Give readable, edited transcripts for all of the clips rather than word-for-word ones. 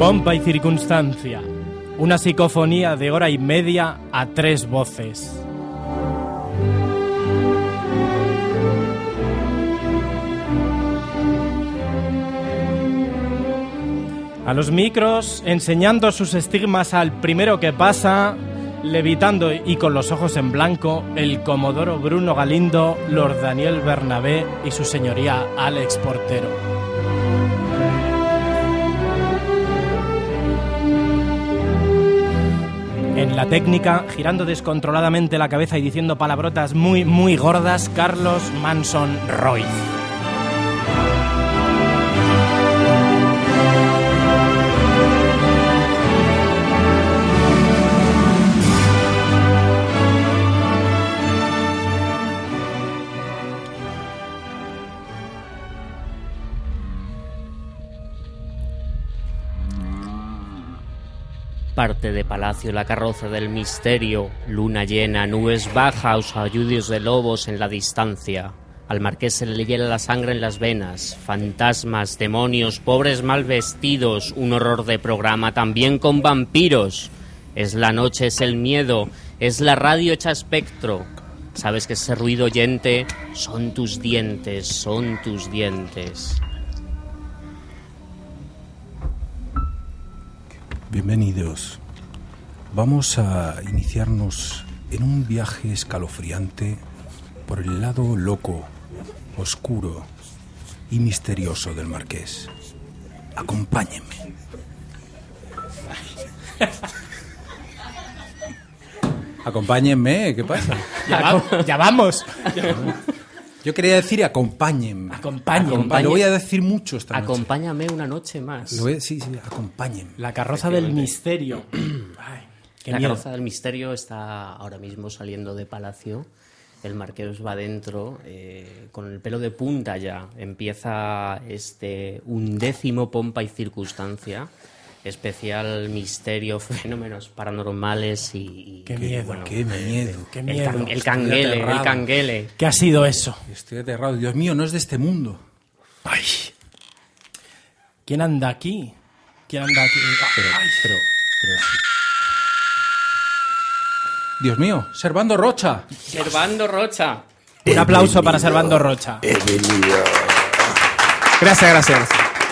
Pompa y circunstancia. Una psicofonía de hora y media a 3 voces. A los micros, enseñando sus estigmas al primero que pasa, levitando y con los ojos en blanco, el comodoro Bruno Galindo, Lord Daniel Bernabé y su señoría Alex Portero. En la técnica, girando descontroladamente la cabeza y diciendo palabrotas muy, muy gordas, Carlos Manson Royce. Parte de palacio la carroza del misterio, luna llena, nubes bajas, aullidos de lobos en la distancia. Al marqués se le hiela la sangre en las venas, fantasmas, demonios, pobres mal vestidos, un horror de programa también con vampiros. Es la noche, es el miedo, es la radio hecha espectro. Sabes que ese ruido oyente son tus dientes, son tus dientes. Bienvenidos. Vamos a iniciarnos en un viaje escalofriante por el lado loco, oscuro y misterioso del marqués. Acompáñenme. Acompáñenme, ¿qué pasa? Ya vamos. Yo quería decir acompáñenme. Acompáñenme. Lo voy a decir mucho esta noche. Acompáñame una noche más. Sí, acompáñenme. La carroza del misterio. Ay, qué la miedo. carroza del misterio está ahora mismo saliendo de palacio. El marqués va dentro con el pelo de punta ya. Empieza este 11º Pompa y circunstancia. Especial misterio, fenómenos paranormales y Qué miedo. bueno, Qué miedo. Qué miedo. el canguele, aterrado. el canguele. ¿Qué ha sido eso? Estoy aterrado. Dios mío, no es de este mundo. Ay. ¿Quién anda aquí? ¿Quién anda aquí? Pero Dios mío, Servando Rocha. Servando Rocha. Un aplauso para Servando Rocha. Gracias.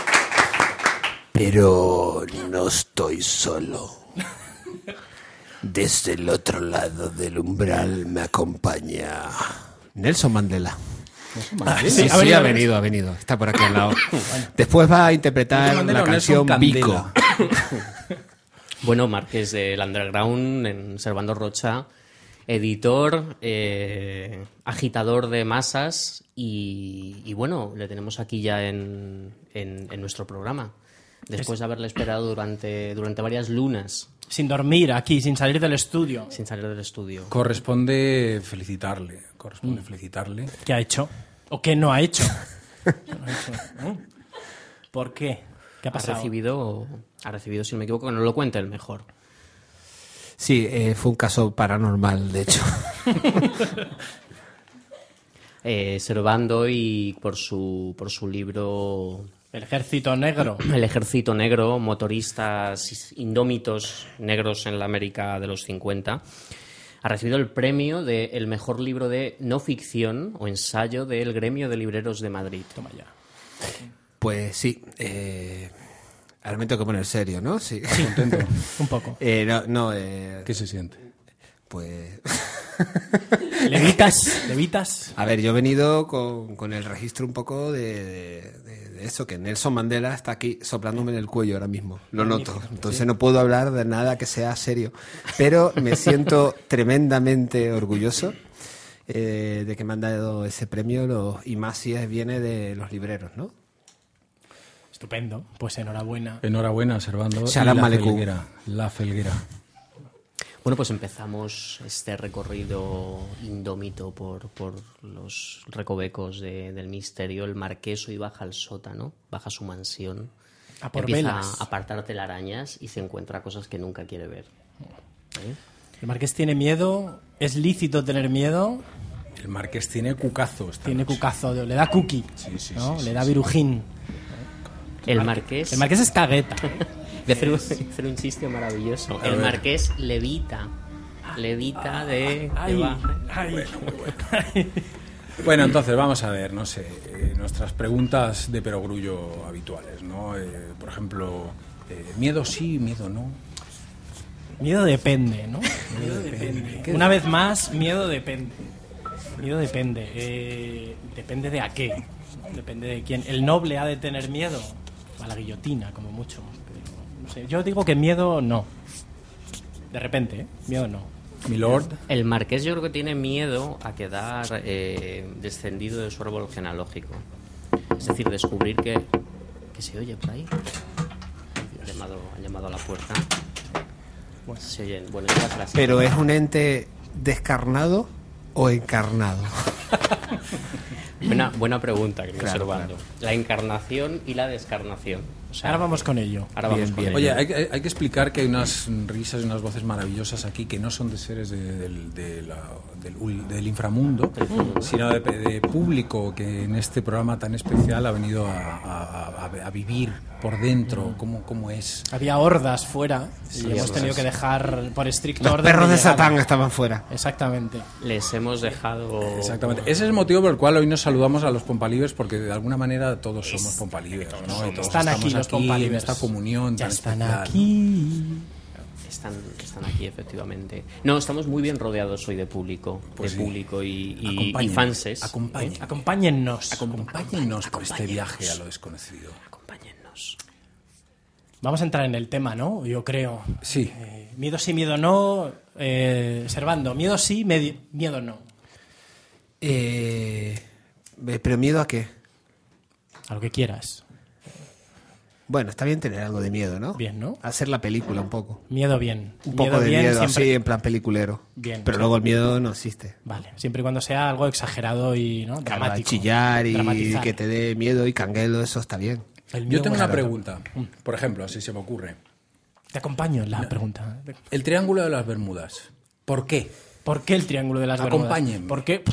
Pero no estoy solo. Desde el otro lado del umbral me acompaña Nelson Mandela. Sí, Ha venido. Está por aquí al lado. Después va a interpretar la canción Vico. Bueno, marqués del underground en Servando Rocha, editor, agitador de masas y bueno, le tenemos aquí ya en nuestro programa. Después de haberle esperado durante varias lunas. Sin dormir aquí, sin salir del estudio. Sin salir del estudio. Corresponde felicitarle. ¿Qué ha hecho? ¿O qué no ha hecho? ¿No? ¿Por qué? ¿Qué ha Ha pasado? recibido, si no me equivoco, que nos lo cuente el mejor. Sí, fue un caso paranormal, de hecho. Servando y por su libro El Ejército Negro. El Ejército Negro, motoristas indómitos negros en la América de los 50, ha recibido el premio de el mejor libro de no ficción o ensayo del Gremio de Libreros de Madrid. Toma ya. Pues sí, ahora me tengo que poner serio, ¿no? Sí. Contento. Un poco. ¿Qué se siente? Pues... ¿Levitas? A ver, yo he venido con el registro un poco de eso, que Nelson Mandela está aquí soplándome en el cuello ahora mismo, lo noto. Entonces no puedo hablar de nada que sea serio, pero me siento tremendamente orgulloso de que me han dado ese premio, y más si viene de los libreros, ¿no? Estupendo. Pues enhorabuena. Enhorabuena, Servando. Salam aleikum. La Felguera. Bueno, pues empezamos este recorrido indómito por los recovecos del misterio. El marqués hoy baja al sótano, baja a su mansión, A por empieza velas. a apartar telarañas y se encuentra cosas que nunca quiere ver. El marqués tiene miedo. ¿Es lícito tener miedo? El marqués tiene cucazo. Tiene cucazo. Le da cookie. Sí, ¿no? sí, Le da virujín. El marqués El marqués es cagueta. Voy a hacer un chiste maravilloso. El marqués levita de... Bueno, entonces vamos a ver, no sé, nuestras preguntas de perogrullo habituales, ¿no? Por ejemplo, miedo sí, miedo no. Miedo depende, ¿no? Miedo depende. Una vez más, miedo depende. Miedo depende. Depende de a qué, ¿no? Depende de quién. El noble ha de tener miedo a la guillotina, como mucho. Pero, no sé, yo digo que miedo no. De repente, ¿eh? Miedo no. Milord. El marqués yo creo que tiene miedo a quedar descendido de su árbol genealógico. Es decir, descubrir que se oye por ahí. Han llamado a la puerta. Se oyen buenas frases. Pero ¿es un ente descarnado o encarnado? Buena pregunta, querido Claro, Servando. claro. La encarnación y la descarnación. O sea, Ahora vamos con ello. Oye, hay que explicar que hay unas risas y unas voces maravillosas aquí que no son de seres del inframundo, sino de público que en este programa tan especial ha venido a vivir por dentro cómo es. Había hordas fuera y hemos tenido que dejar por estricto Los orden. perros de llegada. Satán estaban fuera. Exactamente. les hemos dejado... Exactamente. Ese es el motivo por el cual hoy nos saludamos a los Pompa-Libres, porque de alguna manera todos somos Pompa-Libres, ¿no? Y todos Están aquí estamos los en Pompa-Libres. esta comunión Ya tan están especial, aquí. Están aquí, efectivamente. No, estamos muy bien rodeados hoy de público. Pues de sí. público y Acompáñennos, fanses. Acompáñennos. Acompáñennos por este viaje a lo desconocido. Acompáñennos. Vamos a entrar en el tema, ¿no? Yo creo. Sí. Miedo sí, miedo no. Servando, miedo sí, miedo no. ¿Pero miedo a qué? A lo que quieras. Bueno, está bien tener algo de miedo, ¿no? Bien, ¿no? Hacer la película un poco. Miedo bien. Un poco de bien, miedo, siempre... así en plan peliculero. Bien. Pero luego el miedo no existe. Vale, siempre y cuando sea algo exagerado y ¿no? Claro, dramático. chillar y Dramatizar. que te dé miedo y canguelo, eso está bien. El miedo Yo tengo una bueno. pregunta, por ejemplo, así se me ocurre. Te acompaño en la pregunta. El Triángulo de las Bermudas. ¿Por qué? ¿Por qué el Triángulo de las Bermudas? Acompáñenme. ¿Por qué?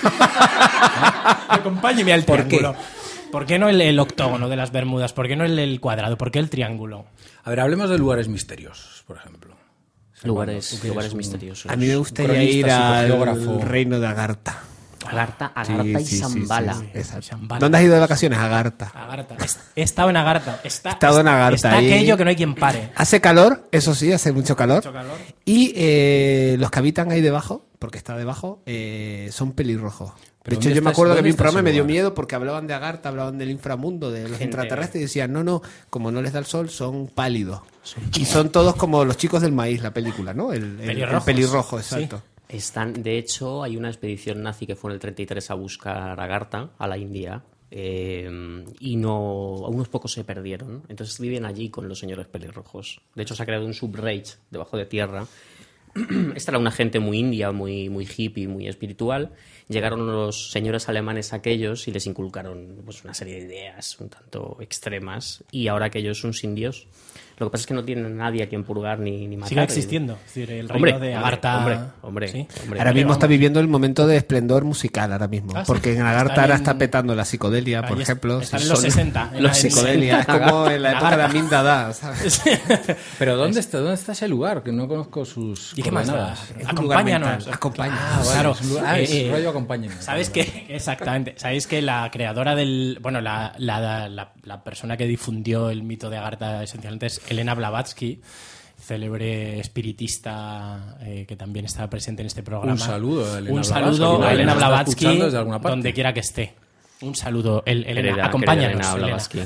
Acompáñeme al ¿Por triángulo. ¿Por qué no el octógono de las Bermudas? ¿Por qué no el cuadrado? ¿Por qué el triángulo? A ver, hablemos de lugares misteriosos, por ejemplo. Lugares Tú que eres un misteriosos. A mí me gustaría cronista, ir al psicogeógrafo. reino de Agartha. Agartha Sí, y sí, Zambala. sí, sí, exacto. Zambala. ¿Dónde has ido de vacaciones? Agartha. Agartha. He estado en Agartha. He estado en Agartha, Está ahí. aquello que no hay quien pare. Hace calor, eso sí, hace mucho calor. Mucho calor. Y los que habitan ahí debajo, porque está debajo, son pelirrojos. De ¿Pero hecho, dónde yo me está acuerdo ese- que mi dónde está programa ese me dio lugar? miedo porque hablaban de Agartha, hablaban del inframundo, de los Gente. extraterrestres, y decían, no, como no les da el sol, son pálidos. Y son todos como los chicos del maíz, la película, ¿no? El Pelirrojos. pelirrojo, exacto. De hecho, hay una expedición nazi que fue en el 33 a buscar Agartha, a la India, y unos pocos se perdieron. Entonces viven allí con los señores pelirrojos. De hecho, se ha creado un subrage debajo de tierra. Esta era una gente muy india, muy hippie, muy espiritual. Llegaron los señores alemanes aquellos y les inculcaron pues, una serie de ideas un tanto extremas. Y ahora que ellos son indios, lo que pasa es que no tienen a nadie a quien purgar ni matar. Sigue existiendo. Es decir, el reino Hombre, de Agartha. hombre. ¿Sí? Ahora mismo vamos. está viviendo el momento de esplendor musical, ahora mismo. Ah, sí. porque en Agartha Están ahora en- está petando la psicodelia, por Ahí ejemplo. están Sí, en los son 60. en Los la- psicodelia, es como en la época de Agartha. Amin Dada, ¿sabes? Pero ¿dónde está ese lugar? Que no conozco sus ¿Y qué más da? coordenadas. Es un lugar Acompáñanos. mental. Acompaña. Vale, Claro. es un lugar- es rollo acompáñenme. ¿Sabes qué? Exactamente. ¿Sabéis que la creadora del... Bueno, la persona que difundió el mito de Agartha esencialmente es Elena Blavatsky, célebre espiritista que también está presente en este programa. Un saludo a Elena Un Blavatsky. saludo a Elena Nos está Blavatsky, escuchando desde alguna parte. donde quiera que esté. Un saludo, Elena. Querida Acompáñanos, Elena Elena. Blavatsky.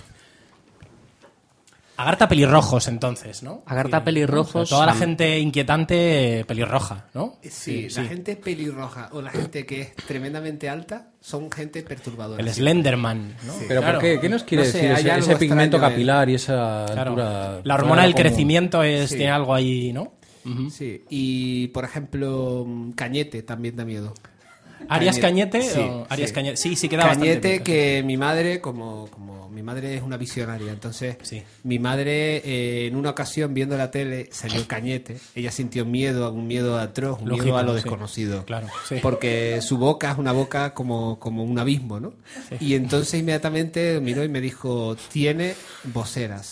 Agartha pelirrojos, entonces, ¿no? Agartha pelirrojos. Toda la gente inquietante pelirroja, ¿no? Sí, la gente pelirroja o la gente que es tremendamente alta son gente perturbadora. El Slenderman, ¿no? ¿Pero Claro. por qué? ¿Qué nos quiere No sé, decir hay ese algo pigmento extraño capilar y esa Claro. altura? La hormona del como- crecimiento Sí. tiene algo ahí, ¿no? Sí, y por ejemplo, Cañete también da miedo. ¿Arias Cañete? Sí, o Arias sí. Cañete. Sí, queda bastante Cañete, pinta. que mi madre, como mi madre es una visionaria, entonces Sí. mi madre en una ocasión viendo la tele salió Cañete, ella sintió miedo, un miedo atroz, un Lógico, miedo a lo sí. desconocido. Claro, sí. Porque su boca es una boca como un abismo, ¿no? Y entonces inmediatamente miró y me dijo, tiene voceras.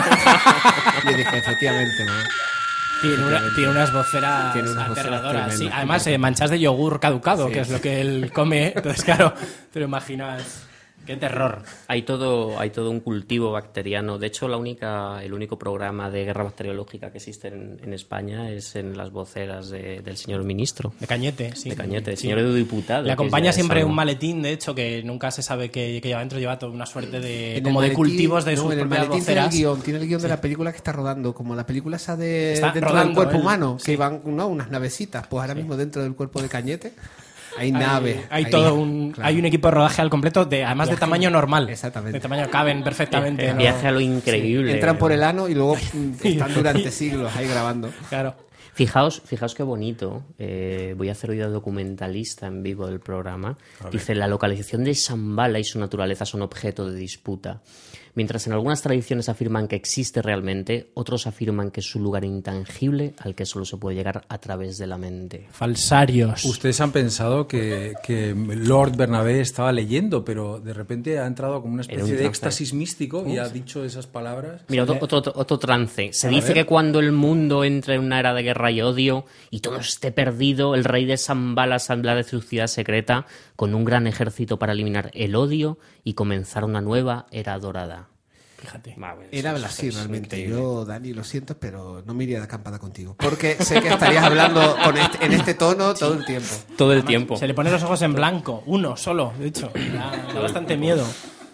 Y yo dije, efectivamente, ¿no? Tiene unas voceras Tiene unas voceras aterradoras, sí. tremendas. Además, manchas de yogur caducado, Sí. que es lo que él come. Entonces, claro, te lo imaginas. Qué terror. Hay todo un cultivo bacteriano. De hecho, el único programa de guerra bacteriológica que existe en España es en las voceras del señor ministro. De Cañete, sí. De Cañete, el Sí. señor diputado. Le que acompaña ya es siempre algo. un maletín, de hecho, que nunca se sabe qué lleva dentro. Lleva toda una suerte de En como el de maletín- cultivos de no, sus en el propias maletín voceras. tiene el guión de la película que está rodando, como la película esa de Está dentro rodando, del cuerpo él. humano, Sí. que iban unas navecitas, pues ahora mismo dentro del cuerpo de Cañete hay Hay- naves. Hay todo un claro. hay un equipo de rodaje al completo, además de tamaño normal. Exactamente. De tamaño caben perfectamente. ¿no? Viaje a lo increíble. Entran por el ano y luego están durante siglos ahí grabando. Claro. Fijaos qué bonito. Voy a hacer hoy de documentalista en vivo del programa. Dice, la localización de Shambhala y su naturaleza son objeto de disputa. Mientras en algunas tradiciones afirman que existe realmente, otros afirman que es un lugar intangible al que solo se puede llegar a través de la mente. Falsarios. Ustedes han pensado que Lord Bernabé estaba leyendo, pero de repente ha entrado como una Era especie un de trance. éxtasis místico y ha dicho esas palabras. Mira, otro trance. Se A dice ver. que cuando el mundo entre en una era de guerra y odio y todo esté perdido, el rey de Shambhala saldrá de su ciudad secreta con un gran ejército para eliminar el odio y comenzar una nueva era dorada. Fíjate. Era así realmente. Yo, Dani, lo siento, pero no me iría de acampada contigo. Porque sé que estarías hablando en este tono todo el tiempo. Todo el tiempo. Se le ponen los ojos en blanco, uno solo, de hecho. Da bastante miedo.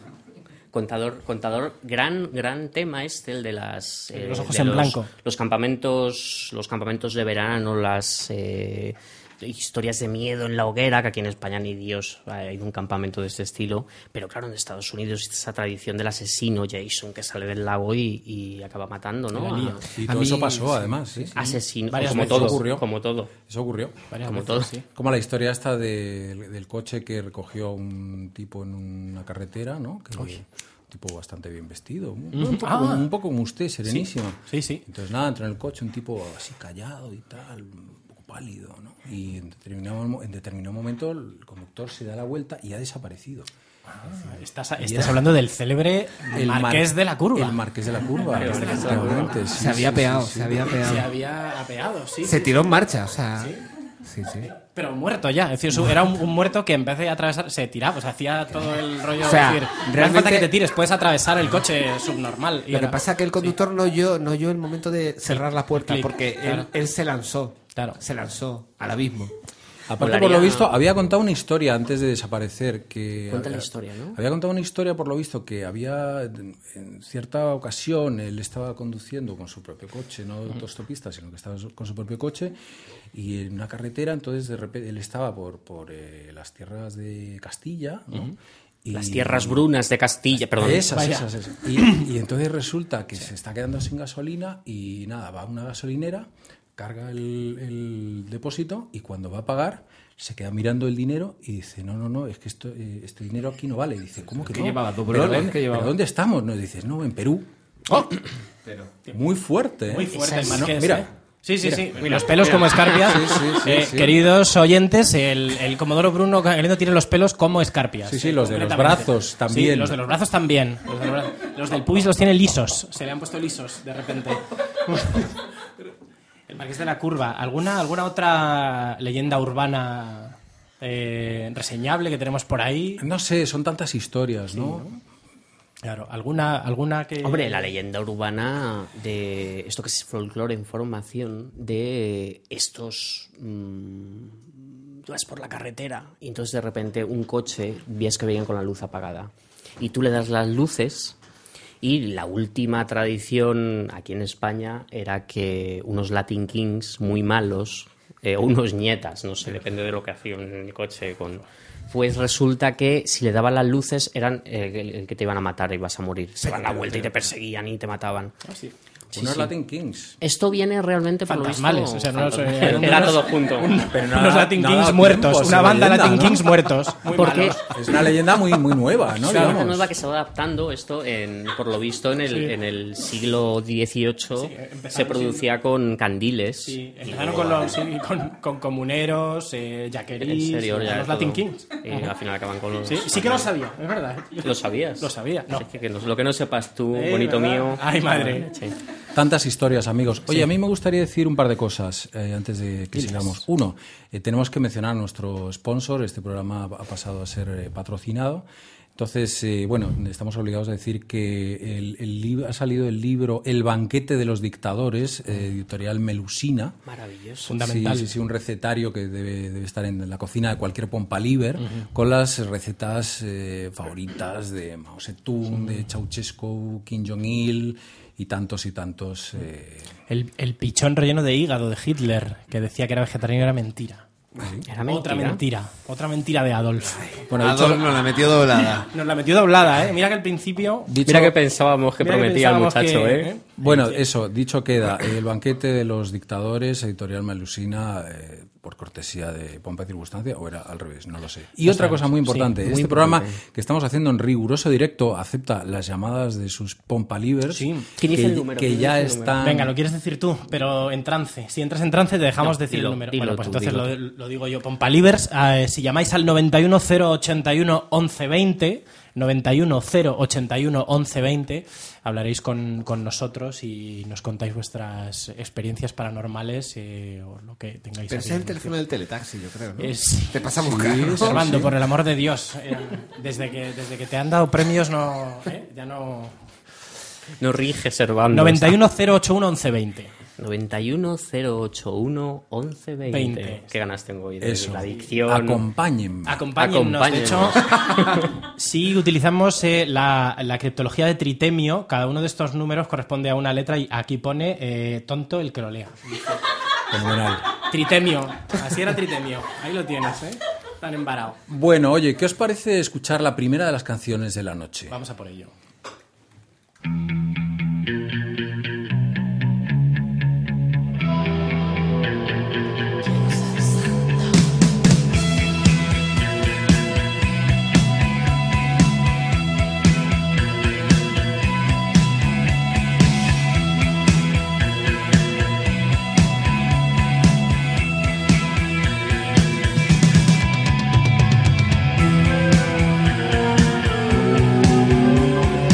Contador, gran tema el de las Los ojos en blanco. los campamentos de verano, las historias de miedo en la hoguera, que aquí en España ni Dios ha ido a un campamento de este estilo, pero claro, en Estados Unidos esa tradición del asesino Jason que sale del lago y acaba matando, ¿no? Y A todo mí, eso pasó, sí, además. Sí. Asesino, Varias como veces todo, ocurrió. como todo. Eso ocurrió. Varias Como veces, todo. sí. Como la historia esta del coche que recogió un tipo en una carretera, ¿no? Que, un tipo bastante bien vestido. Un poco como usted, serenísimo. Sí. Entonces, nada, entró en el coche un tipo así callado y tal, un poco pálido, ¿no? Y en determinado momento el conductor se da la vuelta y ha desaparecido. Estás hablando del célebre Marqués de la Curva. El Marqués de la Curva. efectivamente, sí, Se había sí, peado, sí, sí. se había peado. Se había apeado, sí. Se tiró en marcha, o sea. Sí, sí. Pero muerto ya. Es decir, era un muerto que en vez de atravesar, se tiraba. O sea, hacía todo el rollo. O sea, es decir, no hace realmente- falta que te tires, puedes atravesar el coche subnormal. Y Lo que era- pasa es que el conductor no oyó el momento de cerrar la puerta, clic, porque claro. él se lanzó. Claro. Se lanzó al abismo. Aparte, Molaría- por lo visto, había contado una historia antes de desaparecer. Cuenta la historia, ¿no? Había contado una historia, por lo visto, que había, en cierta ocasión, él estaba conduciendo con su propio coche, no autostopista, sino que estaba con su propio coche, y en una carretera, entonces, de repente, él estaba por las tierras de Castilla, ¿no? Y- Las tierras brunas de Castilla, perdón. Esas. Y entonces resulta que se está quedando sin gasolina y nada, va a una gasolinera, carga el depósito y cuando va a pagar se queda mirando el dinero y dice, no, es que este dinero aquí no vale. Y dice, ¿cómo que ¿Qué no? llevaba? ¿Pero ¿Doblones? dónde- ¿Qué llevaba? ¿Pero dónde estamos? No, y dices, no, en Perú. Muy fuerte, ¿eh? Muy fuerte el No, Marqués. mira, ¿eh? Sí. mira. Los pelos como escarpias. Sí. Queridos oyentes, el Comodoro Bruno Galindo tiene los pelos como escarpias. Sí, los de los completamente. brazos también. Sí, los de los brazos también. Los del pubis los tiene lisos. Se le han puesto lisos de repente. El Marqués de la Curva. ¿Alguna otra leyenda urbana reseñable que tenemos por ahí? No sé, son tantas historias, ¿no? Claro, alguna que... Hombre, la leyenda urbana de esto que es folclore en formación, de estos... tú vas por la carretera y entonces de repente un coche ves que venían con la luz apagada y tú le das las luces y la última tradición aquí en España era que unos Latin Kings muy malos, o unos nietas, no sé, depende de lo que hacían en el coche pues resulta que si le daban las luces eran el que te iban a matar y ibas a morir. Se daban la vuelta y te perseguían y te mataban. Unos Latin Kings. Esto viene realmente por lo visto... Fantasmales, o sea, no Era todo junto. Pero unos Latin Kings nada, muertos, tiempo, una es banda leyenda, Latin ¿no? Kings muertos. Muy Porque malos. Es una leyenda muy nueva, ¿no? Claro, Digamos. una nueva que se va adaptando. Esto, por lo visto, en el siglo XVIII se producía con candiles. Sí, empezaron con comuneros, yaquerís, En serio, ya los todo. Latin Kings. Y al final acaban con los... Sí que lo sabía, es verdad. ¿Lo sabías? Lo sabía, no. Es que lo que no sepas tú, bonito ¿verdad? mío... Ay, madre. Sí. Tantas historias, amigos. Oye, a mí me gustaría decir un par de cosas antes de que sigamos. Uno, tenemos que mencionar a nuestro sponsor. Este programa ha pasado a ser patrocinado. Entonces, estamos obligados a decir que ha salido el libro El banquete de los dictadores, editorial Melusina. Maravilloso. Fundamental. Sí, un recetario que debe estar en la cocina de cualquier Pompaliver, con las recetas favoritas de Mao Zedong, de Ceausescu, Kim Jong-il y tantos y tantos. El pichón relleno de hígado de Hitler, que decía que era vegetariano, era mentira. ¿Era mentira? Otra mentira de Adolf. Bueno, Adolf nos la metió doblada. Nos la metió doblada, ¿eh? Mira que al principio... Mira que pensábamos que prometía el muchacho, ¿eh? Bueno, eso, dicho queda, El banquete de los dictadores, editorial Melusina, por cortesía de pompa y circunstancia, o era al revés, no lo sé. Y otra cosa muy importante, muy este importante. programa que estamos haciendo en riguroso directo acepta las llamadas de sus Pompalivers, Sí. ¿Quién dice el número? que ¿Quién ya dice el número? están... Venga, lo quieres decir tú, pero en trance. Si entras en trance te dejamos No, decir dilo, el número. dilo Bueno, pues tú, entonces dilo lo digo yo. Pompalivers, si llamáis al 910811120, 910811120, hablaréis con nosotros y nos contáis vuestras experiencias paranormales o lo que tengáis. Pero a ese es bien el teléfono del teletaxi, yo creo, ¿no? Es- Te pasa a buscar. Servando, por el amor de Dios. Desde que te han dado premios ya no... No rige Servando. 910811120. 910811120. 20. ¿Qué ganas tengo hoy de Eso, la adicción? acompáñenme. Acompáñennos. De hecho, sí utilizamos la criptología de tritemio. Cada uno de estos números corresponde a una letra y aquí pone tonto el que lo lea. Fenomenal. Tritemio. Así era tritemio. Ahí lo tienes, ¿eh? Tan embarado. Bueno, oye, ¿qué os parece escuchar la primera de las canciones de la noche? Vamos a por ello. Thank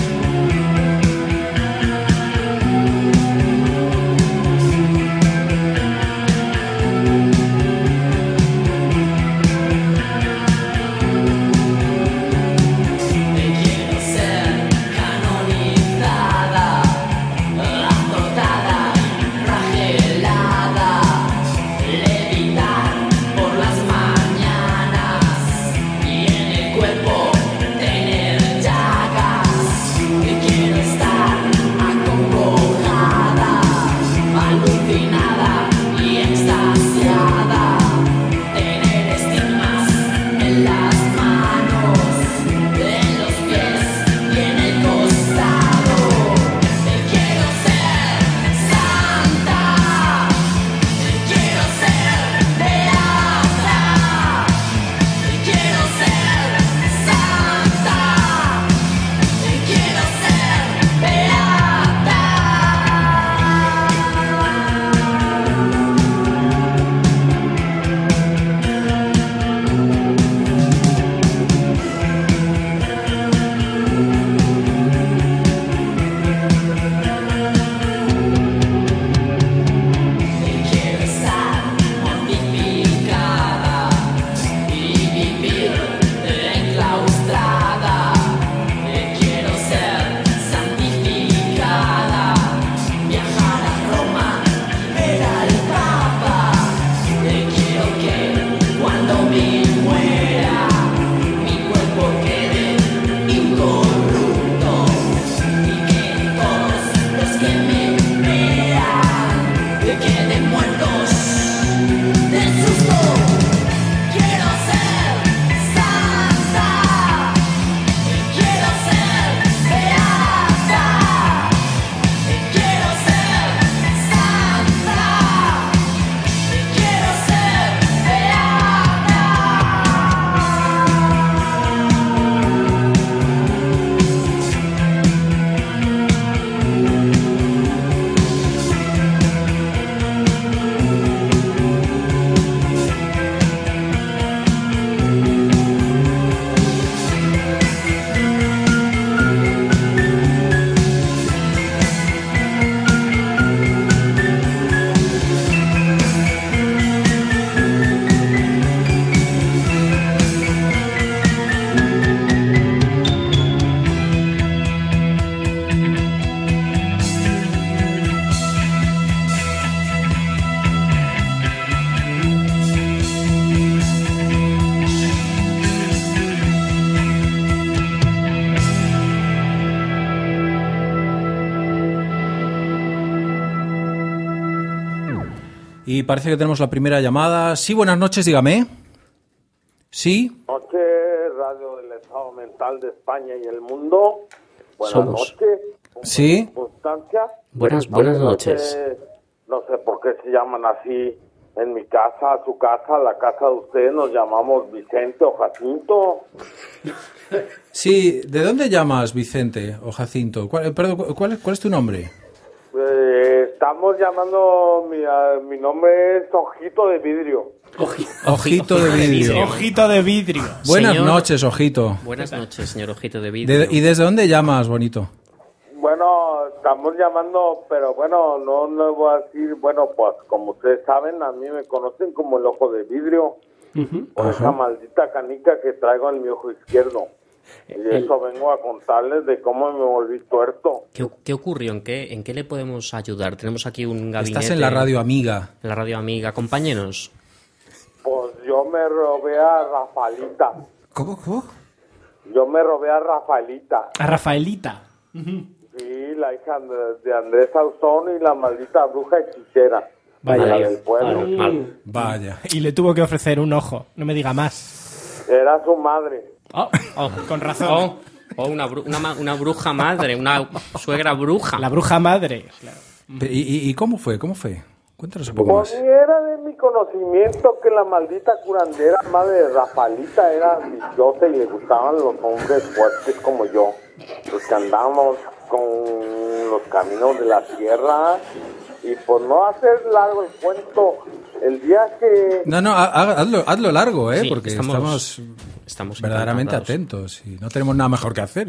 Y parece que tenemos la primera llamada. Sí, buenas noches, dígame. Sí. Noche, Radio del Estado Mental de España y el mundo. Buenas Somos. noches. Sí. Circunstancias. Buenas noches. No sé por qué se llaman así. En mi casa, su casa, la casa de ustedes, nos llamamos Vicente o Jacinto. Sí, ¿de dónde llamas, Vicente o Jacinto? ¿Cuál es tu nombre? Estamos llamando, mi nombre es Ojito de Vidrio. Ojito de vidrio. Ojito de vidrio. Buenas Señor- noches, Ojito. Buenas noches, señor Ojito de Vidrio. ¿Y desde dónde llamas, bonito? Bueno, estamos llamando, pero bueno, no le voy a decir, bueno, pues como ustedes saben, a mí me conocen como el Ojo de Vidrio, por esa maldita canica que traigo en mi ojo izquierdo. Y eso vengo a contarles de cómo me volví tuerto. ¿Qué ocurrió? ¿En qué le podemos ayudar? Tenemos aquí un gabinete. Estás en la radio amiga. En la radio amiga. Acompáñenos. Pues yo me robé a Rafaelita. ¿Cómo? Yo me robé a Rafaelita. A Rafaelita. Sí, la hija de Andrés Ausón y la maldita bruja hechicera. Vaya. La del pueblo. Mal. Vaya. Y le tuvo que ofrecer un ojo. No me diga más. Era su madre. Oh, con razón. Una bruja madre, una suegra bruja. La bruja madre. Claro. ¿Y cómo fue? Cuéntanos un poco Pues más. ni era de mi conocimiento que la maldita curandera madre de Rafaelita era ambiciosa y le gustaban los hombres fuertes como yo. Los que andábamos con los caminos de la sierra. Y por no hacer largo el cuento, el día que... No, hazlo largo, Sí, porque estamos verdaderamente encantados. atentos y no tenemos nada mejor que hacer.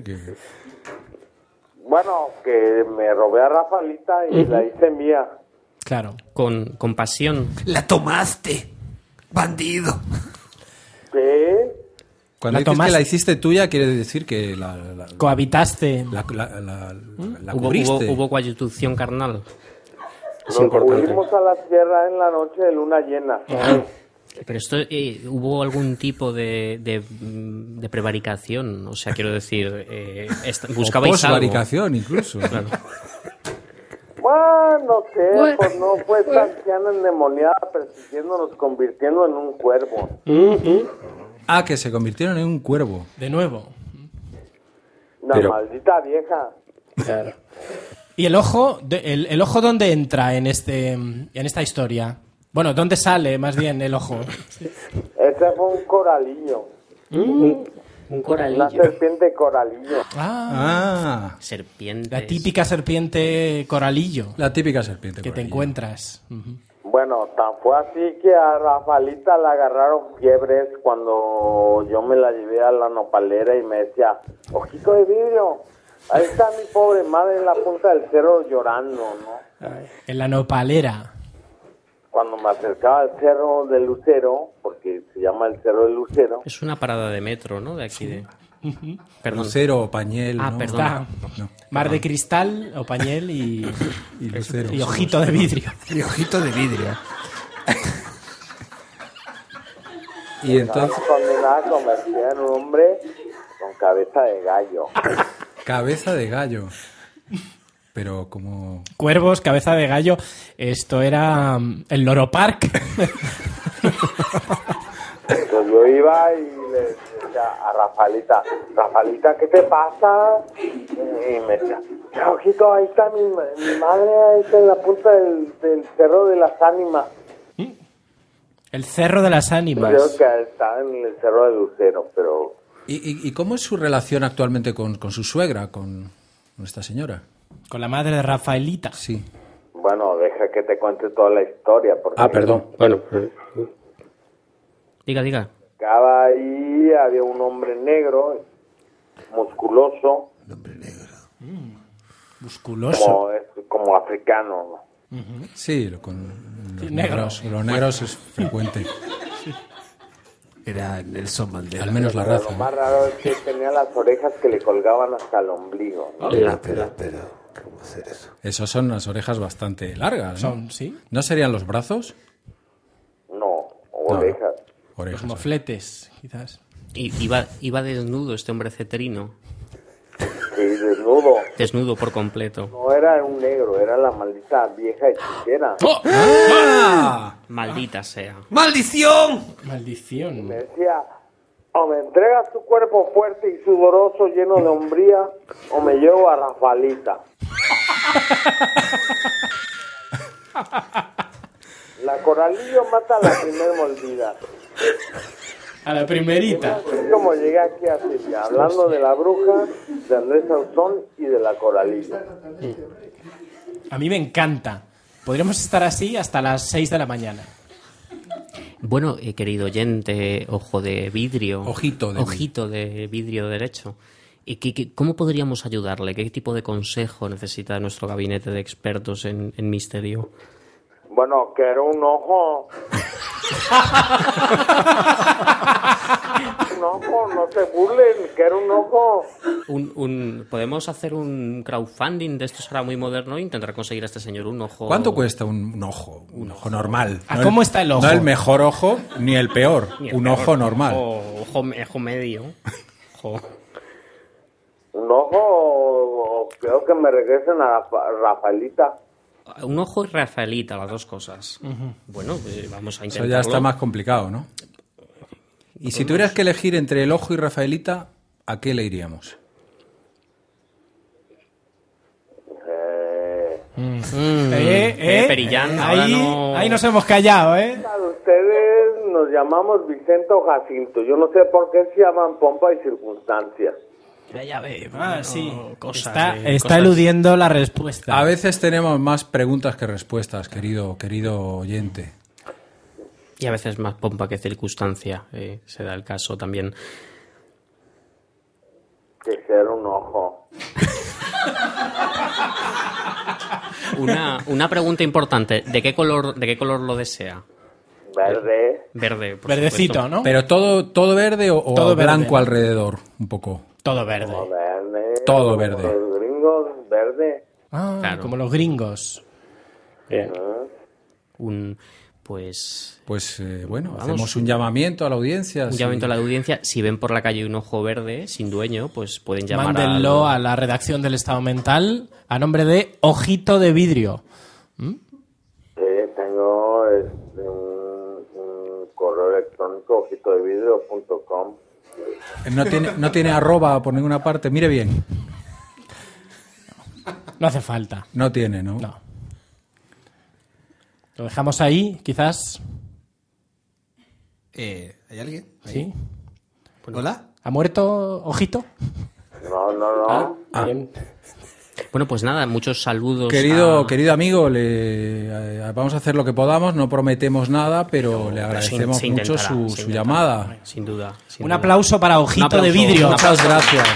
Bueno, que me robé a Rafaelita y la hice mía. Claro. Con pasión. ¡La tomaste! ¡Bandido! ¿Qué? Cuando La dices tomaste. que la hiciste tuya, quiere decir que Cohabitaste. la Hubo cubriste. coayutución carnal. Es Nos importante. fuimos a la sierra en la noche de luna llena. Pero esto, ¿hubo algún tipo de prevaricación? O sea, quiero decir, ¿buscabais algo? Postvaricación, incluso. Claro. Bueno, no sé, pues no fue esta anciana endemoniada persiguiéndonos, convirtiendo en un cuervo. Ah, que se convirtieron en un cuervo. De nuevo. Una maldita vieja. Claro. ¿Y el ojo? ¿El ojo dónde entra en esta historia? Bueno, ¿dónde sale más bien el ojo? Ese fue un coralillo. Un Una coralillo. serpiente coralillo. Ah, Serpientes. La típica serpiente coralillo la típica serpiente. que te coralillo. encuentras. Ujú. Bueno, tan fue así que a Rafaelita le agarraron fiebres cuando yo me la llevé a la nopalera y me decía, ojito de vidrio, ahí está mi pobre madre en la punta del cerro llorando, ¿no? En la nopalera. Cuando me acercaba al cerro del Lucero, porque se llama el cerro del Lucero, Es una parada de metro, ¿no? De aquí de... Perdón. Lucero o pañel. Ah, ¿no? perdón. Está No. mar de cristal o pañel y Lucero. ojito de vidrio. Y ojito de vidrio. Y entonces, condenada a convertir en un hombre con cabeza de gallo. cabeza de gallo. Pero como... Cuervos, cabeza de gallo. Esto era el Loro Park. Entonces yo iba y le decía a Rafaelita, ¿qué te pasa? Y me decía, ojito, ahí está mi madre, ahí está en la punta del cerro de las ánimas. El cerro de las ánimas. Creo que está en el cerro del Lucero, pero ¿Y cómo es su relación actualmente con su suegra, con esta señora? Con la madre de Rafaelita. Sí. bueno, deja que te cuente toda la historia. Porque Perdón. Bueno, Diga. Cada ahí había un hombre negro, musculoso, Musculoso. como africano, ¿no? Sí, con los negros. Los negros es frecuente. Era Nelson Mandela. Al menos la Pero raza. lo más raro es que tenía las orejas que le colgaban hasta el ombligo, ¿no? Pero, ¿cómo hacer eso? Esos son las orejas bastante largas, ¿no? Son, ¿sí? ¿No serían los brazos? No, No. orejas. Orejas. Como fletes, quizás. Iba desnudo este hombre cetrino. Sí, desnudo. Desnudo por completo. No era un negro, era la maldita vieja hechicera. Maldita sea. ¡Maldición! Maldición. Me decía, o me entregas tu cuerpo fuerte y sudoroso lleno de hombría, o me llevo a Rafaelita. La Coralillo mata a la primer mordida. A la primerita. Así como llegué aquí a Silvia, hablando de la bruja, de Andrés Sauzón y de la Coralillo. A mí me encanta. Podríamos estar así hasta las 6 de la mañana. Bueno, querido oyente, ojo de vidrio. Ojito de vidrio derecho. ¿Y cómo podríamos ayudarle? ¿Qué tipo de consejo necesita nuestro gabinete de expertos en misterio? Bueno, quiero un ojo. Un ojo, no se burlen, quiero un ojo. ¿Podemos hacer un crowdfunding de estos ahora muy moderno e intentar conseguir a este señor un ojo? ¿Cuánto cuesta un ojo? Un ojo normal. ¿A cómo está el ojo? No el mejor ojo, ni el peor. Ojo normal. Ojo medio. Ojo. Un ojo, creo que me regresen a Rafaelita. Un ojo y Rafaelita, las dos cosas. Bueno, vamos a Eso intentarlo. ya está más complicado, ¿no? Y si tuvieras que elegir entre el ojo y Rafaelita, ¿a qué le iríamos? Perillán, ahora ahí nos hemos callado, ¿eh? Ustedes nos llamamos Vicente o Jacinto. Yo no sé por qué se llaman pompa y circunstancia. Ya ve, Sí. cosas, Está cosas. eludiendo la respuesta. A veces tenemos más preguntas que respuestas, querido oyente. Y a veces más pompa que circunstancia, se da el caso también. Que ser un ojo. Una pregunta importante, ¿de qué color lo desea? Verde. Verde, por Verdecito, supuesto. ¿no? ¿Pero todo verde o Todo blanco verde. alrededor? Un poco. Todo verde. Verde. Todo verde. Los gringos, verde. Ah, Claro. como los gringos. Pues Vamos. hacemos un llamamiento a la audiencia. Un sí. llamamiento a la audiencia. Si ven por la calle un ojo verde sin dueño, pues pueden llamar Mándenlo a la redacción del Estado Mental a nombre de Ojito de Vidrio. Sí, tengo un correo electrónico, ojitodevidrio.com. No tiene arroba por ninguna parte. Mire bien. No hace falta. No tiene, ¿no? No. Lo dejamos ahí, quizás. ¿Hay alguien? ¿Ahí? Sí. ¿Hola? ¿Ha muerto Ojito? No. Bien. Bueno, pues nada, muchos saludos. Querido amigo, vamos a hacer lo que podamos. No prometemos nada, pero le agradecemos Se mucho intentará, su llamada. Sin duda. Un aplauso para Ojito de Vidrio. Muchas gracias.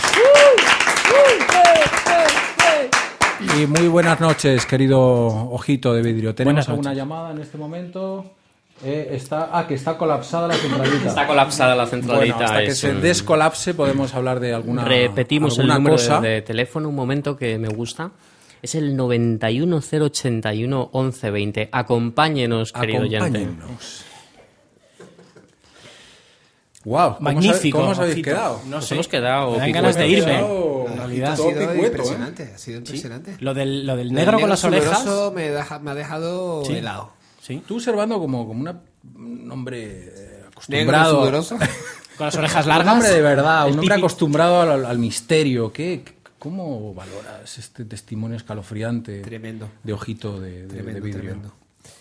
Y muy buenas noches, querido Ojito de Vidrio. ¿Tenemos Buenas alguna noches. llamada en este momento? Que está colapsada la centralita. Está colapsada la centralita. Bueno, hasta que es se un- descolapse podemos hablar de alguna Repetimos el alguna número cosa. de teléfono, un momento que me gusta. Es el 91081 1120. Acompáñenos, querido oyente. Acompáñennos. Wow, Magnífico. ¿Cómo os habéis Ojito. quedado? No Nos sé. hemos quedado Me dan ganas de picuetos. irme. Quedado- En realidad. Ha Todo sido picueto, impresionante. Ha sido impresionante. Lo del El negro con las orejas. sudoroso me ha dejado Sí. helado. Sí. Tú observando como un hombre Negro acostumbrado. sudoroso. Con las orejas Un largas. hombre de verdad, El un hombre típico- acostumbrado al misterio. ¿Cómo valoras este testimonio escalofriante Tremendo. de Ojito de Tremendo, Vidrio? tremendo.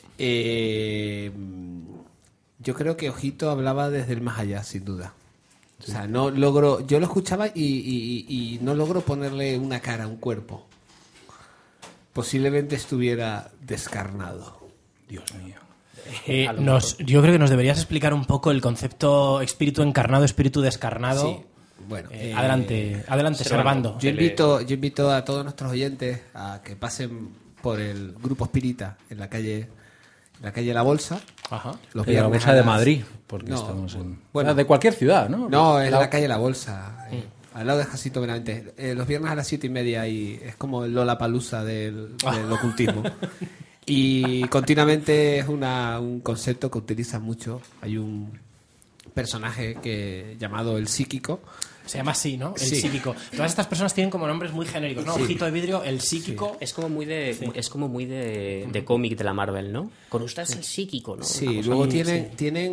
Yo creo que Ojito hablaba desde el más allá, sin duda. O sea, no logro, yo lo escuchaba y no logro ponerle una cara, un cuerpo. Posiblemente estuviera descarnado. Dios mío. Yo creo que nos deberías explicar un poco el concepto espíritu encarnado, espíritu descarnado. Sí. Bueno, Adelante, Servando. yo invito a todos nuestros oyentes a que pasen por el Grupo Espírita en la calle La Bolsa. Ajá. Los Que la viernes bolsa a de las- Madrid, porque No, estamos en... bueno. de cualquier ciudad, ¿no? No, es la calle La Bolsa, al lado de Jacinto Benavente. Los viernes a las 7:30 y es como el Lollapalooza del ocultismo. Y continuamente es un concepto que utilizan mucho. Hay un personaje llamado el psíquico Se llama así, ¿no? El Sí. psíquico. Todas estas personas tienen como nombres muy genéricos, ¿no? Sí. Ojito de vidrio, el psíquico. Es como muy de cómic de la Marvel, ¿no? Con usted es el psíquico, ¿no? Sí, Una cosa luego muy- tienen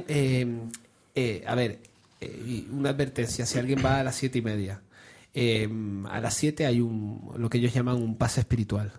una advertencia, si alguien va a las 7:30, a las 7 hay lo que ellos llaman un pase espiritual.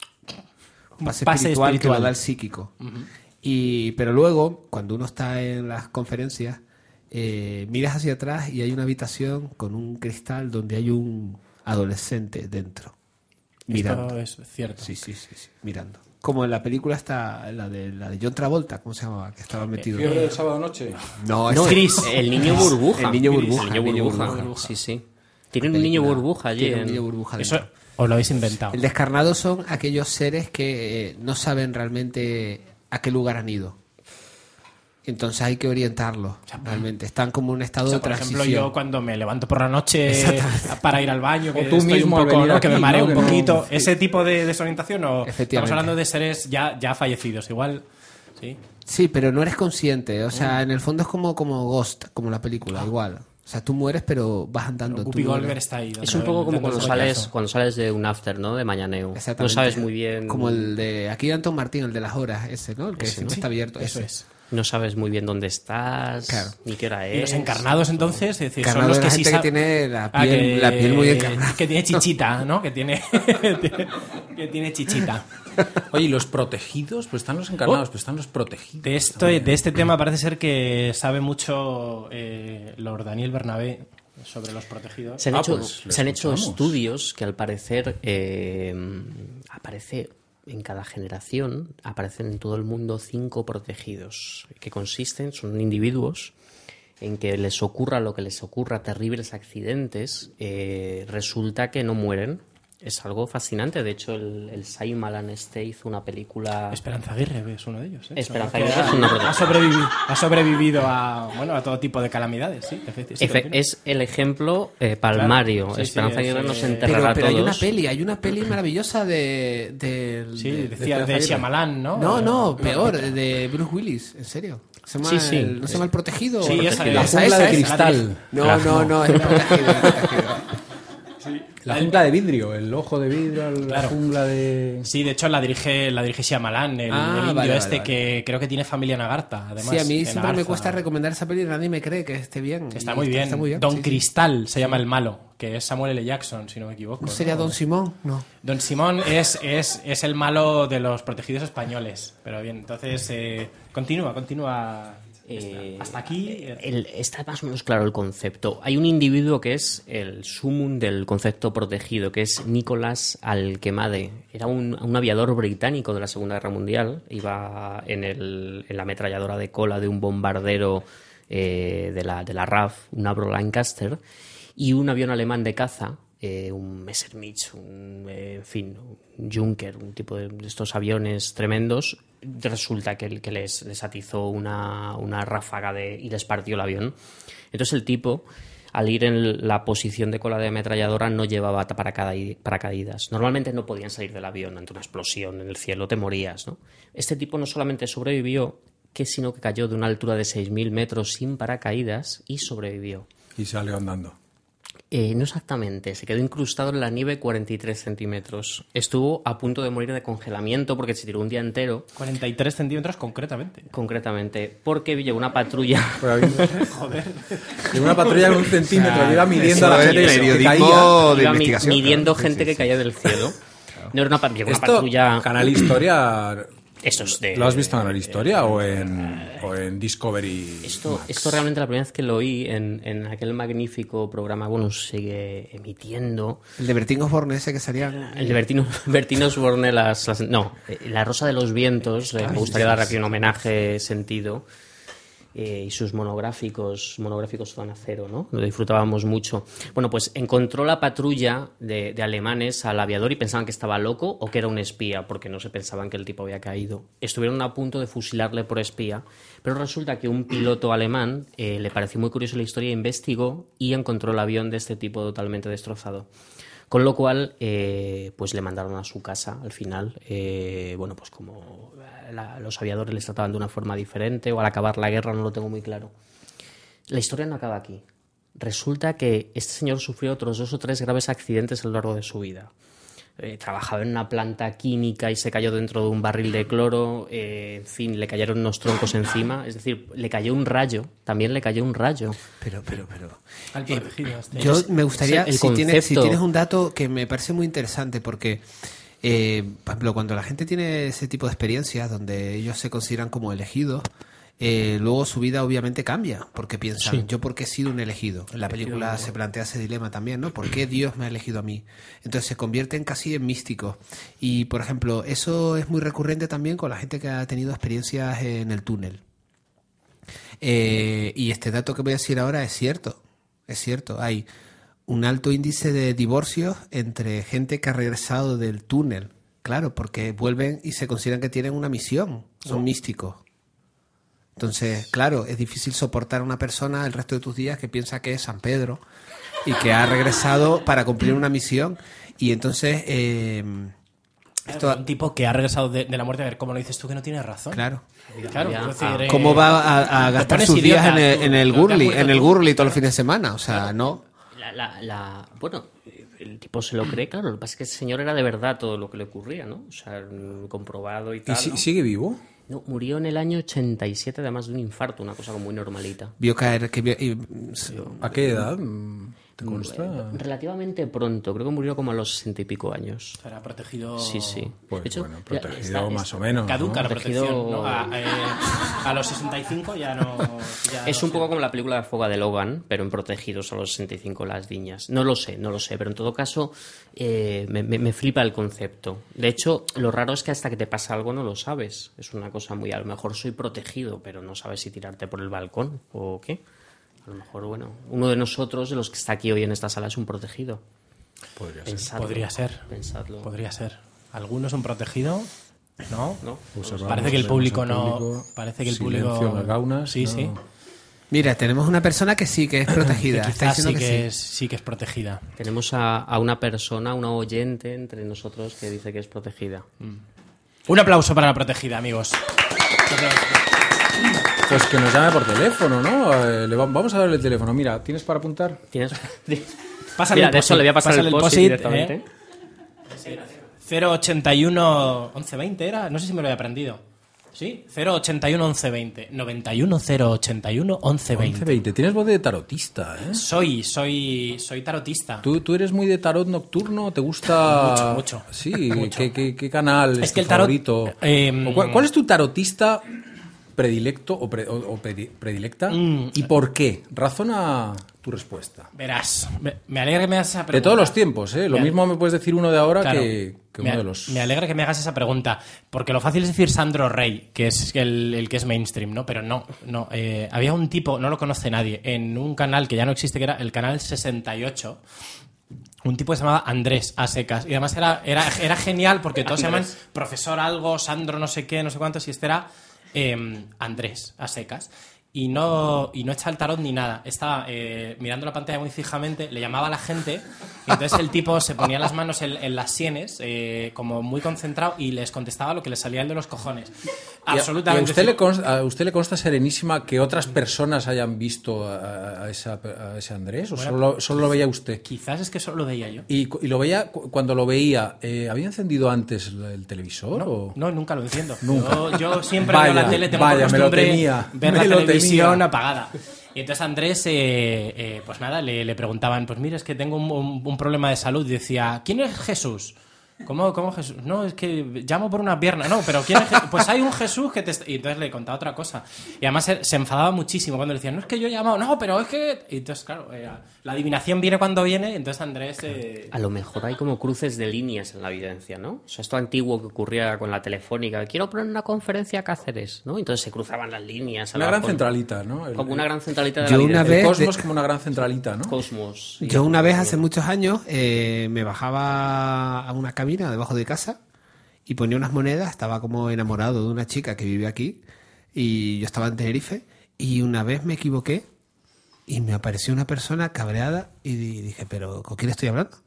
Un pase espiritual que lo da el psíquico. Pero luego, cuando uno está en las conferencias, miras hacia atrás y hay una habitación con un cristal donde hay un adolescente dentro, mirando. Esto es cierto. Sí, mirando. Como en la película está la de John Travolta, ¿cómo se llamaba? Que estaba metido. ¿Fiebre del sábado noche? No, No, Chris. el niño burbuja. El niño burbuja. El niño burbuja. Sí, sí. Tienen un niño burbuja allí. Tiene un niño burbuja Eso dentro. os lo habéis inventado. El descarnado son aquellos seres que no saben realmente a qué lugar han ido. Entonces hay que orientarlos, realmente. Están como en un estado O sea, de por transición. ejemplo, yo cuando me levanto por la noche para ir al baño, que O tú estoy mismo un al poco, venir ¿no? Que me aquí, mareo ¿no? un Que no- poquito. ¿Ese tipo de desorientación o estamos Efectivamente. hablando de seres ya fallecidos? Igual, sí. Sí, pero no eres consciente. O sea, en el fondo es como Ghost, como la película, igual. O sea, tú mueres, pero vas andando. Guppy tú Goldberg mueres. está ahí. Es un poco como dando cuando sales de un after, ¿no? De mañaneo. No Exactamente. sabes muy bien. Como el de aquí de Antón Martín, el de las horas, ese, ¿no? El que siempre está abierto. Eso ese. es. No sabes muy bien dónde estás, Claro. ni qué hora Y los es. encarnados, entonces, es decir, Encarnado son los es que la sí gente que saben. tiene la piel muy encarnada. Que tiene chichita, ¿no? Que tiene chichita. Oye, ¿y los protegidos? Pues están los encarnados, pues están los protegidos. De este tema parece ser que sabe mucho Lord Daniel Bernabé sobre los protegidos. Se han hecho, pues lo se han hecho escuchamos. estudios que al parecer aparece en cada generación, aparecen en todo el mundo 5 protegidos, que son individuos en que les ocurra lo que les ocurra, terribles accidentes, resulta que no mueren. Es algo fascinante. De hecho, el Shyamalan hizo una película... Esperanza Aguirre es uno de ellos. Esperanza Que Aguirre es uno de ellos. ha sobrevivido a todo tipo de calamidades, sí. Es el ejemplo palmario. Claro. Sí, Esperanza sí, Aguirre es, nos Pero enterrará a hay todos. una peli maravillosa de Sí, decía Esperanza de Aguirre. Shyamalan, ¿no? No, peor, de Bruce Willis, en serio. Se llama Sí. ¿No se llama El Protegido? Sí, o esa Protegido? es. La jungla de esa es, cristal. No, es El Protegido. La jungla de vidrio, el ojo de vidrio, la Claro. jungla de... Sí, de hecho la dirige Shyamalan, el indio vale, este vale. que creo que tiene familia Nagarta, además. Sí, a mí en siempre me Agartha. cuesta recomendar esa peli y nadie me cree que esté bien. Está Y muy bien. Está muy bien. Don sí, sí. Cristal se llama el malo, que es Samuel L. Jackson, si no me equivoco. ¿No sería Don Simón? No. Don Simón es el malo de los protegidos españoles. Pero bien, entonces continúa. Hasta aquí. Está más o menos claro el concepto. Hay un individuo que es el sumum del concepto protegido, que es Nicolás Alquemade. Era un aviador británico de la Segunda Guerra Mundial. Iba en la ametralladora de cola de un bombardero de la RAF, un Avro Lancaster, y un avión alemán de caza, un Messerschmitt, un Junker, un tipo de estos aviones tremendos. Resulta que les atizó una ráfaga y les partió el avión. Entonces el tipo, al ir en la posición de cola de ametralladora, no llevaba paracaídas. Normalmente no podían salir del avión ante una explosión en el cielo, te morías, ¿no? Este tipo no solamente sobrevivió, sino que cayó de una altura de 6.000 metros sin paracaídas y sobrevivió. Y salió andando. No exactamente, se quedó incrustado en la nieve 43 centímetros. Estuvo a punto de morir de congelamiento porque se tiró un día entero, 43 centímetros concretamente. porque llegó una patrulla. Joder. Llegó una patrulla con 1 centímetro, iba midiendo a la Eso gente es que periodismo caía. de Iba investigación. midiendo claro. gente Sí, que sí. caía del cielo. No era una, llegó una Esto, patrulla. Canal Historia, Estos de, ¿lo has visto en Canal Historia o en Discovery? Esto Max? realmente la primera vez que lo oí en aquel magnífico programa, bueno, sigue emitiendo. El de Bertín Osborne ese que salía... El de Bertín Osborne, La Rosa de los Vientos, me gustaría dar aquí un homenaje sentido. Y sus monográficos Zona Cero, ¿no? Lo disfrutábamos mucho. Bueno, pues encontró la patrulla de alemanes al aviador y pensaban que estaba loco o que era un espía, porque no se pensaban que el tipo había caído. Estuvieron a punto de fusilarle por espía, pero resulta que un piloto alemán le pareció muy curioso la historia, investigó y encontró el avión de este tipo totalmente destrozado. Con lo cual, pues le mandaron a su casa al final. Bueno, pues como los aviadores les trataban de una forma diferente, o al acabar la guerra, no lo tengo muy claro. La historia no acaba aquí. Resulta que este señor sufrió otros 2 o 3 graves accidentes a lo largo de su vida. Trabajaba en una planta química y se cayó dentro de un barril de cloro, en fin, le cayeron unos troncos encima, es decir, le cayó un rayo, también le cayó un rayo. Pero. Al protegido. Yo me gustaría, el si tienes concepto. un dato que me parece muy interesante, porque, por ejemplo, cuando la gente tiene ese tipo de experiencias donde ellos se consideran como elegidos, luego su vida obviamente cambia, porque piensan, ¿yo por qué he sido un elegido? En la película se plantea ese dilema también, ¿no? ¿Por qué Dios me ha elegido a mí? Entonces se convierten casi en místicos. Y, por ejemplo, eso es muy recurrente también con la gente que ha tenido experiencias en el túnel. Y este dato que voy a decir ahora es cierto. Hay un alto índice de divorcios entre gente que ha regresado del túnel. Claro, porque vuelven y se consideran que tienen una misión. Son místicos. Entonces, claro, es difícil soportar a una persona el resto de tus días que piensa que es San Pedro y que ha regresado para cumplir una misión. Y entonces... Un tipo que ha regresado de la muerte, a ver, ¿cómo lo dices tú que no tienes razón? Claro. Claro, es decir, ¿Cómo va a gastar sus días en el Gurli Gurli todos los fines de semana? O sea, no... Bueno, el tipo se lo cree, claro. Lo que pasa es que ese señor era de verdad todo lo que le ocurría, ¿no? O sea, comprobado y tal. ¿Y sigue vivo? No, murió en el año 87, además de un infarto, una cosa como muy normalita. Vio caer... ¿A qué edad? ¿Te consta? Relativamente pronto, creo que murió como a los 60 y pico años. Será protegido... Sí. Pues De hecho, bueno, protegido más o menos. Caduca la Protegido- protección, ¿no? A los 65 ya no... Es un poco como la película de Fuga de Logan, pero en Protegidos a los 65 las viñas. No lo sé, pero en todo caso me flipa el concepto. De hecho, lo raro es que hasta que te pasa algo no lo sabes. Es una cosa muy... A lo mejor soy protegido, pero no sabes si tirarte por el balcón o qué. A lo mejor, bueno, uno de nosotros, de los que está aquí hoy en esta sala, es un protegido. Podría ser. Pensadlo. Podría ser. ¿Alguno es un protegido? ¿No? ¿No? Parece que el público no... Parece que el Silencio público... en las gaunas. Sí, no. sí. Mira, tenemos una persona que sí, que es protegida. Que Está quizás diciendo que sí que es protegida. Tenemos a una persona, una oyente entre nosotros que dice que es protegida. Un aplauso para la protegida, amigos. Pues que nos llame por teléfono, ¿no? Vamos a darle el teléfono. Mira, ¿tienes para apuntar? ¿Tienes? Pásale Mira, el de eso post-it, le voy a pasar pásale el el post-it post-it, directamente. 081 1120 era, no sé si me lo he aprendido. ¿Sí? 081 1120. 91 081 1120. 11:20. Tienes voz de tarotista, ¿eh? Soy tarotista. ¿Tú eres muy de tarot nocturno? ¿Te gusta...? Mucho. Sí, Mucho. ¿Qué canal es que tu el tarot, favorito? ¿O ¿Cuál es tu tarotista predilecto o predilecta? ¿Y por qué? Razona tu respuesta. Verás, me alegra que me hagas esa pregunta. De todos los tiempos, ¿eh? Lo mismo me puedes decir uno de ahora Claro. que uno de los... Me alegra que me hagas esa pregunta, porque lo fácil es decir Sandro Rey, que es el que es mainstream, ¿no? Pero no. Había un tipo, no lo conoce nadie, en un canal que ya no existe, que era el canal 68, un tipo que se llamaba Andrés a secas, y además era genial porque todos se llaman profesor algo, Sandro no sé qué, no sé cuántos, y este era Andrés a secas. Y no echa el tarot ni nada. Estaba mirando la pantalla muy fijamente, le llamaba a la gente, y entonces el tipo se ponía las manos en las sienes, como muy concentrado, y les contestaba lo que le salía el de los cojones. Absolutamente. ¿Y a usted le consta serenísima que otras personas hayan visto a ese Andrés? ¿O solo lo veía usted? Quizás es que solo lo veía yo. ¿Y lo veía, cuando lo veía, había encendido antes el televisor? o? No, nunca lo enciendo. Nunca. Yo siempre Vaya, veo la tele, tengo vaya, por me lo costumbre temía, ver me la lo televisión temía. apagada. Y entonces Andrés, pues nada, le preguntaban, pues mira, es que tengo un problema de salud. Y decía, ¿quién es Jesús? ¿Cómo Jesús? No, es que llamo por una pierna. No, pero ¿quién es Jesús? Pues hay un Jesús que te... Y entonces le contaba otra cosa. Y además se enfadaba muchísimo cuando le decían, no, es que yo he llamado, no, pero es que... Y entonces, claro, la adivinación viene cuando viene, y entonces Andrés... A lo mejor hay como cruces de líneas en la evidencia, ¿no? O sea, esto antiguo que ocurría con la telefónica. Quiero poner una conferencia a Cáceres, ¿no? Entonces se cruzaban las líneas. Una gran centralita, ¿no? Como una gran centralita de Yo la una evidencia. vez- El cosmos como una gran centralita, ¿no? Cosmos. Yo una vez, hace muchos años, me bajaba a una cabina debajo de casa y ponía unas monedas. Estaba como enamorado de una chica que vive aquí y yo estaba en Tenerife, y una vez me equivoqué y me apareció una persona cabreada y dije, ¿pero con quién estoy hablando?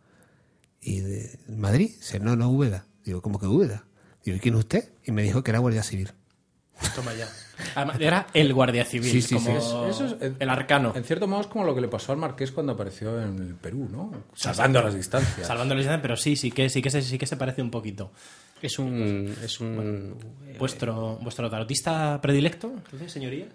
Y de Madrid. Dice, no, Úbeda. Digo, ¿cómo que Úbeda? Digo, ¿y quién es usted? Y me dijo que era guardia civil. Toma ya. Además, era el guardia civil, Sí, como Eso es, el arcano. En cierto modo es como lo que le pasó al Marqués cuando apareció en el Perú, ¿no? Salvando las distancias. Salvando la distancia, pero sí que se parece un poquito. Es un ¿Vuestro tarotista predilecto, entonces, señorías?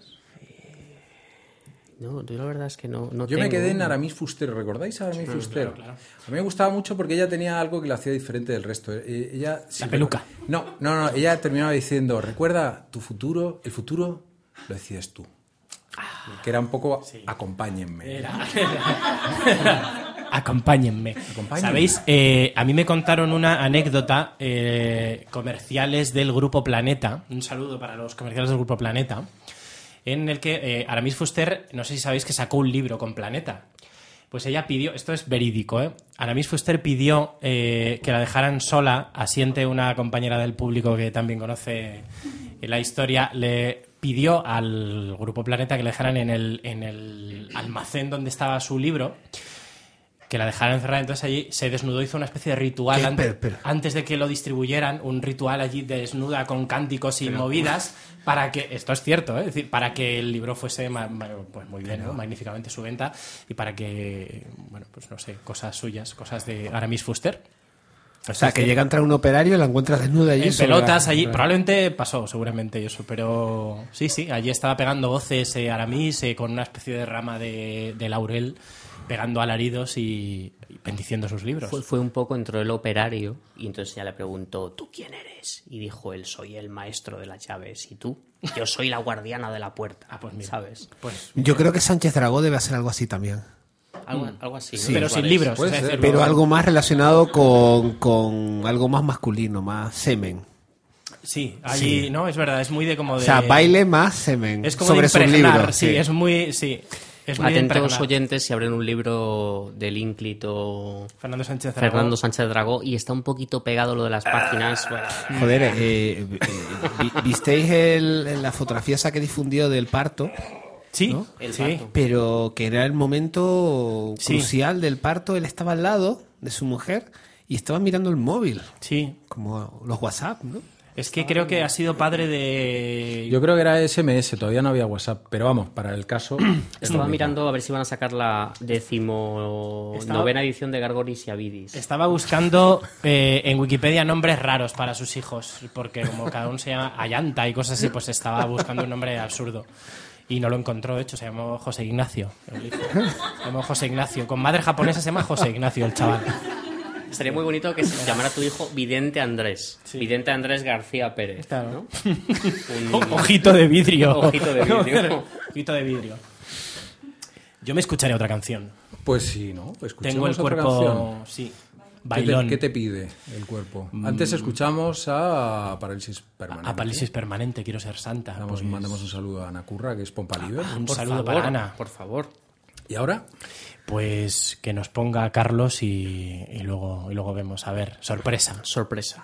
No, yo la verdad es que no Yo me tengo. quedé en Aramis Fuster, ¿recordáis a Aramis Fuster? claro. A mí me gustaba mucho porque ella tenía algo que la hacía diferente del resto. Ella La peluca. No, ella terminaba diciendo, recuerda, el futuro lo decides tú. Que era un poco, acompáñenme. Acompáñenme. ¿Sabéis? A mí me contaron una anécdota, comerciales del Grupo Planeta. Un saludo para los comerciales del Grupo Planeta. En el que Aramis Fuster, no sé si sabéis que sacó un libro con Planeta. Pues ella pidió, esto es verídico, Aramis Fuster pidió que la dejaran sola, asiente una compañera del público que también conoce la historia, le pidió al Grupo Planeta que le dejaran en el almacén donde estaba su libro, que la dejaran encerrada. Entonces allí se desnudó, hizo una especie de ritual antes de que lo distribuyeran, un ritual allí desnuda con cánticos y movidas, para que, esto es cierto, es decir, para que el libro fuese pues muy bien, ¿no? Magníficamente su venta, y para que, bueno, pues no sé, cosas suyas, cosas de Aramis Fuster. O sea, que llega a entrar un operario y la encuentras desnuda allí. En pelotas allí, probablemente pasó seguramente eso, pero sí, allí estaba pegando voces Aramis con una especie de rama de laurel, pegando alaridos y bendiciendo sus libros. Fue un poco, entró el operario y entonces ella le preguntó, ¿tú quién eres? Y dijo él, soy el maestro de las llaves. ¿Y tú? Yo soy la guardiana de la puerta. Pues mira, ¿sabes? Pues Yo creo que Sánchez Dragó debe hacer algo así también. Algo así, ¿no? sí, pero sin libros. Puede es decir, ser, Pero algo más relacionado con algo más masculino, más semen. Sí, allí, ¿no? Es verdad, es muy de como de... O sea, baile más semen es como sobre de sus impregnar, libros. sí, es muy... Sí, es muy de Atentos impregnar. oyentes si abren un libro del ínclito Fernando Sánchez Dragó. Fernando Sánchez Dragó y está un poquito pegado lo de las páginas. Bueno, Joder, ¿visteis la fotografía esa que difundió del parto? Sí, ¿no? El sí. parto. Pero que era el momento Sí. crucial del parto. Él estaba al lado de su mujer y estaba mirando el móvil, Sí. como los WhatsApp, ¿no? Es que creo que ha sido padre de... Yo creo que era SMS, todavía no había WhatsApp, pero vamos, para el caso... Estaba mirando a ver si van a sacar la 19ª edición de Gargonis y Avidis. Estaba buscando en Wikipedia nombres raros para sus hijos, porque como cada uno se llama Ayanta y cosas así, pues estaba buscando un nombre absurdo. Y no lo encontró, de hecho, se llamó José Ignacio. El hijo. Se llamó José Ignacio. Con madre japonesa se llama José Ignacio, el chaval. Estaría muy bonito que se llamara tu hijo Vidente Andrés. Sí. Vidente Andrés García Pérez. Claro. ¿No? Ojito de vidrio. Ojito de vidrio. Ojito de vidrio. Yo me escucharé otra canción. Pues sí, ¿no? Pues Tengo el escuchemos otra cuerpo... canción. Sí. ¿Qué Bailón. te pide el cuerpo? Antes escuchamos a Parálisis Permanente. A Parálisis Permanente, quiero ser santa. Pues, Mandamos un saludo a Ana Curra, que es Pompa Libre. un Por saludo favor, para Ana. por favor. ¿Y ahora? Pues que nos ponga Carlos y luego vemos. A ver, sorpresa. Sorpresa.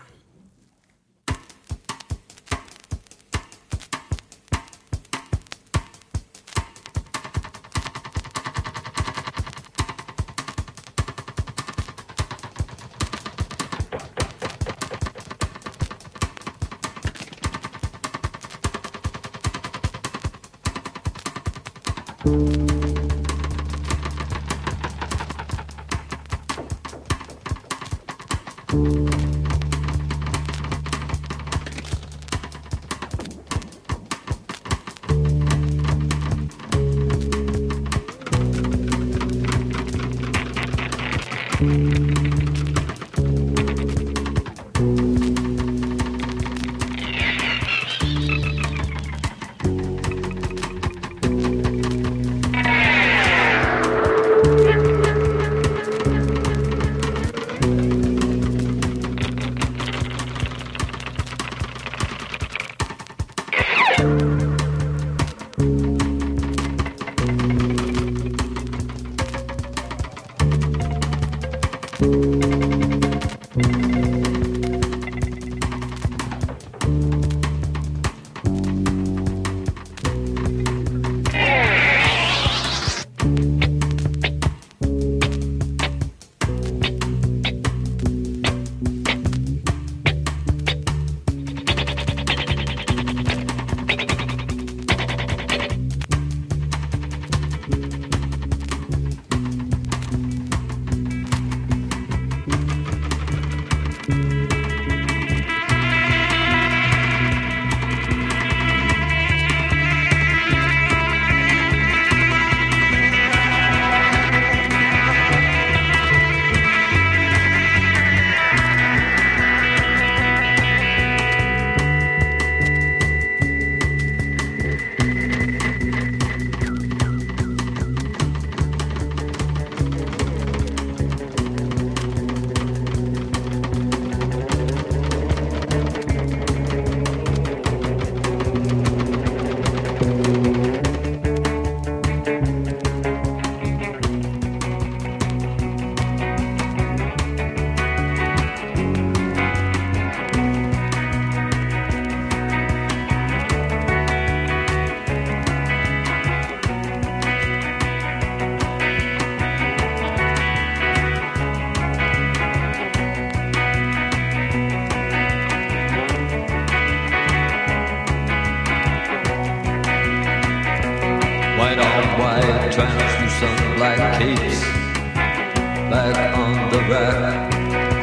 on white, translucent black capes back on the rack.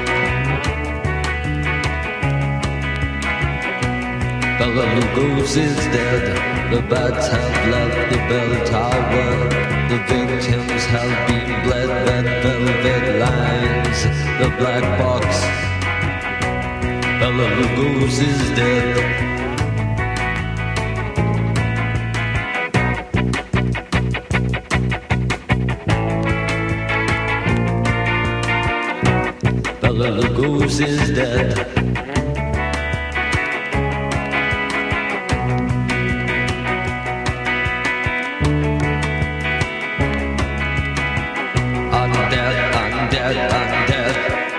Bela Lugos is dead, the bats have left the bell tower, the victims have been bled, red velvet lines, the black box. Bela Lugos is dead. Bela Lugos is dead. I'm dead, I'm dead, I'm dead.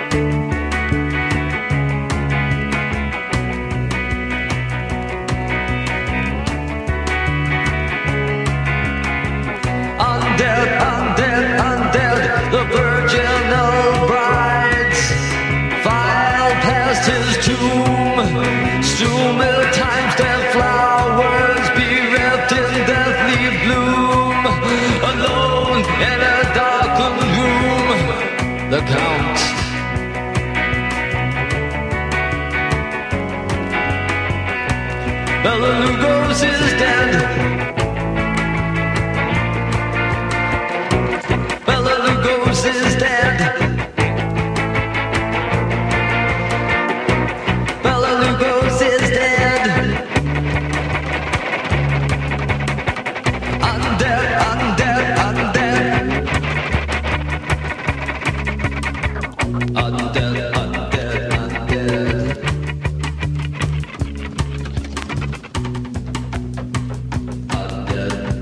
I'm dead, I'm dead, I'm dead. The virginal brides file past his tomb. Still times their flowers bereft in deathly bloom. Alone in a darkened room, the Count. Bela Lugos is dead. Bela Lugos is dead. Bela Lugos is dead. I'm dead, I'm dead, I'm dead. I'm dead, I'm dead, I'm dead. I'm dead.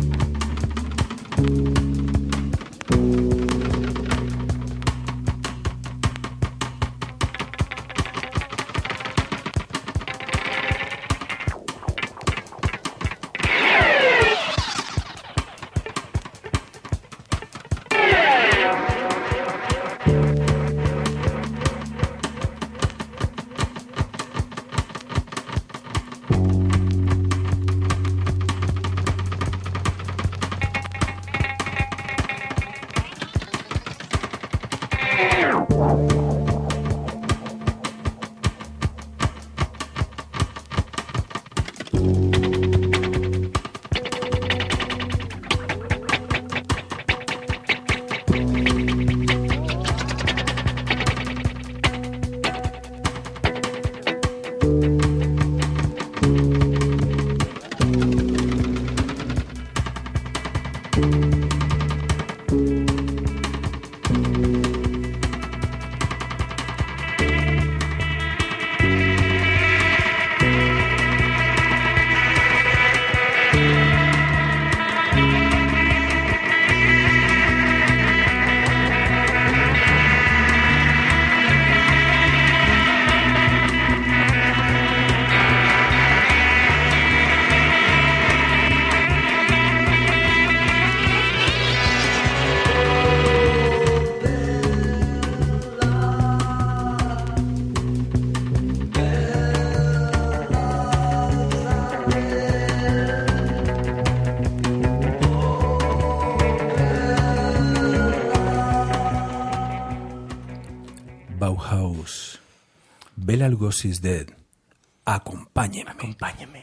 Bauhaus. Bela Lugos is dead. Acompáñeme. Acompáñeme,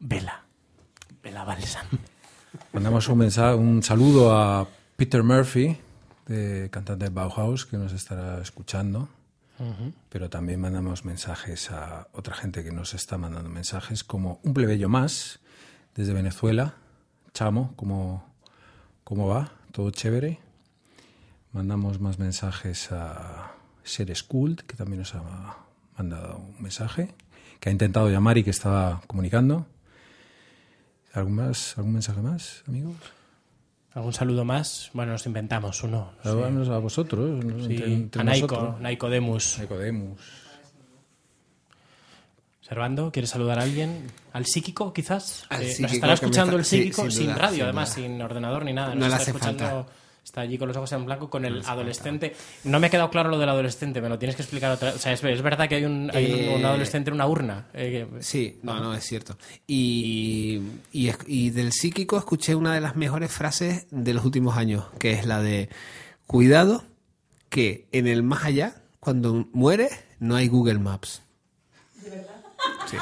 Bela Balsam. Mandamos un saludo a Peter Murphy, cantante de Bauhaus, que nos estará escuchando. Pero también mandamos mensajes a otra gente que nos está mandando mensajes, como un plebeyo más desde Venezuela. Chamo, ¿cómo va? ¿Todo chévere? Mandamos más mensajes a Ser School, que también nos ha mandado un mensaje, que ha intentado llamar y que estaba comunicando. ¿Algún mensaje más, amigos? ¿Algún saludo más? Bueno, nos inventamos uno. Sí. A vosotros. Sí. Entre a Naiko Demus. Servando, ¿quieres saludar a alguien? ¿Al psíquico, quizás? Al psíquico, nos estará escuchando el psíquico sin sin duda, radio, sin además, duda. sin ordenador ni nada. No Nos le está hace escuchando falta. Está allí con los ojos en blanco con el adolescente. No me ha quedado claro lo del adolescente, me lo tienes que explicar otra vez. O sea, es verdad que hay un adolescente en una urna. Sí, no, es cierto. Y del psíquico escuché una de las mejores frases de los últimos años, que es la de: cuidado, que en el más allá, cuando mueres, no hay Google Maps. ¿De verdad? Sí.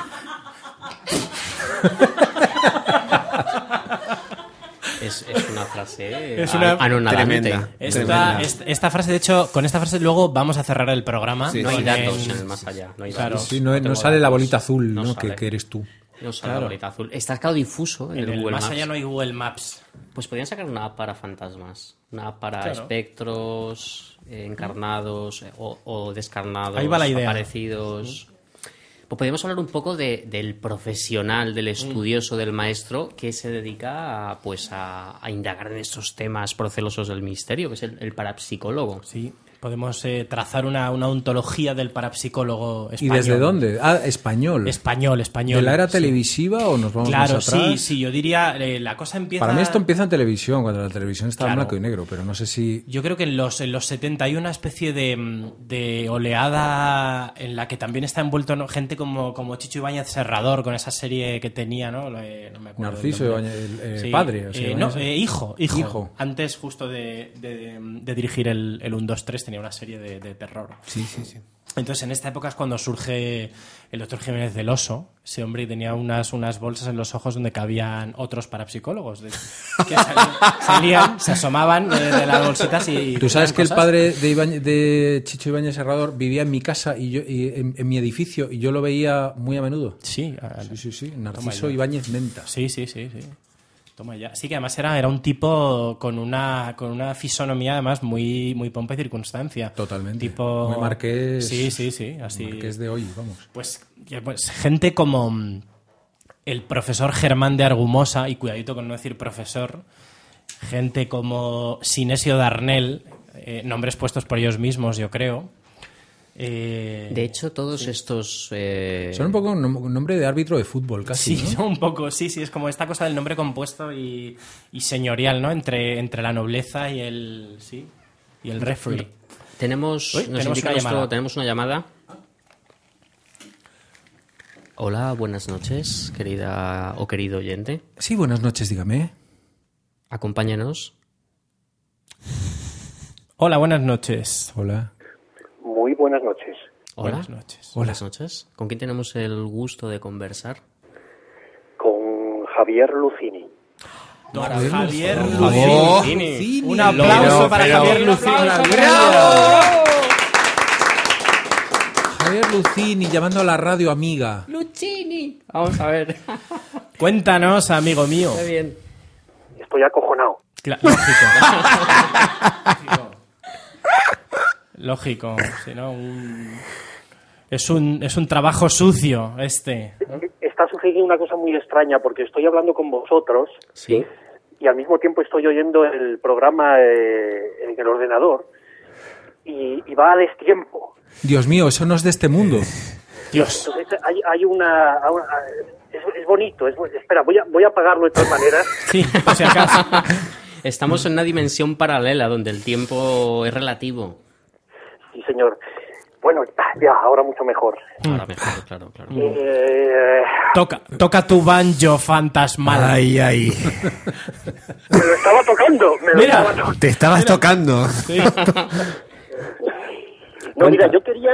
Es una frase anonadante. Tremenda. Esta frase, de hecho, con esta frase luego vamos a cerrar el programa. Sí, no hay datos en el más allá. No hay datos. Sí, no sale la bolita azul, ¿no? Que eres tú. No sale la bolita azul. Está claro difuso en el Google más Maps. Allá no hay Google Maps. Pues podrían sacar una app para fantasmas. Una app para espectros encarnados o descarnados. Ahí va la idea. Aparecidos. Pues podríamos hablar un poco del profesional, del estudioso, del maestro que se dedica a indagar en estos temas procelosos del misterio, que es el parapsicólogo. Sí, podemos trazar una ontología del parapsicólogo español. ¿Y desde dónde? Español. Español. ¿De la era televisiva o nos vamos más atrás? Claro, sí, yo diría, la cosa empieza... Para mí esto empieza en televisión, cuando la televisión estaba en blanco y negro, pero no sé si... Yo creo que en los 70 hay una especie de oleada en la que también está envuelto gente como Chicho Ibáñez Serrador, con esa serie que tenía, ¿no? No me acuerdo. Narciso Ibáñez, padre. Hijo. Antes justo de dirigir el 1-2-3 tenía una serie de terror. Sí. Entonces, en esta época es cuando surge el doctor Jiménez del Oso, ese hombre, y tenía unas bolsas en los ojos donde cabían otros parapsicólogos que salían, se asomaban de las bolsitas y... Tú sabes que el padre de Chicho Ibáñez Serrador vivía en mi casa y en mi edificio, y yo lo veía muy a menudo. Sí. Narciso Ibáñez Menta. Sí. Toma ya. Sí, que además era un tipo con una fisonomía además muy, muy pompa y circunstancia. Totalmente. Tipo... Muy marqués. Sí, así. Marqués de hoy, vamos. Pues gente como el profesor Germán de Argumosa, y cuidadito con no decir profesor, gente como Sinesio Darnell, nombres puestos por ellos mismos, yo creo. De hecho, todos estos... Son un poco un nombre de árbitro de fútbol, casi, sí, ¿no? Un poco, sí, es como esta cosa del nombre compuesto y señorial, ¿no? Entre la nobleza y el referee. Tenemos una llamada. Hola, buenas noches, querida o querido oyente. Sí, buenas noches, dígame. Acompáñanos. Hola, buenas noches. Hola. Muy buenas noches. Hola. Buenas noches. Buenas noches. ¿Con quién tenemos el gusto de conversar? Con Javier Lucini. Javier Lucini. Un aplauso para Javier Lucini. Javier Lucini, llamando a la radio amiga. Lucini. Vamos a ver. Cuéntanos, amigo mío. Muy bien. Estoy acojonado. Lógico, si no, es un trabajo sucio este, ¿no? Está sucediendo una cosa muy extraña porque estoy hablando con vosotros, sí, y al mismo tiempo estoy oyendo el programa en el ordenador y va a destiempo. Dios mío, eso no es de este mundo. Dios. Entonces hay una es bonito, espera, voy a apagarlo de todas maneras. Sí, por si acaso. Estamos en una dimensión paralela donde el tiempo es relativo. Sí, señor. Bueno, ya, ahora mucho mejor. Ahora mejor, claro. Toca tu banjo fantasmal. Ay. Me lo estaba tocando. Te estabas tocando. Sí. No, mira, yo quería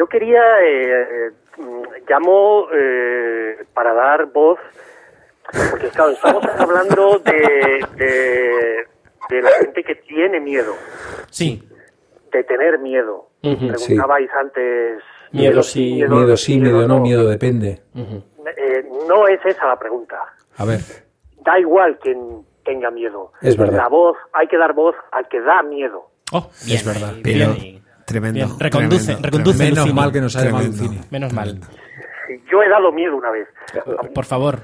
llamo para dar voz, porque claro, estamos hablando de la gente que tiene miedo. Sí. De tener miedo. Preguntabais antes... Miedo sí, miedo no, miedo depende. No es esa la pregunta. A ver. Da igual quien tenga miedo. Es verdad. La voz, hay que dar voz al que da miedo. Oh, bien, es verdad. Pero tremendo. Bien. Reconduce. Menos Lucini. mal que nos ha llamado Tremendo. Lucini. Menos mal. Yo he dado miedo una vez. Por favor.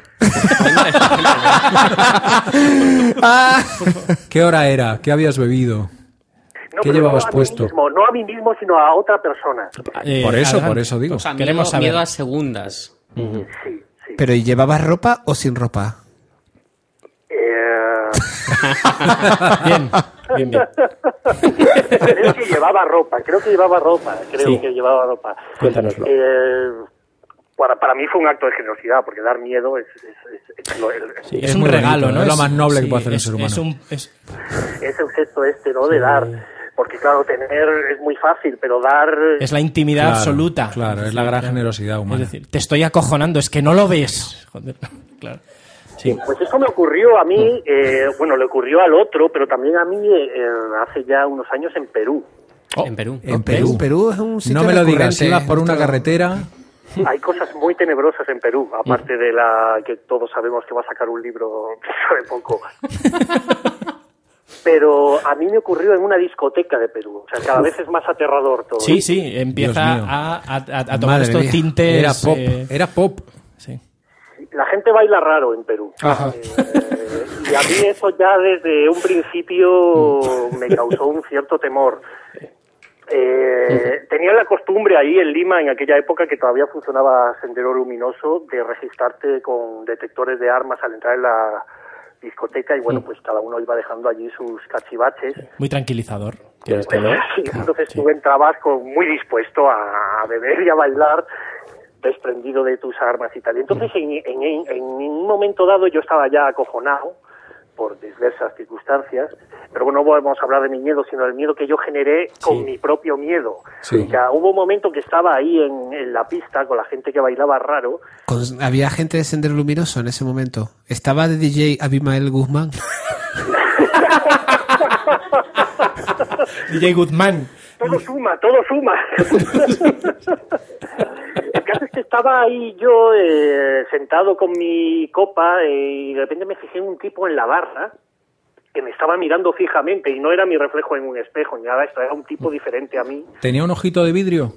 ¿Qué hora era? ¿Qué habías bebido? No, ¿Qué pero llevabas no a mí puesto? mismo, no a mí mismo, sino a otra persona. Por adelante. eso digo. O sea, Queremos saber. miedo a segundas. Sí. ¿Pero y llevabas ropa o sin ropa? Bien. Creo que llevaba ropa. Sí. Cuéntanoslo. Para mí fue un acto de generosidad, porque dar miedo es Sí, Es es un muy regalo, bonito, ¿no? es lo más noble que sí, puede hacer un ser humano. es el gesto ¿no? De dar. Porque claro, tener es muy fácil, pero dar... Es la intimidad Claro, absoluta. Claro, es la gran generosidad humana. Es decir, te estoy acojonando, es que no lo ves. Joder, claro. Sí. Pues eso me ocurrió a mí, le ocurrió al otro, pero también a mí hace ya unos años en Perú. En Perú. En Perú. Perú es un sitio No me lo digas, recurrente. ibas por una carretera... Hay cosas muy tenebrosas en Perú, aparte de la que todos sabemos que va a sacar un libro dentro de poco. Pero a mí me ocurrió en una discoteca de Perú. O sea, cada vez es más aterrador todo. Sí, empieza Dios mío. a tomar Madre estos mía. tintes. Era pop. Sí. La gente baila raro en Perú. Ajá. Y a mí eso ya desde un principio me causó un cierto temor. Tenía la costumbre ahí en Lima, en aquella época que todavía funcionaba Sendero Luminoso, de registrarte con detectores de armas al entrar en la discoteca y bueno, pues cada uno iba dejando allí sus cachivaches. Muy tranquilizador. Que esto, ¿no? Sí, entonces tú entrabas muy dispuesto a beber y a bailar, desprendido de tus armas y tal. Y entonces en un momento dado yo estaba ya acojonado por diversas circunstancias, pero bueno, no vamos a hablar de mi miedo, sino del miedo que yo generé con mi propio miedo. Sí. O sea, hubo un momento que estaba ahí en la pista con la gente que bailaba raro. Había gente de Sendero Luminoso en ese momento. Estaba de DJ Abimael Guzmán. DJ Guzmán. Todo suma. El caso es que estaba ahí yo sentado con mi copa y de repente me fijé en un tipo en la barra que me estaba mirando fijamente y no era mi reflejo en un espejo ni nada, esto era un tipo diferente a mí. ¿Tenía un ojito de vidrio?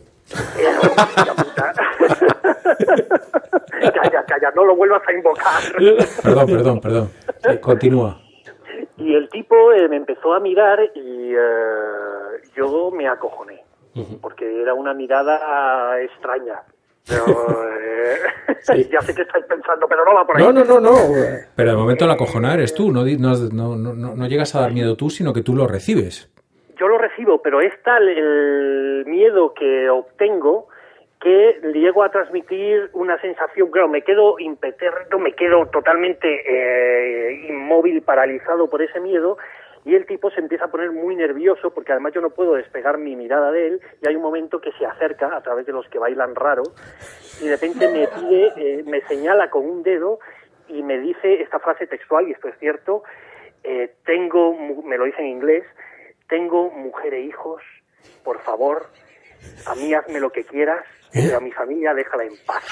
Calla, no lo vuelvas a invocar. Perdón. Sí, continúa. Y el tipo me empezó a mirar y yo me acojoné, porque era una mirada extraña. Pero, ya sé que estáis pensando, pero no va por ahí. No. Pero de momento la acojona eres tú, no llegas a dar miedo tú, sino que tú lo recibes. Yo lo recibo, pero es tal el miedo que obtengo que llego a transmitir una sensación, claro, me quedo impeterno, me quedo totalmente inmóvil, paralizado por ese miedo, y el tipo se empieza a poner muy nervioso porque además yo no puedo despegar mi mirada de él y hay un momento que se acerca a través de los que bailan raro y de repente me pide, me señala con un dedo y me dice esta frase textual, y esto es cierto, me lo dice en inglés, tengo mujer e hijos, por favor, a mí hazme lo que quieras, pero a mi familia déjala en paz.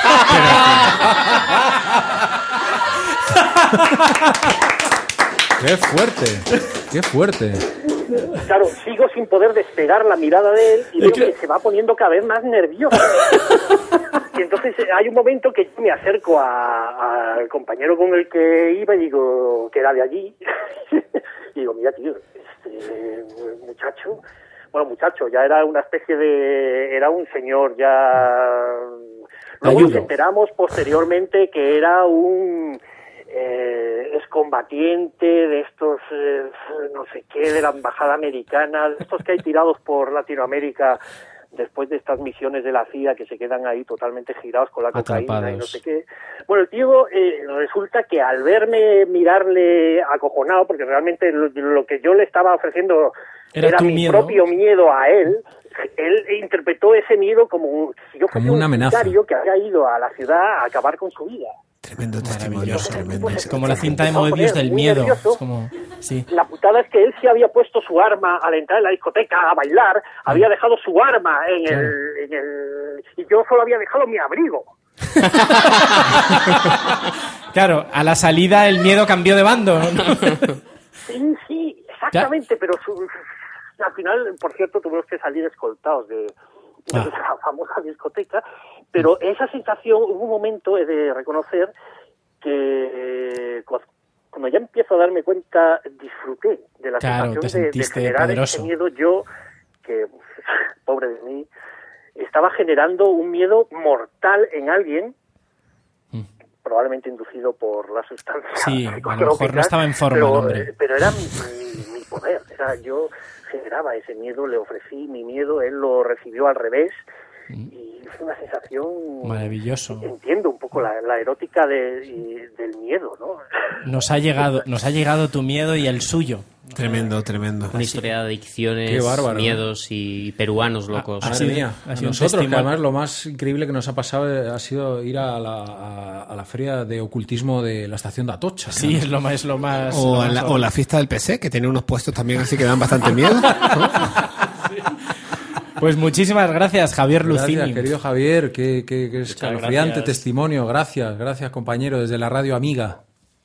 ¡Qué fuerte! Claro, sigo sin poder despegar la mirada de él y veo que se va poniendo cada vez más nervioso. Y entonces hay un momento que yo me acerco al compañero con el que iba y digo, que era de allí, y digo, mira tío, muchacho, ya era una especie era un señor ya... Luego nos enteramos posteriormente que era un excombatiente de estos, no sé qué, de la embajada americana, de estos que hay tirados por Latinoamérica después de estas misiones de la CIA que se quedan ahí totalmente girados con la cocaína atrapados. Y no sé qué. Bueno, el tío resulta que al verme mirarle acojonado, porque realmente lo que yo le estaba ofreciendo era mi miedo. Propio miedo a él interpretó ese miedo como si yo fuera una amenaza, que había ido a la ciudad a acabar con su vida. Tremendo testimonio, tremendo. Es como la cinta de Moebius del miedo. Es como, sí. La putada es que él sí había puesto su arma al entrar en la discoteca a bailar, había dejado su arma en el... Y yo solo había dejado mi abrigo. Claro, a la salida el miedo cambió de bando. Sí, exactamente, pero al final, por cierto, tuvimos que salir escoltados de la famosa discoteca, pero esa sensación, hubo un momento, he de reconocer, que cuando ya empiezo a darme cuenta, disfruté de la sensación de generar poderoso. Ese miedo. Yo, que pobre de mí, estaba generando un miedo mortal en alguien probablemente inducido por la sustancia. Sí, a lo mejor no estaba en forma el hombre. Pero era mi poder. Yo generaba ese miedo, le ofrecí mi miedo, él lo recibió al revés. Y fue una sensación... Maravilloso. Entiendo un poco la erótica del miedo, ¿no? Nos ha llegado tu miedo y el suyo. Tremendo, tremendo. Una historia de adicciones, miedos y peruanos locos. Madre mía, a nosotros, que además lo más increíble que nos ha pasado ha sido ir a la feria de ocultismo de la estación de Atocha. Sí, es lo más... O la fiesta del PC, que tiene unos puestos también así que dan bastante miedo, ¿no? Pues muchísimas gracias, Javier Lucini. Gracias, querido Javier, qué escalofriante testimonio. Gracias, compañero, desde la radio amiga.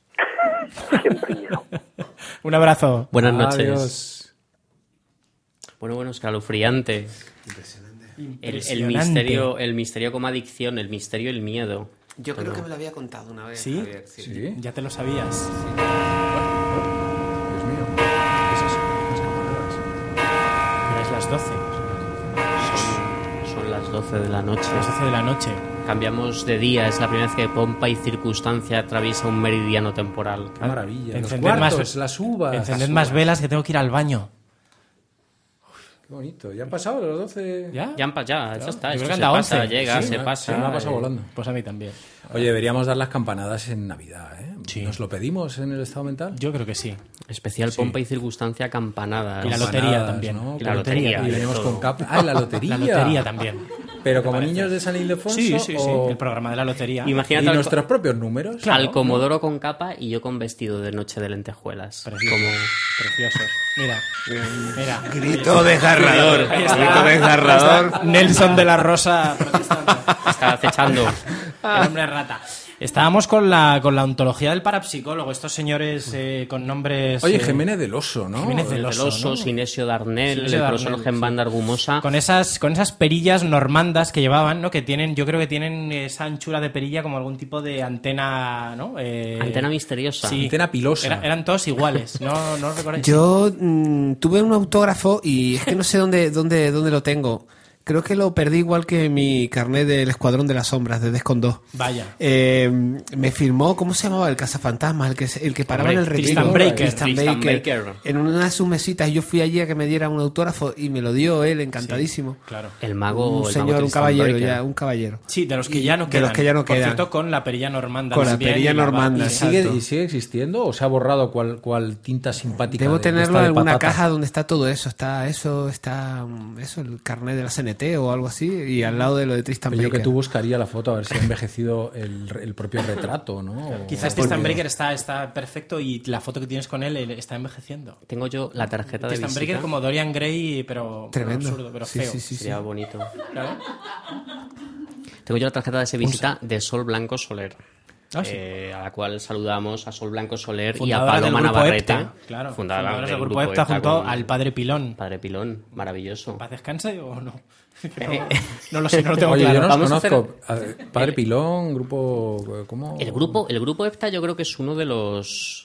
Un abrazo. Buenas noches. Adiós. Bueno, escalofriante. Impresionante. El misterio como adicción, el misterio y el miedo. Yo creo que me lo había contado una vez. ¿Sí? Javier, ¿Sí? Ya te lo sabías. Dios mío, ¿qué es eso? Las campanadas. Pero es las 12. Son las 12 de la noche. Las 12 de la noche. Cambiamos de día, es la primera vez que pompa y circunstancia atraviesa un meridiano temporal. Qué maravilla. Encended Los cuartos, las uvas. Encended más velas que tengo que ir al baño. Qué bonito. ¿Ya han pasado los 12? ¿Ya? Ya, eso está. Yo creo Esto que se anda pasa, 11. llega, Sí, se me pasa. ha pasado volando. Pues a mí también. Oye, deberíamos dar las campanadas en Navidad, ¿eh? Sí. ¿Nos lo pedimos en el estado mental? Yo creo que sí. Especial pompa y circunstancia campanadas. Y la lotería Campanadas, también. ¿no? Y la lotería. Y venimos todo. con capa. Ah, la lotería. La lotería también. Pero como niños de San Ildefonso. Sí, sí, sí. o- El programa de la lotería. ¿Y Imagínate nuestros propios números? al Comodoro con capa y yo con vestido de noche de lentejuelas. Precioso. Precioso. Mira. Grito desgarrador. Ahí está. Grito desgarrador. Nelson de la Rosa protestando. Está acechando. El hombre rata. Estábamos con la ontología del parapsicólogo, estos señores con nombres... Oye, Jiménez del Oso, ¿no? Jiménez del Oso, ¿no? Sinesio Darnell, Sinesio el Darnell, profesor Genbanda Argumosa. Con esas perillas normandas que llevaban, ¿no? Que tienen, yo creo que tienen esa anchura de perilla como algún tipo de antena, ¿no? Antena misteriosa. Sí. Antena pilosa. Eran todos iguales, ¿no recordáis? Yo tuve un autógrafo y es que no sé dónde lo tengo. Creo que lo perdí igual que mi carnet del Escuadrón de las Sombras, de Descon 2. Vaya. Me firmó, ¿cómo se llamaba? El cazafantasmas, el que paraba en el retiro. Tristan Baker. En una de sus mesitas yo fui allí a que me diera un autógrafo y me lo dio él, encantadísimo. Claro. El mago. Un señor, un Tristan caballero, Baker. ya, un caballero. Sí, de los que ya no De quedan. los que ya no Por quedan. cierto, con la perilla normanda. Con la también, perilla y la normanda, y- exacto. ¿Y sigue existiendo o se ha borrado cual tinta simpática? Debo de tenerlo esta en de alguna patata? caja donde está todo eso. Está el carnet de la CNT o algo así, y al lado de lo de Tristan Pero yo Baker. que tú buscaría la foto a ver si ha envejecido el propio retrato, ¿no? O- Quizás Tristan Baker está perfecto y la foto que tienes con él está envejeciendo. Tengo yo la tarjeta de Tristan visita. Baker como Dorian Gray, pero Tremendo. absurdo, pero Sí, feo. sí, sí, sí. Sería bonito. Claro. Tengo yo la tarjeta de visita de Sol Blanco Soler. Ah, sí. A la cual saludamos a Sol Blanco Soler Fundadora y a Paloma del grupo Navarrete. EPTA, claro. Fundadora Fundadora del del grupo EPTA junto con al padre Pilón. Padre Pilón, maravilloso. ¿Paz descanse o no? No lo sé, no lo tengo Oye, claro. yo no Vamos a os conozco. Padre Pilón, grupo... ¿Cómo? El grupo EPTA yo creo que es uno de los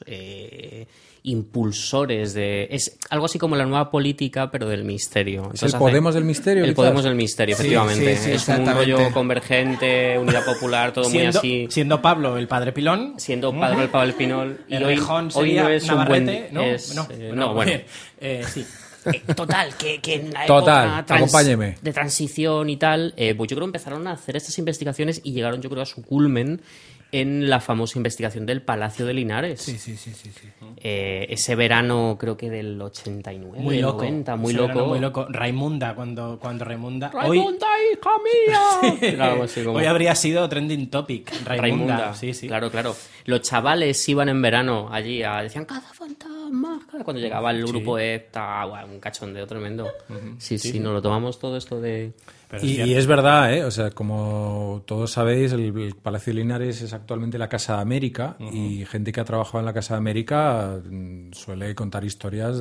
impulsores de... Es algo así como la nueva política, pero del misterio. ¿Es el Podemos del misterio, El quizás? Podemos del misterio, Sí, efectivamente. sí, sí, es un exactamente. rollo convergente, unidad popular, todo muy así. Siendo Pablo el padre Pilón. Siendo padre del Pablo Pinol. Y El hoy Rejón hoy sería no es un buen... Navarrete, ¿no? es- No, bueno. sí. Total, que en la Total, época acompáñeme. de transición y tal, pues yo creo que empezaron a hacer estas investigaciones y llegaron, yo creo, a su culmen en la famosa investigación del Palacio de Linares. Sí. Ese verano, creo que del 89, Muy loco. 90, muy Ese verano loco. muy loco. Raimunda, cuando Raimunda... ¡Raimunda, hija mía! Era algo así como... Hoy habría sido trending topic. Raimunda. Sí. Claro. Los chavales iban en verano allí, decían caza fantasmas. Cuando llegaba el grupo EPTA, un cachondeo tremendo. Sí, nos lo tomamos todo esto de... Y es verdad, ¿eh? O sea, como todos sabéis, el Palacio de Linares es actualmente la Casa de América y gente que ha trabajado en la Casa de América suele contar historias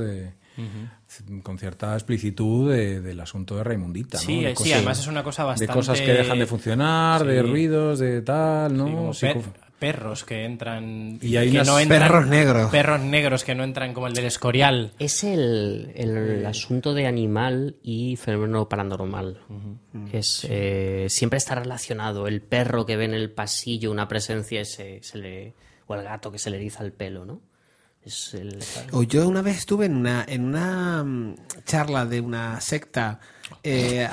con cierta explicitud del asunto de Raimundita, ¿no? Sí, De sí, además es una cosa bastante... De cosas que dejan de funcionar, de ruidos, de tal, ¿no? Sí, como perros que entran... Y hay que unos perros negros. Perros negros que no entran como el del Escorial. Es el asunto de animal y fenómeno paranormal. Es siempre está relacionado. El perro que ve en el pasillo una presencia o el gato que se le eriza el pelo, ¿no? O yo una vez estuve en una charla de una secta que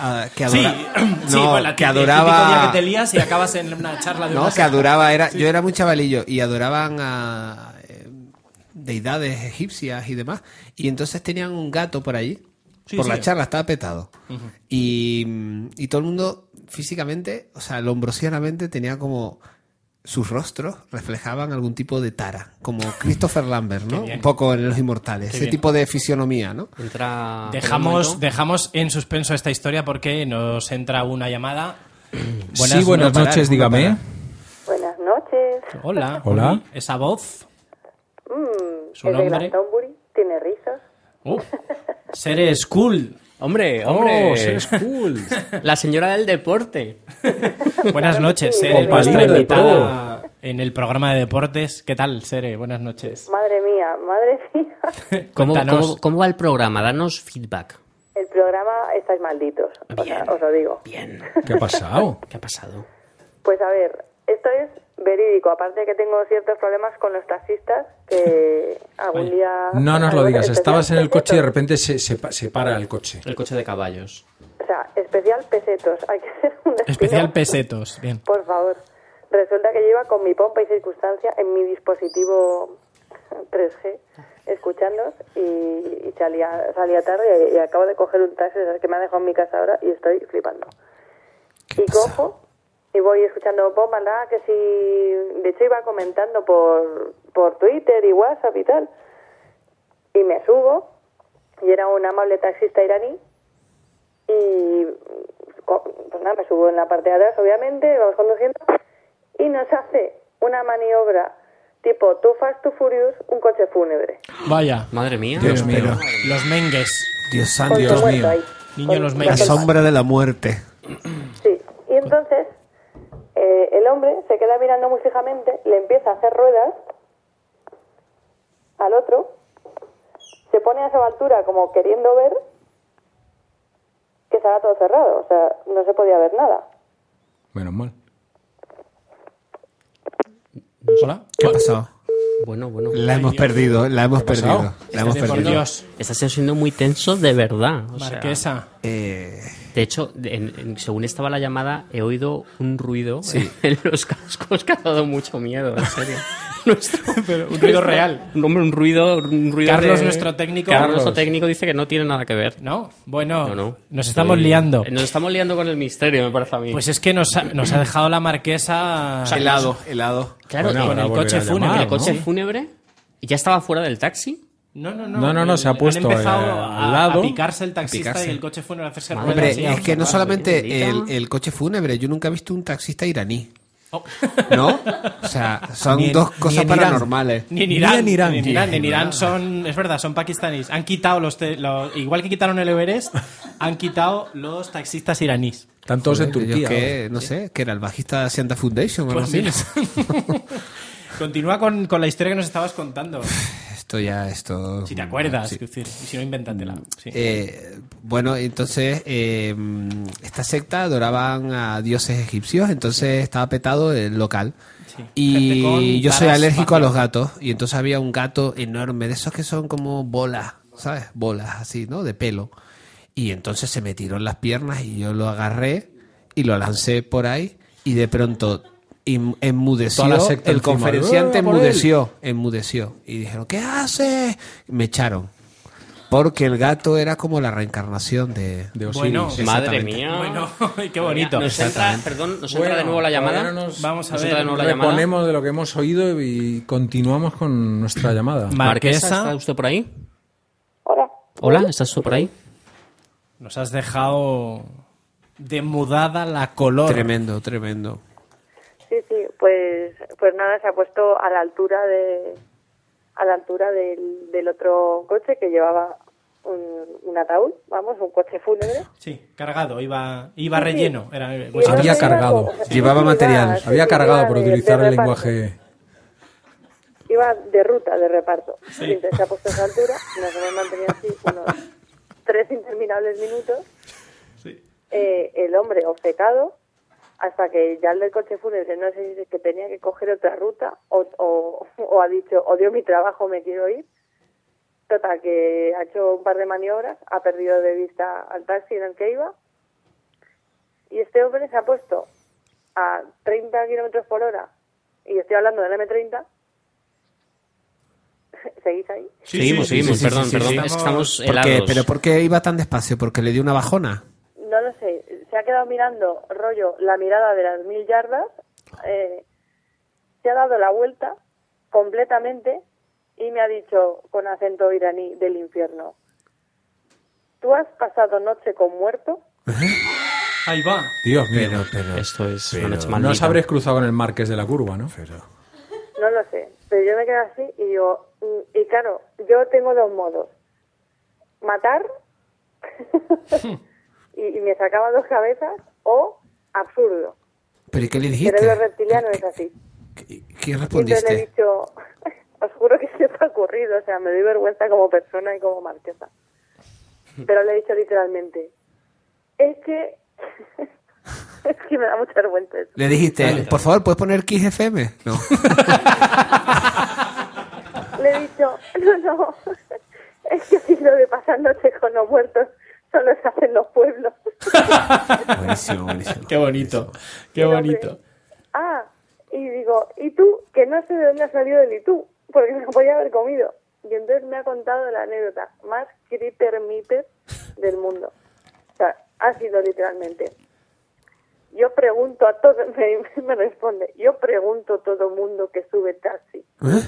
que adoraba... el típico día que te lías y acabas en una charla de No, una que secta. adoraba, yo era muy chavalillo y adoraban a deidades egipcias y demás. Y entonces tenían un gato por allí. Por la charla estaba petado. Y todo el mundo físicamente, o sea, lombrosianamente tenía como... Sus rostros reflejaban algún tipo de tara, como Christopher Lambert, ¿no? Un poco en Los Inmortales, ese tipo de fisionomía, ¿no? Dejamos en suspenso esta historia porque nos entra una llamada. Buenas noches, dígame. Buenas noches. Hola. Hola. Esa voz. ¿Su ¿Es de nombre? Glastonbury? ¿Tiene rizos? Sere School. ¡Hombre! Eres cool. La señora del deporte. Buenas noches, Sí, Sere, sí, nuestra sí. invitada en el programa de deportes. ¿Qué tal, Sere? Buenas noches. Madre mía. Cuéntanos. ¿Cómo va el programa? Danos feedback. El programa estáis malditos, os lo digo. Bien. ¿Qué ha pasado? ¿Qué ha pasado? Pues a ver, esto es verídico, aparte de que tengo ciertos problemas con los taxistas que algún día... No nos lo digas, especial estabas en el coche y de pesetos. repente se para el coche. El coche de caballos. O sea, especial pesetos, hay que ser un destino. Especial pesetos. Bien. Por favor. Resulta que yo iba con mi pompa y circunstancia en mi dispositivo 3G escuchándolos y salía tarde y acabo de coger un taxi que me ha dejado en mi casa ahora y estoy flipando. Y cojo y voy escuchando pompa, nada, que si... De hecho iba comentando por Twitter y WhatsApp y tal. Y me subo y era un amable taxista iraní y pues nada, me subo en la parte de atrás, obviamente, vamos conduciendo y nos hace una maniobra tipo Too Fast, Too Furious, un coche fúnebre. Vaya. Madre mía. Dios mío. Los Mengues. Dios santo, Con su Dios muerto mío. ahí. Niño los la Mengues. sombra de la muerte. Sí, y entonces el hombre se queda mirando muy fijamente, le empieza a hacer ruedas al otro, se pone a su altura como queriendo ver que estaba todo cerrado, o sea, no se podía ver nada. Menos mal. Hola. ¿Qué ha pasado? Bueno. La hemos perdido, la hemos ¿Qué ha pasado? perdido. La hemos Por perdido. Dios. Está siendo muy tenso de verdad. O sea, Marquesa. de hecho, según estaba la llamada, he oído un ruido en los cascos que ha dado mucho miedo, en serio. Pero un ruido real. Un ruido Carlos, de- nuestro técnico. Carlos, nuestro técnico, dice que no tiene nada que ver. ¿No? Bueno, No. nos estamos liando. Nos estamos liando con el misterio, me parece a mí. Pues es que nos ha dejado la marquesa Helado. claro, Bueno, con ahora el coche volverá a fúnebre. llamar, el coche ¿no? fúnebre y ya estaba fuera del taxi. No, se ha puesto Han empezado al lado. a picarse el taxista picarse. y el coche fúnebre a hacerse Madre ruedas. Hombre, y a es que no observarlo. solamente bendita. el coche fúnebre, yo nunca he visto un taxista iraní. Oh. ¿No? O sea, son Ni en- dos ni cosas en Irán. paranormales. Ni en Irán. Ni en Irán, Ni en tío. Irán. En Irán son, es verdad, son pakistaníes. Han quitado igual que quitaron el Everest, han quitado los taxistas iraníes. Están todos en Joder, yo Turquía. que, no sé, que era el bajista de Hacienda Foundation o algo Pues así. mira. Continúa con la historia que nos estabas contando. Esto... Si te acuerdas, Sí. es decir, y si no, invéntatela. Sí. Bueno, entonces esta secta adoraban a dioses egipcios, entonces estaba petado el local. Sí. Gente con Y yo soy taras alérgico a los faciales. gatos, y entonces había un gato enorme, de esos que son como bolas, ¿sabes? Bolas así, ¿no? De pelo. Y entonces se me tiró en las piernas y yo lo agarré y lo lancé por ahí y de pronto enmudeció, Toda la secta el encima. conferenciante ¡Ah, por él! enmudeció y dijeron, ¿qué haces? Me echaron. Porque el gato era como la reencarnación de De Osiris. Bueno, Madre exactamente. mía. Bueno, qué bonito. Nos entra, perdón, nos entra de nuevo la llamada. ahora nos Vamos a Nos ver. entra de nuevo la llamada. reponemos de lo que hemos oído y continuamos con nuestra llamada. Marquesa, ¿está Marquesa, usted por ahí? Hola. Hola, ¿estás tú por ahí? nos has dejado demudada la color. Tremendo, tremendo. Sí, pues nada, se ha puesto a la altura del otro coche que llevaba un ataúd, vamos, un coche fúnebre. Sí, cargado, iba relleno. Era, Y el Había otro iba cargado. Llevaba material. Había cargado por iba utilizar de el reparto. lenguaje. Iba de ruta, de reparto. Y entonces se ha puesto a esa altura, nos hemos mantenido así unos 3 interminables minutos. El hombre obcecado, hasta que ya el del coche fúnebre no sé si es que tenía que coger otra ruta o ha dicho, odio mi trabajo, me quiero ir. Total, que ha hecho un par de maniobras, ha perdido de vista al taxi en el que iba, y este hombre se ha puesto a 30 kilómetros por hora, y estoy hablando del M30. ¿Seguís ahí? Seguimos, perdón. Es que estamos helados. ¿Pero por qué iba tan despacio? ¿Porque le dio una bajona? No lo sé, se ha quedado mirando, rollo, la mirada de las 1000 yardas, se ha dado la vuelta completamente y me ha dicho con acento iraní del infierno: ¿tú has pasado noche con muerto? Ahí va. Dios mío. Esto es una noche maldita. No os habréis cruzado con el Marqués de la Curva, ¿no? No lo sé, pero yo me quedo así y digo, y claro, yo tengo 2 modos: matar y me sacaba 2 cabezas, o absurdo. ¿Pero y qué le El dijiste? cerebro reptiliano es así. ¿Qué Y entonces le he respondiste? dicho, os juro que se me ha ocurrido, o sea, me doy vergüenza como persona y como marquesa. Pero le he dicho literalmente, es que me da mucha vergüenza eso. Le dijiste, por favor, ¿puedes poner Kiss FM? No. Le he dicho, no, es que si lo de pasar noche con los muertos solo se hace en los pueblos. Buenísimo. Qué bonito, qué El hombre, bonito. Ah, y digo, ¿y tú? Que no sé de dónde ha salido el y tú, porque me lo podía haber comido. Y entonces me ha contado la anécdota más creeper meeper del mundo. O sea, ha sido literalmente: yo pregunto a todo, me responde, yo pregunto a todo mundo que sube taxi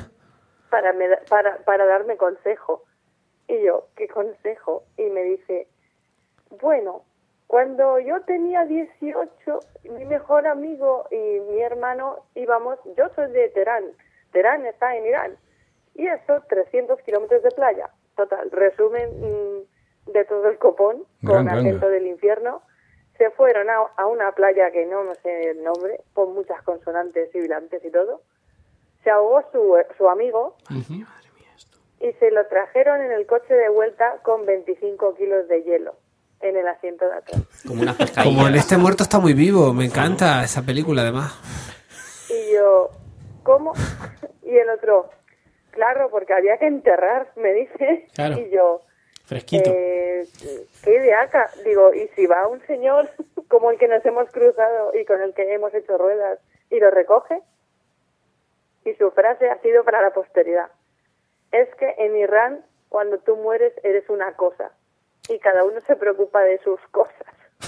para darme consejo. Y yo, ¿qué consejo? Y me dice, bueno, cuando yo tenía 18, mi mejor amigo y mi hermano íbamos, yo soy de Teherán, Teherán está en Irán, y eso, 300 kilómetros de playa. Total, resumen de todo el copón, con Gran, acento del infierno. Se fueron a una playa que no sé el nombre, con muchas consonantes sibilantes y todo. Se ahogó su amigo y se lo trajeron en el coche de vuelta con 25 kilos de hielo en el asiento de atrás. Como una pescadilla. Como en Este muerto está muy vivo. Me encanta esa película, además. Y yo, ¿cómo? Y el otro, claro, porque había que enterrar, me dice. Claro. Y yo, Fresquito. qué ideaca. Digo, ¿y si va un señor como el que nos hemos cruzado y con el que hemos hecho ruedas y lo recoge? Y su frase ha sido para la posteridad: es que en Irán, cuando tú mueres, eres una cosa y cada uno se preocupa de sus cosas.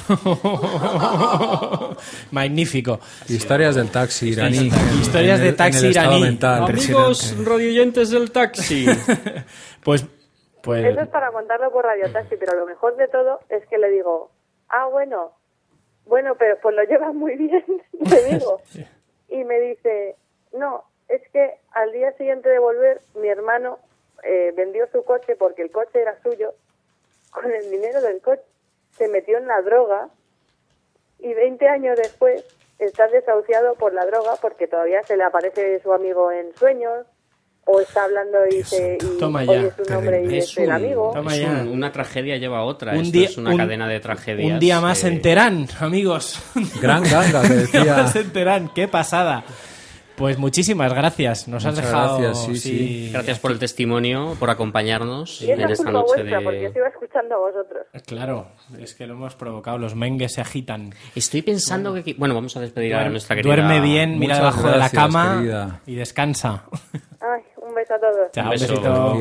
Magnífico. Historias del taxi iraní. Historias de taxi en el estado iraní. mental. Amigos radioyentes del taxi. Pues Eso es para contarlo por Radio Taxi, pero lo mejor de todo es que le digo, bueno, pero pues lo llevas muy bien, le digo. Y me dice, no, es que al día siguiente de volver, mi hermano vendió su coche porque el coche era suyo. Con el dinero del coche se metió en la droga y 20 años después está desahuciado por la droga porque todavía se le aparece su amigo en sueños, o está hablando y Toma ya. oye su nombre y es el amigo. Toma Es ya. una tragedia lleva a otra. Un Esto día- es una un- cadena de tragedias. Un día más en Teherán, amigos. Gran ganga, que Un día decía. más en Teherán, qué pasada. Pues muchísimas gracias. Nos has Muchas dejado. gracias, sí. Gracias por el testimonio, por acompañarnos Y es en la esta culpa noche vuestra, porque yo de... iba escuchando a vosotros. Claro, es que lo hemos provocado. Los mengues se agitan. Estoy pensando que... Bueno, vamos a despedir a nuestra querida... Duerme bien, mira Muchas debajo de la gracias, cama querida. y descansa. Ay, un beso a todos. Chao, Un beso.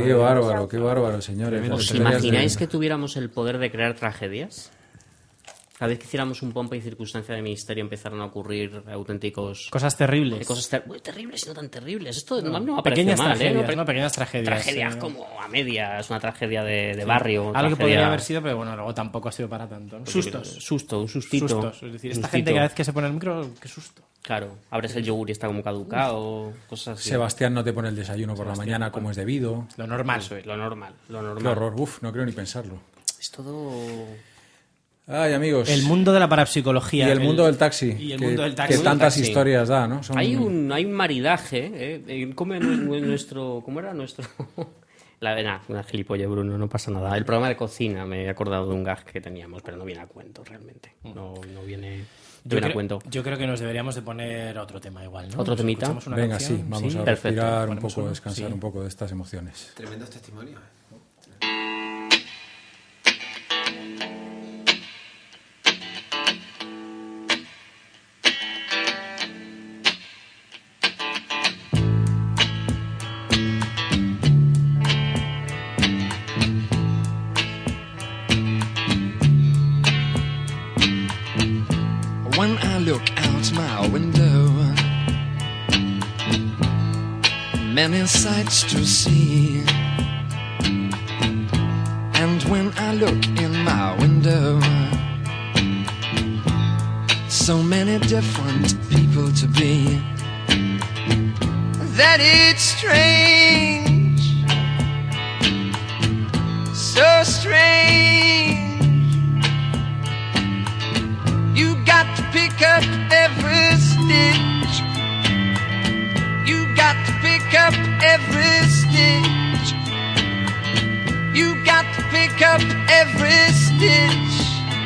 besito. Qué bárbaro, señores. Las ¿Os historias imagináis de- que tuviéramos el poder de crear tragedias? Cada vez que hiciéramos un pompa y circunstancia de misterio empezaron a ocurrir auténticos... Cosas terribles. Muy terribles y no tan terribles. Esto no me pequeñas parece mal, tragedias, ¿no? Pequeñas tragedias. Tragedias como a medias, una tragedia de barrio. Algo que tragedia... podría haber sido, pero bueno, luego tampoco ha sido para tanto, ¿no? Un sustito. Sustos. Es decir, esta gente cada vez que se pone el micro, qué susto. Claro, abres el yogur y está como caducado, cosas así. Sebastián no te pone el desayuno por la mañana como es debido. Lo normal. Eso es, lo normal. Qué horror, no creo ni pensarlo. Es todo... Ay, amigos. El mundo de la parapsicología. Y el mundo del taxi. Y el mundo del taxi. Que tantas historias da, ¿no? Hay un maridaje, ¿cómo era nuestro... Una gilipollas, Bruno, no pasa nada. El programa de cocina, me he acordado de un gag que teníamos, pero no viene a cuento realmente. No viene a cuento. Yo creo que nos deberíamos de poner otro tema igual, ¿no? ¿Otro temita? Venga, canción? Sí, vamos a respirar un poco, descansar un poco de estas emociones. Tremendos testimonios. When I look out my window, many sights to see. And when I look in my window, so many different people to be, that it's strange, so strange. You got to pick up every stitch. You got to pick up every stitch. You got to pick up every stitch.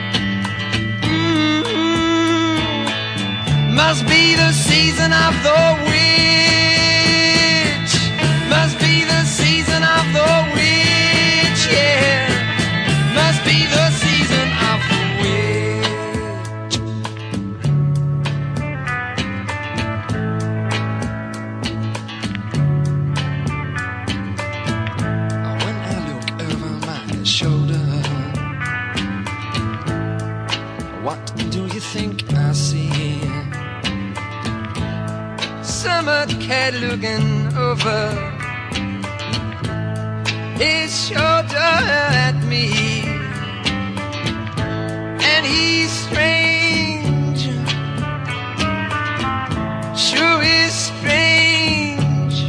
Must be the season of the witch. Must be the season of the witch, yeah. Must be the season of the witch. Think I see summer cat looking over his shoulder at me, and he's strange, sure is strange.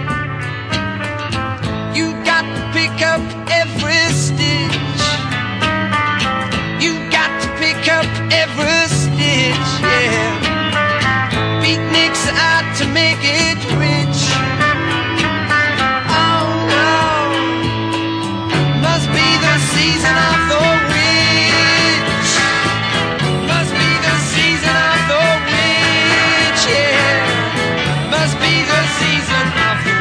You got to pick up every stitch. You got to pick up every stitch, yeah. Beatniks out to make it rich. Oh no, must be the season of the witch. Must be the season of the witch, yeah. Must be the season of the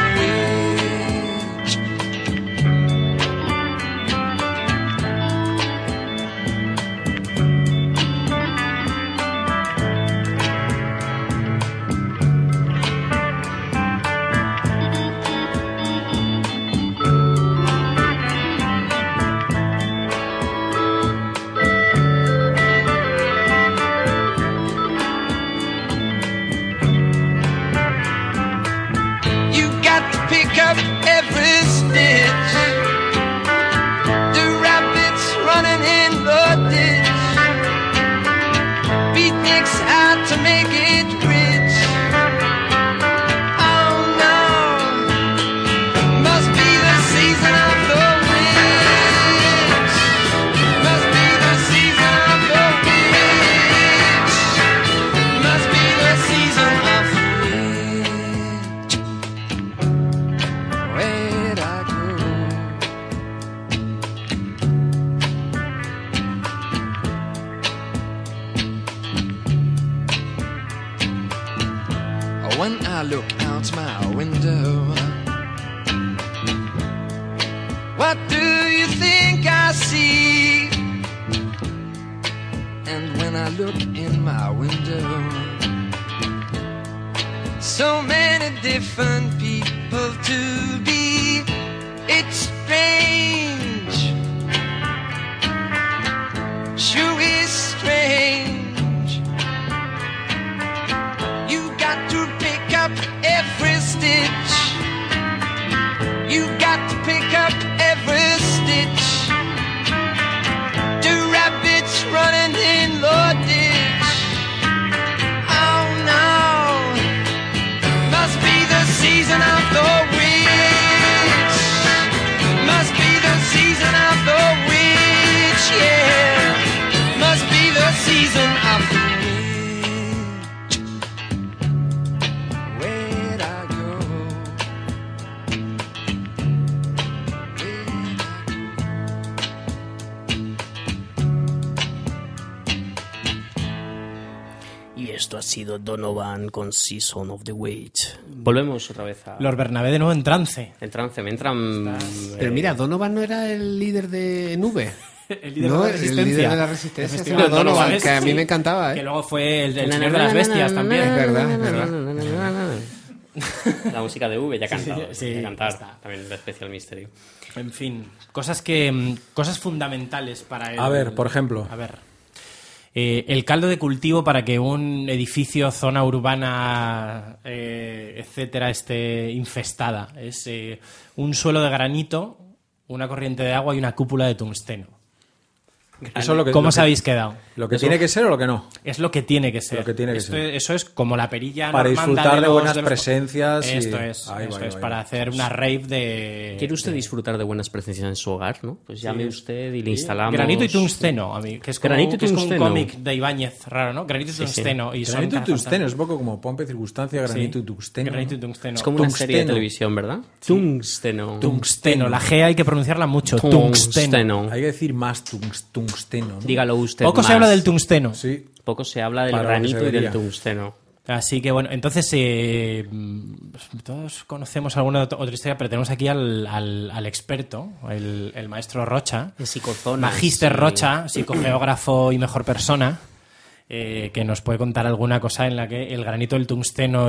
when I look out my window, what do you think I see? And when I look in my window, so many different people to be. It's strange, sure is strange. Esto ha sido Donovan con Season of the Witch. Volvemos otra vez a... Lord Bernabé de nuevo en trance. En trance, me entran... Pero mira, Donovan no era el líder de Nube. El líder No, de la Resistencia. el líder de la Resistencia. El Festival Donovan, ¿sabes? que a mí Sí. me encantaba, ¿eh? Que luego fue el Señor de las Bestias también. Es verdad, es verdad. La música de V ya cantado. Sí, ya cantar. está. También el Especial Misterio. En fin, cosas fundamentales para el... A ver, por ejemplo. A ver. El caldo de cultivo para que un edificio, zona urbana, etcétera, esté infestada. Es un suelo de granito, una corriente de agua y una cúpula de tungsteno. Eso es lo que, ¿Cómo lo os que- habéis quedado? ¿Lo que tiene que ser o lo que no? Es lo que tiene que ser. Lo que tiene que ser. Eso es como la perilla Para normanda disfrutar de los- buenas los- presencias y- Esto es, Ahí va, esto ahí es va, para ahí va. hacer una rave de... ¿Quiere usted disfrutar de buenas presencias en su hogar, no? Pues llame usted y le instalamos... Granito y tungsteno, a mí, que es como, Granito y que es como un tungsteno. cómic de Ibáñez raro, ¿no? Granito y Sí, sí. tungsteno. Y son Granito y cazafantasmas. tungsteno, es un poco como Pompe Circunstancia, Granito y Tungsteno. Granito y ¿no? tungsteno. Es como una serie de Tungsteno. televisión, ¿verdad? Tungsteno. Tungsteno. La G hay que pronunciarla mucho. Tungsteno. Hay que decir más tungsteno, ¿no? Dígalo usted Poco se más. habla del tungsteno. Sí. Poco se habla del Para lo que granito se y del vería. tungsteno. Así que bueno, entonces todos conocemos alguna otra historia, pero tenemos aquí al experto, el maestro Rocha, De psicozonas. Magíster y- Rocha, psicogeógrafo y mejor persona, que nos puede contar alguna cosa en la que el granito, el tungsteno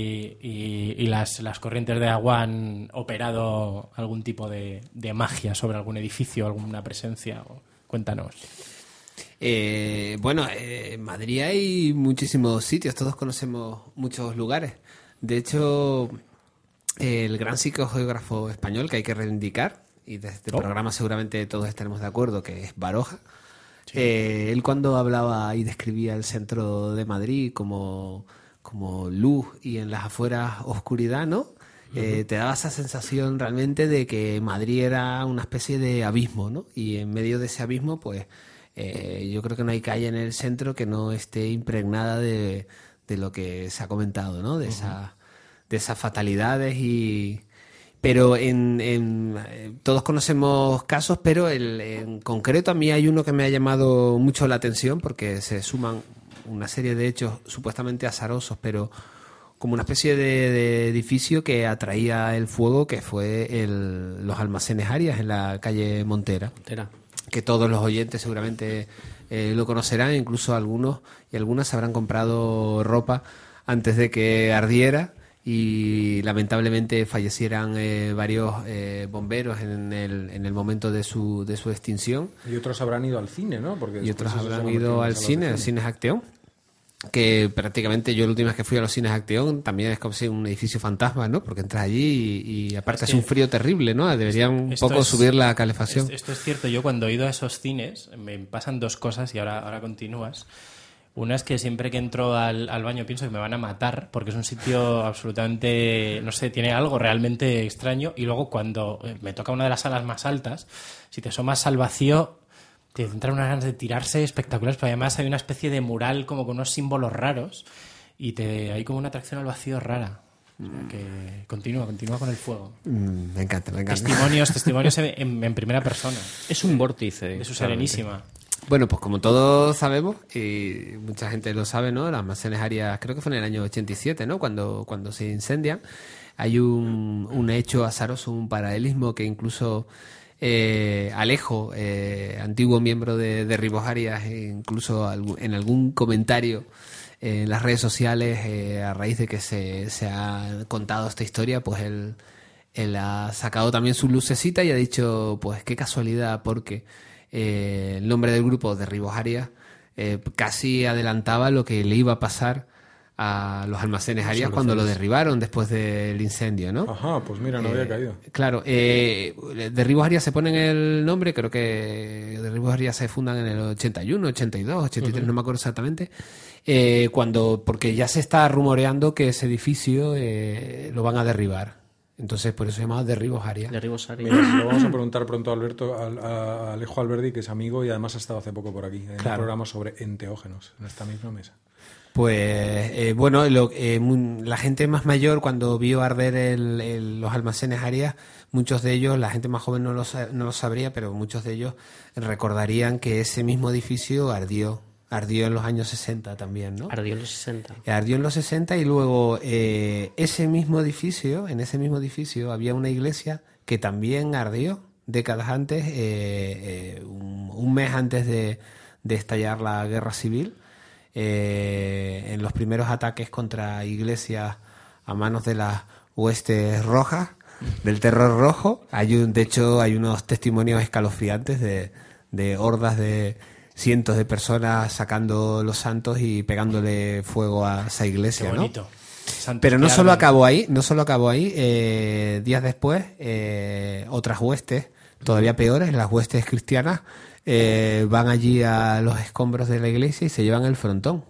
y las corrientes de agua han operado algún tipo de magia sobre algún edificio, alguna presencia. Cuéntanos. Bueno, en Madrid hay muchísimos sitios, todos conocemos muchos lugares. De hecho, el gran psicogeógrafo español que hay que reivindicar, y desde este programa seguramente todos estaremos de acuerdo, que es Baroja. Él cuando hablaba y describía el centro de Madrid como luz y en las afueras oscuridad, ¿no? Te daba esa sensación realmente de que Madrid era una especie de abismo, ¿no? Y en medio de ese abismo, pues yo creo que no hay calle en el centro que no esté impregnada de lo que se ha comentado, ¿no? De esas fatalidades pero todos conocemos casos, pero en concreto a mí hay uno que me ha llamado mucho la atención porque se suman una serie de hechos supuestamente azarosos, pero como una especie de edificio que atraía el fuego, que fue los almacenes Arias en la calle Montera, que todos los oyentes seguramente lo conocerán, incluso algunos y algunas habrán comprado ropa antes de que ardiera y lamentablemente fallecieran varios bomberos en el momento de su extinción. Y otros habrán ido al cine, ¿no? Porque Y otros después eso se habrán convirtió ido en al salas cine, de al Cines Acteón, que prácticamente yo la última vez que fui a los Cines Acteón también es como si un edificio fantasma, ¿no? Porque entras allí y aparte es un frío terrible, ¿no? Deberían un Esto poco es- subir la calefacción. Esto es cierto. Yo cuando he ido a esos cines me pasan dos cosas y ahora continúas. Una es que siempre que entro al baño pienso que me van a matar porque es un sitio absolutamente, no sé, tiene algo realmente extraño. Y luego cuando me toca una de las salas más altas, si te asomas al vacío, te entran unas ganas de tirarse espectaculares, pero además hay una especie de mural como con unos símbolos raros y hay como una atracción al vacío rara. O sea que continúa con el fuego. Me encanta, me encanta. Testimonios en primera persona. Es un vórtice. De su claramente. Serenísima. Bueno, pues como todos sabemos, y mucha gente lo sabe, ¿no? Las almacenes Arias, creo que fue en el año 87, ¿no? Cuando se incendian, hay un hecho azaroso, un paralelismo que incluso Alejo, antiguo miembro de Ribos Arias, incluso en algún comentario en las redes sociales, a raíz de que se ha contado esta historia, pues él ha sacado también su lucecita y ha dicho, pues qué casualidad, porque el nombre del grupo de Ribos Arias casi adelantaba lo que le iba a pasar a los almacenes Arias cuando lo derribaron después del incendio, ¿no? Ajá, pues mira, no había caído. Claro, de Ribos Arias se ponen el nombre, creo que de Ribos Arias se fundan en el 81, 82, 83, no me acuerdo exactamente, porque ya se está rumoreando que ese edificio lo van a derribar. Entonces, por eso se llama Derribos Arias. Derribos Arias. Mira, se lo vamos a preguntar pronto a Alberto, a Alejo Alberdi, que es amigo y además ha estado hace poco por aquí, en un programa sobre enteógenos, en esta misma mesa. Pues bueno, la gente más mayor cuando vio arder los almacenes Arias, muchos de ellos, la gente más joven no lo sabría, pero muchos de ellos recordarían que ese mismo edificio ardió Ardió en los años 60 también, ¿no? Ardió en los 60. Ardió en los 60 y luego en ese mismo edificio había una iglesia que también ardió décadas antes, un mes antes de estallar la guerra civil, en los primeros ataques contra iglesias a manos de las huestes rojas, del terror rojo. De hecho, hay unos testimonios escalofriantes de hordas de cientos de personas sacando los santos y pegándole fuego a esa iglesia, Qué bonito. ¿no? Pero no solo acabó ahí, días después, otras huestes, todavía peores, las huestes cristianas, van allí a los escombros de la iglesia y se llevan el frontón,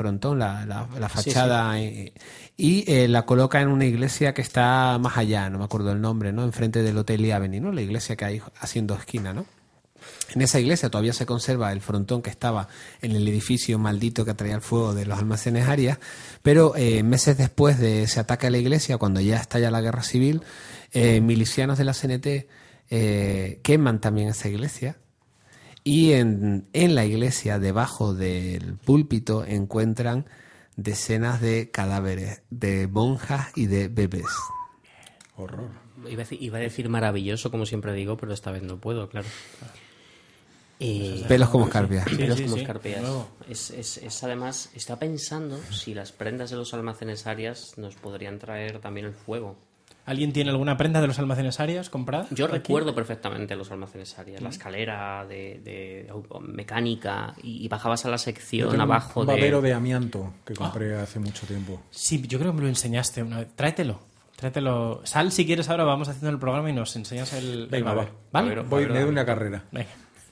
la fachada, sí. Y la colocan en una iglesia que está más allá, no me acuerdo el nombre, ¿no? Enfrente del Hotel Lee Avenue, ¿no? La iglesia que hay haciendo esquina, ¿no? En esa iglesia todavía se conserva el frontón que estaba en el edificio maldito que atraía el fuego de los almacenes Arias, pero meses después de ese ataque a la iglesia, cuando ya estalla la guerra civil, milicianos de la CNT queman también esa iglesia, y en la iglesia, debajo del púlpito, encuentran decenas de cadáveres de monjas y de bebés. Horror. Iba a decir maravilloso, como siempre digo, pero esta vez no puedo, claro. Pelos como escarpias. Pelos como escarpias. No. Es además, está pensando si las prendas de los almacenes Arias nos podrían traer también el fuego. ¿Alguien tiene alguna prenda de los almacenes Arias comprada? Yo recuerdo perfectamente los almacenes Arias, la escalera de mecánica, y bajabas a la sección abajo un babero de amianto que compré hace mucho tiempo. Sí, yo creo que me lo enseñaste una vez. Tráetelo. Sal, si quieres, ahora vamos haciendo el programa y nos enseñas el babero. ¿Vale? Me doy una carrera. Venga.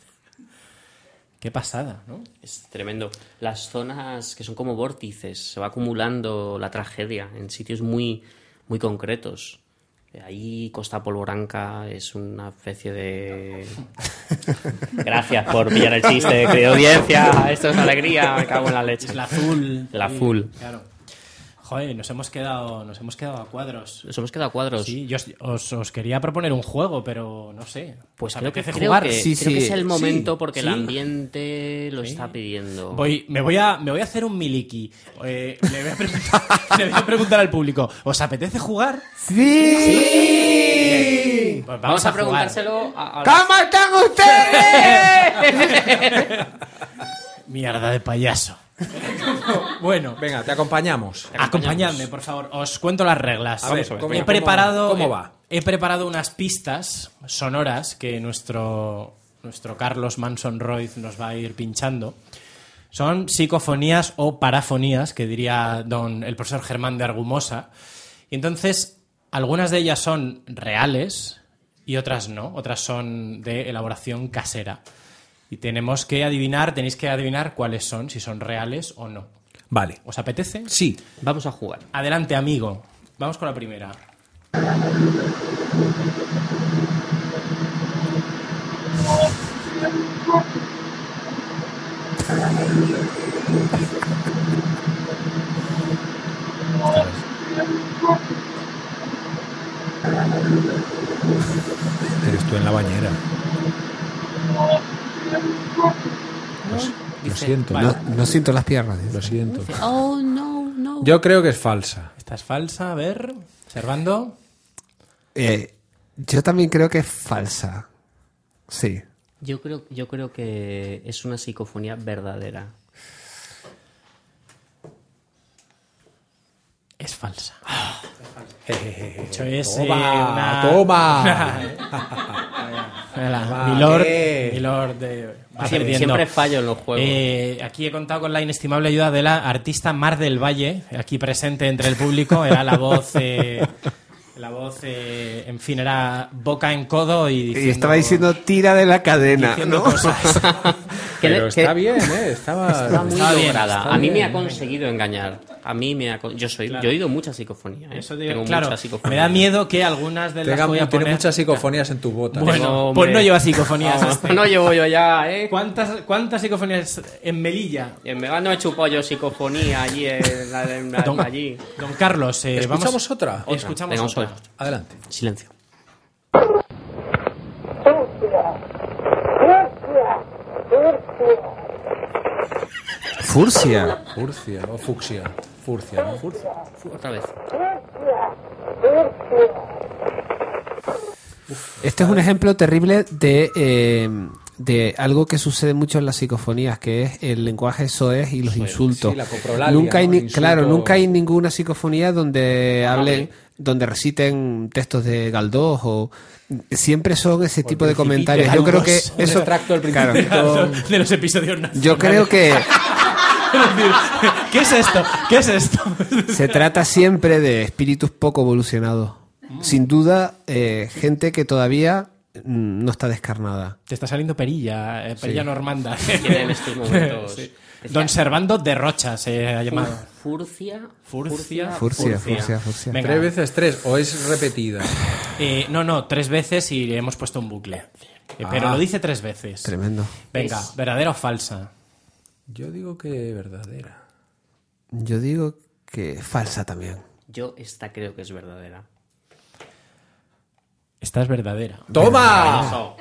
Qué pasada, ¿no? Es tremendo. Las zonas que son como vórtices, se va acumulando la tragedia en sitios muy, muy concretos. Ahí Costa Polvoranca es una especie de... Gracias por pillar el chiste, querida audiencia. Esto es alegría, me cago en la leche. Es la azul. La azul. Claro. Joder, nos hemos quedado a cuadros. Nos hemos quedado a cuadros. Sí, yo os quería proponer un juego, pero no sé. Pues creo que jugar. Creo que es el momento porque el ambiente lo está pidiendo. Me voy a hacer un miliki. Le voy a preguntar al público. ¿Os apetece jugar? ¡Sí! Pues vamos a preguntárselo a ¿Cómo están ustedes? Mierda de payaso. Bueno, venga, te acompañamos. Acompañadme, por favor. Os cuento las reglas. A ver, ¿Cómo va? He preparado unas pistas sonoras que nuestro Carlos Manson Royce nos va a ir pinchando. Son psicofonías o parafonías, que diría el profesor Germán de Argumosa. Y entonces, algunas de ellas son reales y otras no. Otras son de elaboración casera. Y tenéis que adivinar cuáles son, si son reales o no. Vale. ¿Os apetece? Sí. Vamos a jugar. Adelante, amigo. Vamos con la primera. Eres tú en la bañera. Lo siento. Vale. No siento las piernas. Lo siento. Oh, no. Yo creo que es falsa. Esta es falsa. A ver, Servando. Yo también creo que es falsa. Sí. Yo creo que es una psicofonía verdadera. Es falsa. Hecho es toma. Milord va perdiendo. Siempre fallo en los juegos. Aquí he contado con la inestimable ayuda de la artista Mar del Valle, aquí presente entre el público. Era la voz... en fin, era boca en codo y estaba diciendo tira de la cadena, ¿no? Cosas. Pero está bien, Estaba muy lograda. A mí me ha conseguido engañar. Yo he oído muchas psicofonías. Eso tengo muchas psicofonías. Me da miedo que algunas de las voy a poner... Tiene muchas psicofonías en tu bota. Bueno, pues no lleva psicofonías. No llevo yo ya, ¿eh? ¿Cuántas psicofonías en Melilla? No he chupado yo psicofonía allí allí. Don Carlos, ¿escuchamos otra? Escuchamos otra. Adelante. Silencio. Furcia. Furcia o fucsia. Furcia, ¿no? Furcia. Otra vez. Este es un ejemplo terrible de algo que sucede mucho en las psicofonías, que es el lenguaje soez y los insultos. Sí, la coprolalia, Nunca hay, ¿no? Insultos. claro, nunca hay ninguna psicofonía donde hablen, donde reciten textos de Galdós o siempre son ese tipo de comentarios. Yo creo que eso extracto del claro, Principito. De los episodios nacionales. yo creo que ¿Qué es esto? ¿Qué es esto? se trata siempre de espíritus poco evolucionados. Sin duda, gente que todavía no está descarnada. Te está saliendo perilla, perilla normanda. Tiene en estos momentos. Sí. Don Servando de Rocha se ha llamado. Furcia. Furcia. Venga. 3 veces 3, o es repetida. No, 3 veces y hemos puesto un bucle. Pero lo dice 3 veces. Tremendo. Venga, ¿verdadera o falsa? Yo digo que verdadera. Yo digo que falsa también. Yo esta creo que es verdadera. Esta es verdadera. ¡Toma!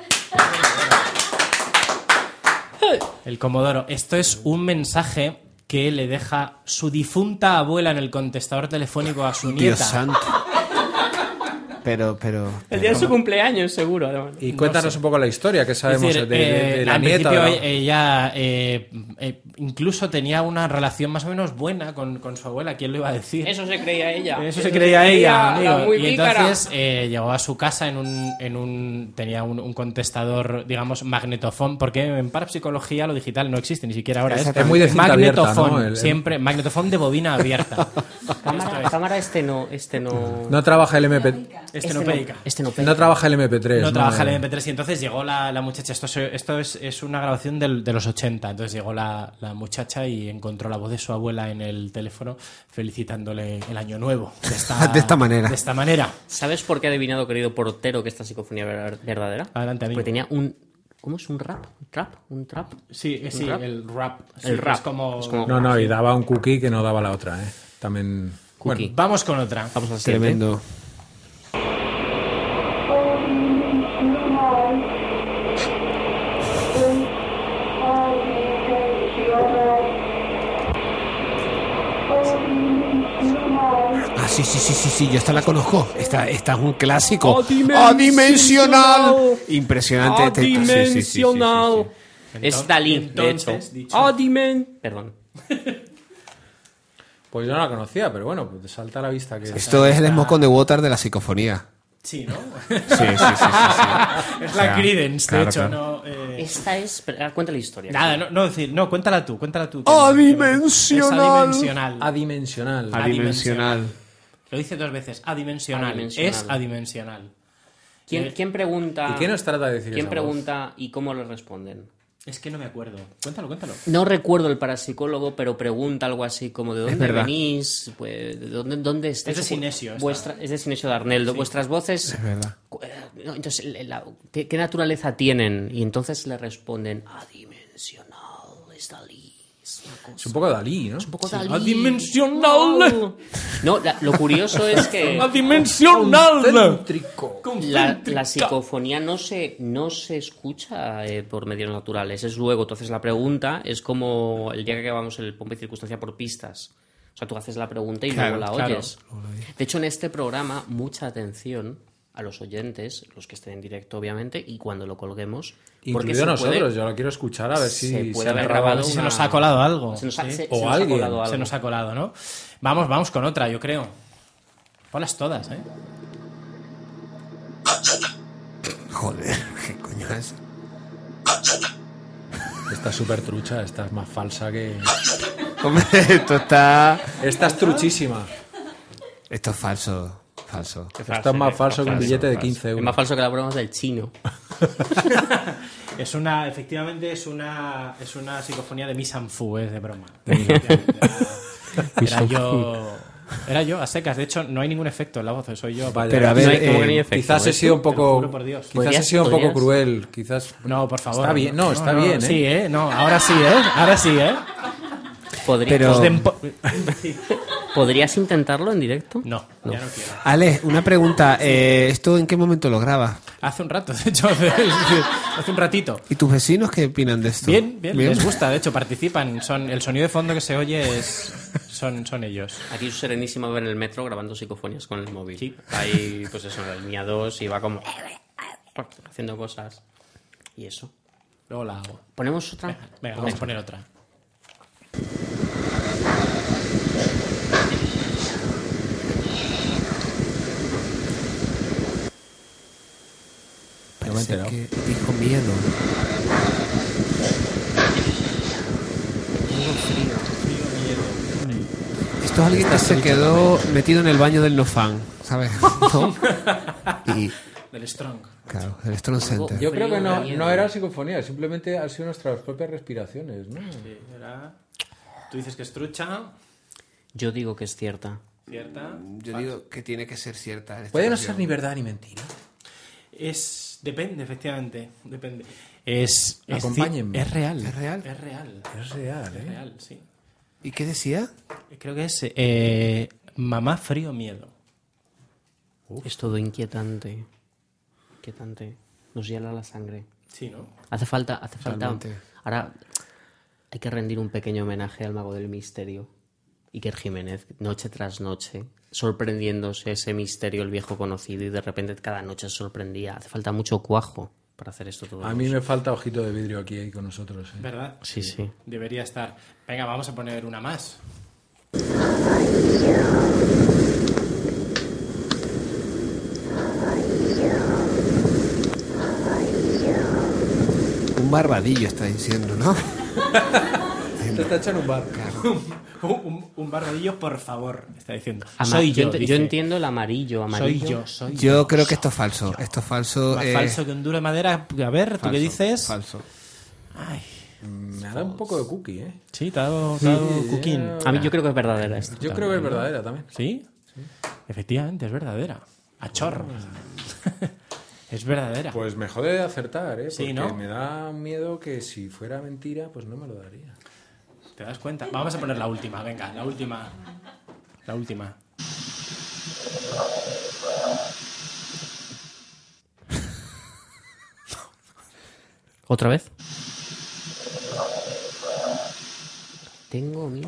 El Comodoro. Esto es un mensaje que le deja su difunta abuela en el contestador telefónico a su Dios nieta. santo. Pero El día de su cumpleaños, seguro, además. Y cuéntanos un poco la historia, que Es sabemos decir, de la al nieta. principio ¿no? ella incluso tenía una relación más o menos buena con su abuela. ¿Quién lo iba a decir? Eso se creía ella. Eso se creía ella, la amigo. muy Y pícara. entonces llegó a su casa tenía un contestador, digamos, magnetofón, porque en parapsicología lo digital no existe, ni siquiera ahora. Es muy de cinta magnetofón, abierta, ¿no? siempre, magnetofón de bobina abierta. Cámara, este no. No trabaja el MP. Este no pedica. Este no pega. No trabaja el MP3. No trabaja el MP3 y entonces llegó la muchacha. Esto es una grabación de los 80. Entonces llegó la muchacha y encontró la voz de su abuela en el teléfono felicitándole el año nuevo. de esta manera. De esta manera. ¿Sabes por qué ha adivinado, querido portero, que esta psicofonía era verdadera? Adelante, amigo. Porque tenía un... ¿Cómo es un rap? ¿Un trap? Sí, ¿Un rap? el rap. Sí, El rap. Es como... No, y daba un cookie que no daba la otra, ¿eh? También... Cookie. Bueno, Vamos con otra. Vamos a la siguiente. tremendo. Ah, sí, yo esta la conozco. Esta es un clásico. Adimensional. Impresionante. Adimensional. Es Dalí, de hecho. entonces, dicho- Perdón. pues yo no la conocía, pero bueno, pues te salta a la vista que... Esto es el Smoke on the Water de la psicofonía. Sí, ¿no? Sí. Es la Creedence, claro, de hecho. claro. No, Esta es... Cuenta la historia. Nada, no, cuéntala tú. Adimensional. Es adimensional. Adimensional. Adimensional. Lo dice 2 veces. Adimensional. Adimensional. Es adimensional. ¿Quién pregunta? ¿Y qué nos trata de decir ¿Quién esa pregunta y cómo le responden? Es que no me acuerdo. Cuéntalo. No recuerdo el parapsicólogo, pero pregunta algo así como ¿de dónde verdad. venís? Pues, ¿dónde estáis? Es de Sinesio, Es de Sinesio de Arneldo. Vuestras voces... Es verdad. No, entonces, ¿qué naturaleza tienen? Y entonces le responden adimensional, es Dalí. Es un poco Dalí, ¿no? Un poco Dalí. Adimensional. No, lo curioso es que Adimensional. la psicofonía no se escucha por medios naturales, es luego. Entonces la pregunta es como el día que acabamos el Pompa y Circunstancia por pistas. O sea, tú haces la pregunta y Claro, luego la claro. oyes. De hecho, en este programa, mucha atención a los oyentes, los que estén en directo, obviamente, y cuando lo colguemos. porque Incluido se nosotros, puede- yo lo quiero escuchar a ver se si puede se haber ha grabado grabado. Si se una- nos ha colado algo. Se nos ha, Sí. se- O se nos ha alguien. colado algo. Se nos ha colado, ¿no? Vamos con otra, yo creo. Ponlas todas, ¿eh? Joder, ¿qué coño es? Esta es súper trucha, esta es más falsa que... Hombre, esto está... Esta es truchísima. Esto es falso. Esto es más falso que un billete de 15 Es euros. más falso que la broma del chino. Efectivamente es una psicofonía de Miss Fu, es de broma. Era yo, a secas. De hecho, no hay ningún efecto en la voz, soy yo. Vaya. Pero a No hay ver, como que ni efecto, Quizás he ¿eh? sido un Te lo poco... juro por Dios. Quizás he sido un poco ¿Podrías? cruel. Quizás... No, por favor. Está bien, no, está bien, ¿eh? Sí, ¿eh? No, ahora sí, ¿eh? Ahora sí, ¿eh? Podría. Pero- Os den po- Sí. ¿Podrías intentarlo en directo? No, ya no quiero. Ale, una pregunta. ¿Esto en qué momento lo grabas? Hace un rato, de hecho, hace un ratito. ¿Y tus vecinos qué opinan de esto? Bien, les gusta, de hecho, participan. El sonido de fondo que se oye son ellos. Aquí es serenísimo ver en el metro grabando psicofonías con el móvil. Sí. Ahí, pues eso, el Mia 2 y va como haciendo cosas. Y eso. Luego la hago. ¿Ponemos otra? Venga, vamos a poner otra. Parece que dijo miedo. Tengo frío. Esto es alguien que se quedó metido en el baño del Nofan, ¿sabes? ¿No? Y, Del Strong. claro, el Strong Center. Yo creo que no era psicofonía, simplemente han sido nuestras propias respiraciones, ¿no? Sí, era... Tú dices que es trucha, Yo digo que es cierta. cierta. Yo digo que tiene que ser cierta. en esta Puede no ocasión. ser ni verdad ni mentira. Depende, efectivamente. Depende. Acompáñenme. Es real. ¿Es real? Es real. Es real, Es real, sí. ¿Y qué decía? Creo que es mamá frío miedo. Es todo inquietante. Inquietante. Nos hiela la sangre. Sí, ¿no? Hace falta. Totalmente. Ahora hay que rendir un pequeño homenaje al mago del misterio, Iker Jiménez, noche tras noche, sorprendiéndose ese misterio, el viejo conocido, y de repente cada noche se sorprendía. Hace falta mucho cuajo para hacer esto todo. A mí me falta ojito de vidrio aquí con nosotros. ¿eh? ¿Verdad? Sí, sí. Debería estar. Venga, vamos a poner una más. Un barbadillo está diciendo, ¿no? Te está echando un bar. Un barbadillo, por favor, está diciendo. Yo dice. entiendo el amarillo. Soy Yo creo que esto es falso. Esto es falso. Más falso que un duro de madera. A ver, ¿tú qué dices? Falso. Ay, Me ha dado un poco de cookie, ¿eh? sí, te ha dado cooking. A mí yo creo que es verdadera esta. Yo creo que es verdadera también. ¿Sí? Efectivamente, es verdadera. A chorro. Es verdadera. Pues me jode de acertar, ¿eh? Sí, Porque ¿no? me da miedo que si fuera mentira, pues no me lo daría. ¿Te das cuenta? Vamos a poner la última, venga, la última. La última. ¿Otra vez? Tengo miedo.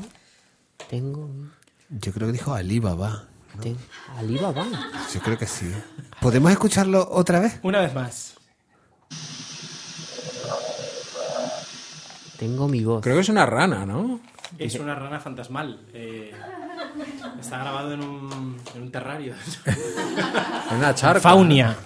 Yo creo que dijo Alibaba. Alibaba. Yo creo que sí. ¿Podemos escucharlo otra vez? Una vez más. Tengo mi voz. Creo que es una rana, ¿no? Es una rana fantasmal. Está grabado en un terrario. Una charca. Faunia.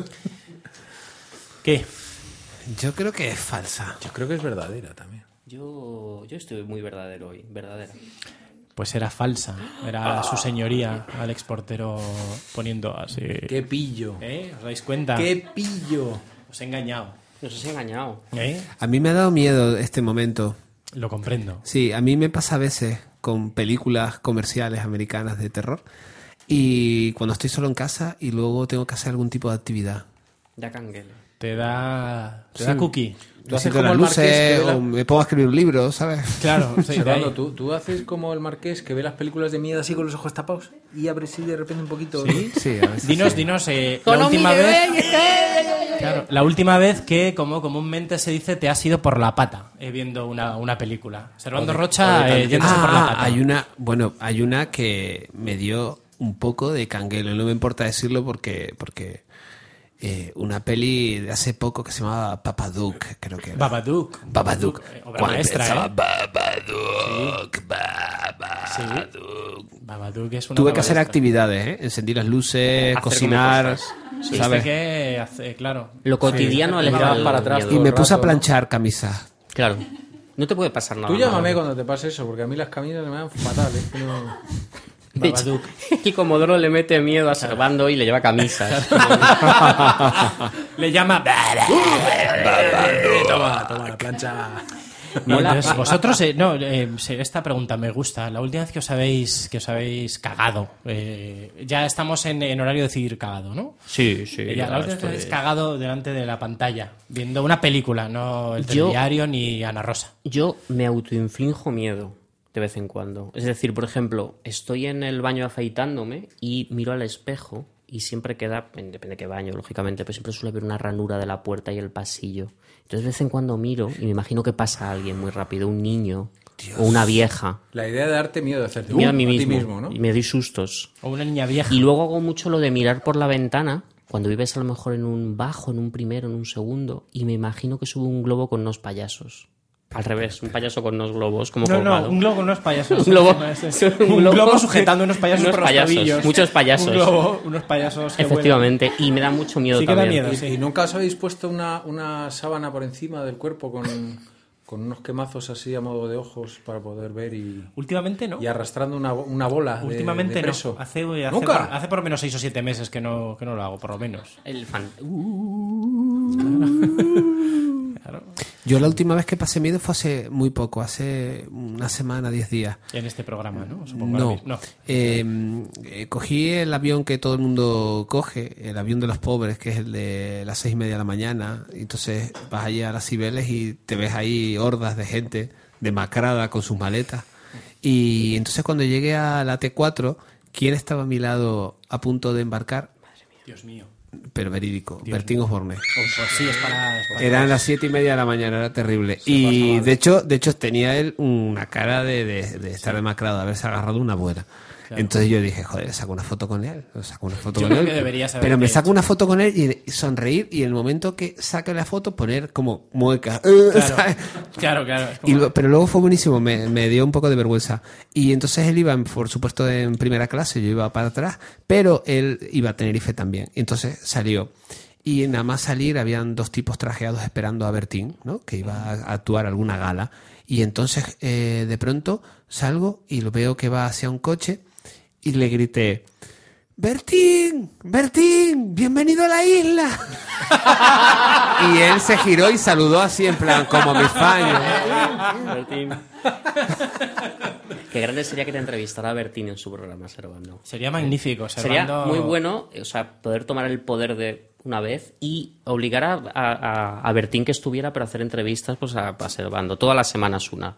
¿Qué? Yo creo que es falsa. Yo creo que es verdadera también. Yo estoy muy verdadero hoy. Verdadera. Pues era falsa. Era su señoría, Alex Portero, poniendo así. ¡Qué pillo! ¿Os dais cuenta? ¡Qué pillo! Os he engañado. Nos has engañado. A mí me ha dado miedo este momento. Lo comprendo. Sí, a mí me pasa a veces con películas comerciales americanas de terror y cuando estoy solo en casa y luego tengo que hacer algún tipo de actividad. Ya canguele. Te da Sí. cookie. Tú haces Necesito como las el marqués que luces ve o me pongo a escribir un libro, ¿sabes? Claro, sí, de Fernando, ahí. tú haces como el marqués que ve las películas de miedo así con los ojos tapados y abre así de repente un poquito. ¿Sí? Sí, a veces Dinos, sí. dinos, la última vez. Claro, la última vez que, como comúnmente se dice, te has ido por la pata viendo una película. Servando Rocha yéndose por la pata. Hay una que me dio un poco de canguelo, no me importa decirlo porque una peli de hace poco que se llamaba Babadook, creo que era. Babadook. Obra Cuando maestra, empezaba, ¿eh? Babadook. Babadook es una Tuve obra que hacer maestra. actividades, ¿eh? Encendí las luces, Hacer cocinar, cosas. Sí, ¿sabes? que hace, claro. Lo cotidiano Sí. aleja Vas el para atrás miedo. Y todo me el puse a rato, planchar camisas. Claro. No te puede pasar nada. Tú llámame malo. cuando te pase eso, porque a mí las camisas me dan fatal. Es que no... De hecho, Babadook. el Comodoro le mete miedo a Servando y le lleva camisas. Le llama. Toma, la plancha. Entonces, vosotros, esta pregunta me gusta. La última vez que os habéis cagado, ya estamos en horario de decir cagado, ¿no? Sí. La última vez que os habéis cagado delante de la pantalla, viendo una película, no el telediario ni Ana Rosa. Yo me autoinflijo miedo. de vez en cuando. Es decir, por ejemplo, estoy en el baño afeitándome y miro al espejo y siempre queda, depende de qué baño, lógicamente, pero siempre suele haber una ranura de la puerta y el pasillo. Entonces de vez en cuando miro y me imagino que pasa alguien muy rápido, un niño o una vieja. La idea de darte miedo de hacerte Miedo a mí ti mismo, mismo, ¿no? y me doy sustos. O una niña vieja. Y luego hago mucho lo de mirar por la ventana, cuando vives a lo mejor en un bajo, en un primero, en un segundo, y me imagino que sube un globo con unos payasos. Al revés, un payaso con unos globos, como colgado. No, un globo con unos payasos. Un globo, un globo sujetando unos payasos por los tobillos. Muchos payasos. Un globo, unos payasos que efectivamente, y me da mucho miedo sí que da también. miedo, sí. ¿Y nunca os habéis puesto una sábana por encima del cuerpo con unos quemazos así a modo de ojos para poder ver Últimamente no. y arrastrando una bola Últimamente de preso? no. Hace por lo menos 6 o 7 meses que no lo hago, por lo menos. El fan... Claro. Yo la última vez que pasé miedo fue hace muy poco, hace una semana, 10 días. En este programa, ¿no? Supongo No. Cogí el avión que todo el mundo coge, el avión de los pobres, que es el de las 6:30 de la mañana. Y entonces vas allí a las Cibeles y te ves ahí hordas de gente demacrada con sus maletas. Y entonces cuando llegué a la T4, ¿quién estaba a mi lado a punto de embarcar? Dios mío. Pero verídico, Bertín Osborne. Pues sí, es para Eran las 7:30 de la mañana, era terrible. Y de hecho tenía él una cara de estar demacrado, de haberse agarrado una buena. Claro. Entonces yo dije, joder, saco una foto con él. Pero me saco una foto con él y sonreír, y en el momento que saque la foto poner como mueca. Claro. Pero luego fue buenísimo, me dio un poco de vergüenza. Y entonces él iba, por supuesto, en primera clase, yo iba para atrás, pero él iba a Tenerife también. Entonces salió. Y nada más salir habían 2 tipos trajeados esperando a Bertín, ¿no? Que iba a actuar alguna gala. Y entonces de pronto salgo y lo veo que va hacia un coche y le grité: ¡Bertín! ¡Bertín! ¡Bienvenido a la isla! Y él se giró y saludó así en plan, como mis fans. Bertín. Qué grande sería que te entrevistara a Bertín en su programa, Servando. Sería magnífico. Sería muy bueno, o sea, poder tomar el poder de una vez y obligar a Bertín que estuviera para hacer entrevistas pues a Servando. Todas las semanas una.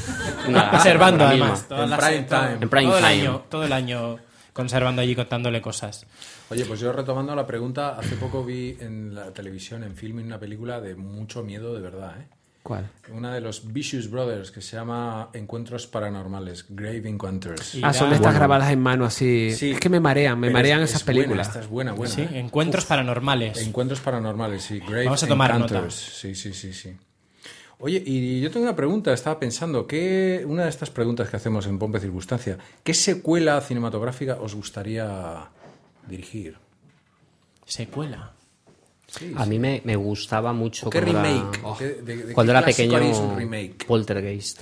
A Servando, además. En prime time. Todo el año conservando allí, contándole cosas. Oye, pues yo retomando la pregunta, hace poco vi en la televisión, en Filmin, una película de mucho miedo de verdad, ¿eh? ¿Cuál? Una de los Vicious Brothers, que se llama Encuentros Paranormales, Grave Encounters. Son estas grabadas en mano así. Sí, es que me marean esas películas. Esta es buena. Sí, Encuentros Paranormales. Encuentros Paranormales, sí. Grave Vamos a tomar Encounters. nota. Sí. Oye, y yo tengo una pregunta, estaba pensando, una de estas preguntas que hacemos en Pompe Circunstancia, ¿qué secuela cinematográfica os gustaría dirigir? ¿Secuela? Sí, a mí me gustaba mucho ¿qué remake? Cuando era pequeño, un remake? Poltergeist.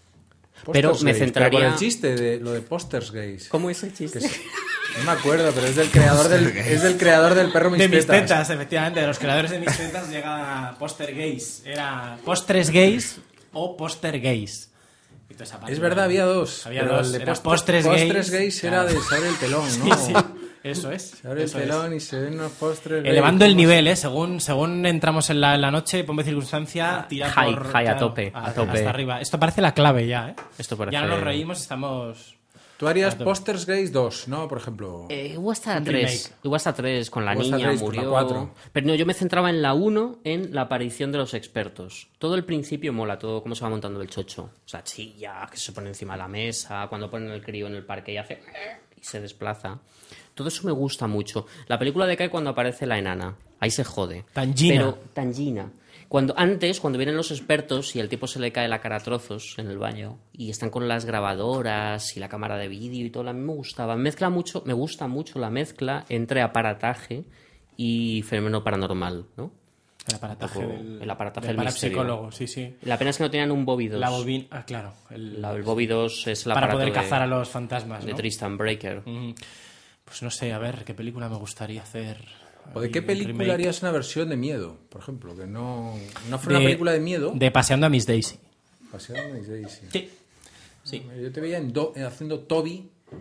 Pero me centraría... Por el chiste de lo de Poltergeist. ¿Cómo es el chiste? No me acuerdo, pero es del creador del perro Mis De Mis Tetas. Tetas, efectivamente. De los creadores de Mis Tetas llega Poltergeist. Era Postres Gays o Poltergeist. Es verdad, había dos. Había dos. El de Postres Gays era de saber el telón, ¿no? Sí. Eso es. Se abre el telón y se ven unos postres. Elevando el nivel, según entramos en la noche, Pompe Circunstancia, tira a tope. Hasta arriba. Esto parece la clave ya, ¿eh? Ya no nos reímos, estamos... Tú harías Posters Gays 2, ¿no? Por ejemplo. Hubo hasta 3. Hubo hasta 3 con la niña, 3, murió. La 4. Pero no, yo me centraba en la 1, en la aparición de los expertos. Todo el principio mola, todo cómo se va montando el chocho. O sea, chilla, que se pone encima de la mesa, cuando ponen el crío en el parque y hace... y se desplaza. Todo eso me gusta mucho. La película decae cuando aparece la enana. Ahí se jode. Tangina. Cuando vienen los expertos y el tipo se le cae la cara a trozos en el baño y están con las grabadoras y la cámara de vídeo y todo, a mí me gustaba. Me gusta mucho la mezcla entre aparataje y fenómeno paranormal, ¿no? El aparataje del parapsicólogo, sí. La pena es que no tenían un Bobby 2. La bobina, claro. El Bobby 2 es el aparato para poder cazar a los fantasmas, ¿no? De Tristan Breaker. Pues no sé, a ver, ¿qué película me gustaría hacer? ¿O de qué película harías una versión de miedo, por ejemplo? Que no fuera una película de miedo. De Paseando a Miss Daisy. Paseando a Miss Daisy. Sí. Yo te veía haciendo Toby.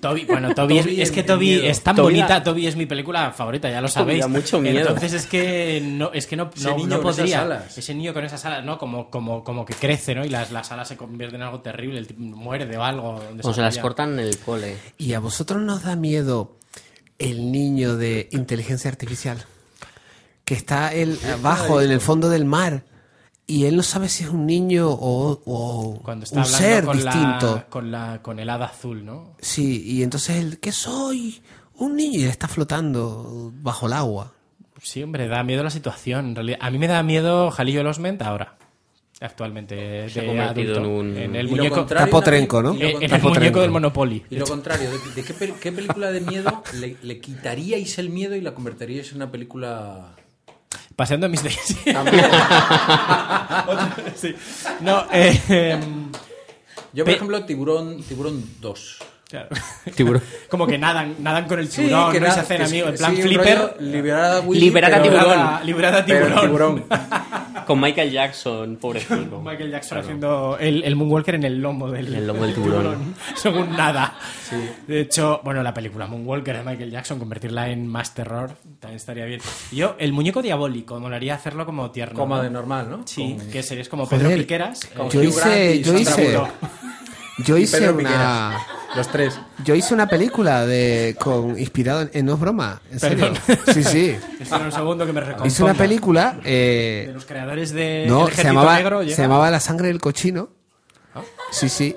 Toby es que Toby es tan Toby bonita. Toby es mi película favorita, ya lo sabéis. da mucho miedo. Entonces es que no niño con podría. esas alas. Ese niño con esas alas, ¿no? Como que crece, ¿no? Y las alas se convierten en algo terrible. El tipo muerde o algo. O se las cortan en el cole. ¿Y a vosotros nos da miedo el niño de inteligencia artificial? Que está él abajo, en el fondo del mar, y él no sabe si es un niño o Cuando está un hablando ser con distinto. con el hada azul, ¿no? Sí, y entonces él, ¿qué soy? Un niño, y él está flotando bajo el agua. Sí, hombre, da miedo la situación. En realidad, a mí me da miedo Jalillo el Osment ahora. Actualmente, Se ha de convertido adulto. en el Y lo muñeco, contrario, Capotrenco, ¿no? y lo en el contrario- muñeco del Monopoly. Y lo contrario, ¿de qué película de miedo le quitaríais el miedo y la convertiríais en una película... Paseando en mis days. También. Sí. No, Yo, por ejemplo, Tiburón 2. claro. Tiburón. Como que nadan con el tiburón, que ¿no? Y se nada, hacen que amigos. En sí, plan un Flipper. rollo liberar a Willy, Liberar a pero- tiburón. Liberada a pero tiburón. Con Michael Jackson, pobrecito. Michael Jackson haciendo el Moonwalker en el lomo del, el lomo del tiburón. según nada. De hecho, bueno, la película Moonwalker de Michael Jackson, convertirla en más terror, también estaría bien. Yo, el muñeco diabólico, molaría hacerlo como tierno. Como ¿no? de normal, ¿no? Sí, Con- que series como Joder, Pedro Piqueras. con Yo Hugh Grant y Sandra Bullock. Yo hice Pedro una... Piqueras. Los tres. Yo hice una película inspirado en... No es broma, en serio. Perdón. Sí, sí. Espera un segundo que me recomponga. Hice una película... de los creadores de No, El se Ejército llamaba, Negro. se llamaba La sangre del cochino. Sí, sí.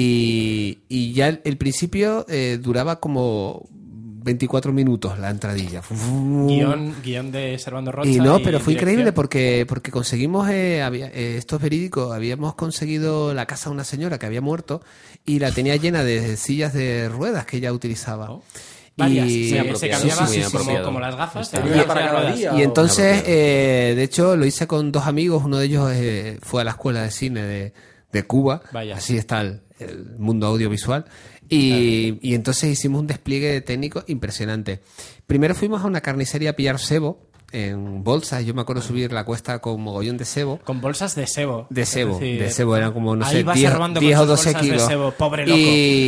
Y ya el principio duraba como 24 minutos la entradilla. Guión de Servando Rocha. Y no, pero fue dirección. increíble porque conseguimos, esto es verídico, habíamos conseguido la casa de una señora que había muerto y la tenía llena de sillas de ruedas que ella utilizaba. Varias. Y- Se apropiado. cambiaba Sí, sí, sí, como las gafas. Está tenía bien para varias cada ruedas. día. Y entonces, Claro, de hecho, lo hice con dos amigos. Uno de ellos fue a la escuela de cine de Cuba. Vaya. Así está el mundo audiovisual. Y entonces hicimos un despliegue técnico impresionante. Primero fuimos a una carnicería a pillar cebo en bolsas. Yo me acuerdo subir la cuesta con mogollón de cebo. Con bolsas de sebo. De cebo, Es decir, de cebo, eran como, no ahí sé, vas 10 robando 10 con o sus 12 bolsas de kilos. cebo, pobre loco.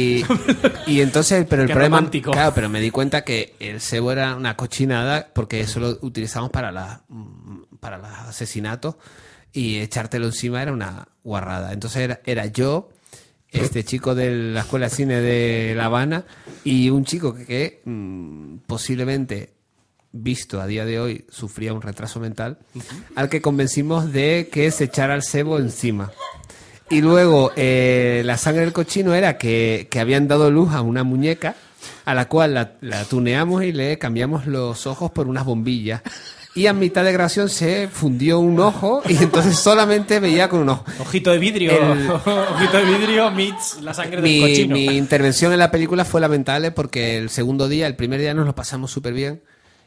Y entonces, pero el Qué problema, romántico. claro, pero me di cuenta que el cebo era una cochinada porque eso lo utilizamos para los asesinatos y echártelo encima era una guarrada. Entonces era yo, este chico de la Escuela de Cine de La Habana y un chico que posiblemente, visto a día de hoy, sufría un retraso mental, al que convencimos de que se echara el cebo encima. Y luego la sangre del cochino era que habían dado luz a una muñeca a la cual la tuneamos y le cambiamos los ojos por unas bombillas. Y a mitad de grabación se fundió un ojo y entonces solamente veía con un ojo. Ojito de vidrio. Ojito de vidrio meets la sangre del cochino. Mi intervención en la película fue lamentable porque el primer día nos lo pasamos súper bien.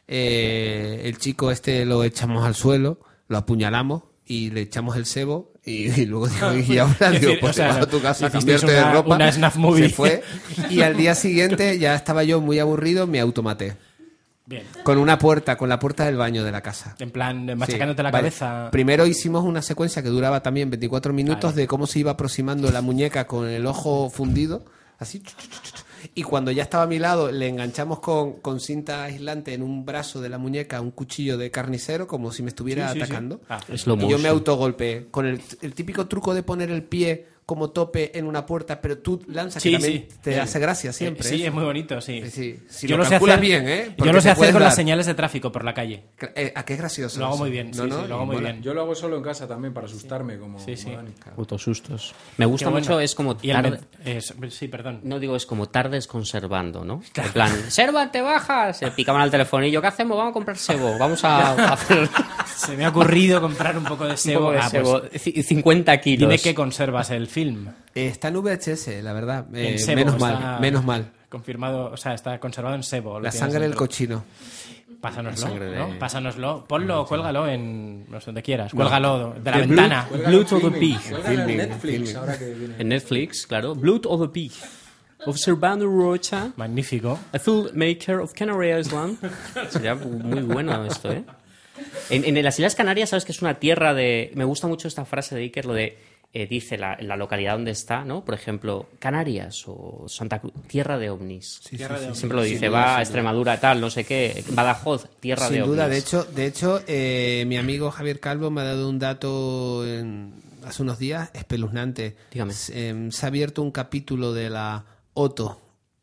El chico lo echamos al suelo, lo apuñalamos y le echamos el cebo y luego digo, y ahora Es digo, decir, pues o sea, te vas a tu casa a hicisteis cambiarte de ropa. una snuff movie. Se fue y al día siguiente ya estaba yo muy aburrido, me automaté. Bien. Con la puerta del baño de la casa. En plan, machacándote Sí, la vale. cabeza. Primero hicimos una secuencia que duraba también 24 minutos de cómo se iba aproximando la muñeca con el ojo fundido, así. Y cuando ya estaba a mi lado, le enganchamos con cinta aislante en un brazo de la muñeca un cuchillo de carnicero, como si me estuviera Sí, sí, sí. atacando. Slow Y yo me motion. autogolpeé con el típico truco de poner el pie como tope en una puerta, pero tú lanzas, Sí, que también sí. te hace gracia siempre. Sí, eso. es muy bonito, sí. Sí, si yo lo sé calculas hacer bien, ¿eh? Yo Porque lo sé te hacer puedes con las dar. señales de tráfico por la calle. ¿A qué es gracioso? Lo hago eso? muy bien, sí, sí, lo hago muy bien. Yo lo hago solo en casa también para asustarme como Sí, sí. Dani. Autosustos. Me gusta Qué bueno. mucho, es como Y el tarde... sí, perdón. No digo, es como tardes conservando, ¿no? En plan, Serva, te bajas. Se picaban al telefonillo. ¿Qué hacemos? Vamos a comprar sebo. Vamos a hacer Se me ha ocurrido comprar un poco de un sebo. poco de Ah, sebo. pues, 50 kilos. dime qué conservas el film. Está en VHS, la verdad. En sebo, menos está mal, menos mal. Confirmado, o sea, está conservado en sebo. lo La tienes sangre del dentro. cochino. Pásanoslo, La sangre de- ¿no? Pásanoslo. Ponlo, cuélgalo en... no sé donde quieras. Cuélgalo de la The ventana. Blood of the Pig. Cuélgalo en Netflix ahora que viene. En Netflix, claro. Blood of the Pig. Of Servando Rocha, Magnífico. a filmmaker of Canary Island. Sería muy bueno esto, ¿eh? En las Islas Canarias, ¿sabes que es una tierra de... Me gusta mucho esta frase de Iker, lo de... dice la localidad donde está, ¿no? Por ejemplo, Canarias o Santa Cruz, tierra de ovnis. Siempre lo dice, va a Extremadura, tal, no sé qué, Badajoz, tierra de ovnis. Sin duda, de hecho, mi amigo Javier Calvo me ha dado un dato hace unos días espeluznante. Dígame. Se ha abierto un capítulo de la OTO,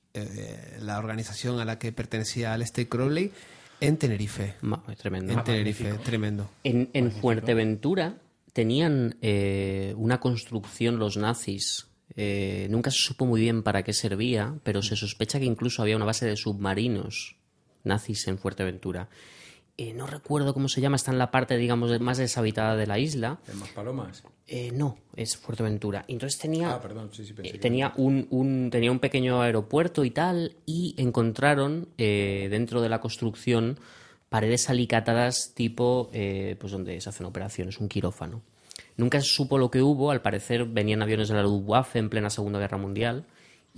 la organización a la que pertenecía Aleister Crowley, en Tenerife. Tremendo. En Tenerife, tremendo. En Fuerteventura tenían una construcción los nazis. Nunca se supo muy bien para qué servía, pero se sospecha que incluso había una base de submarinos nazis en Fuerteventura. No recuerdo cómo se llama, está en la parte, digamos, más deshabitada de la isla. ¿En Maspalomas? No, es Fuerteventura. Entonces tenía, pensé tenía un pequeño aeropuerto y tal, y encontraron dentro de la construcción paredes alicatadas tipo pues donde se hacen operaciones, un quirófano. Nunca se supo lo que hubo, al parecer venían aviones de la Luftwaffe en plena Segunda Guerra Mundial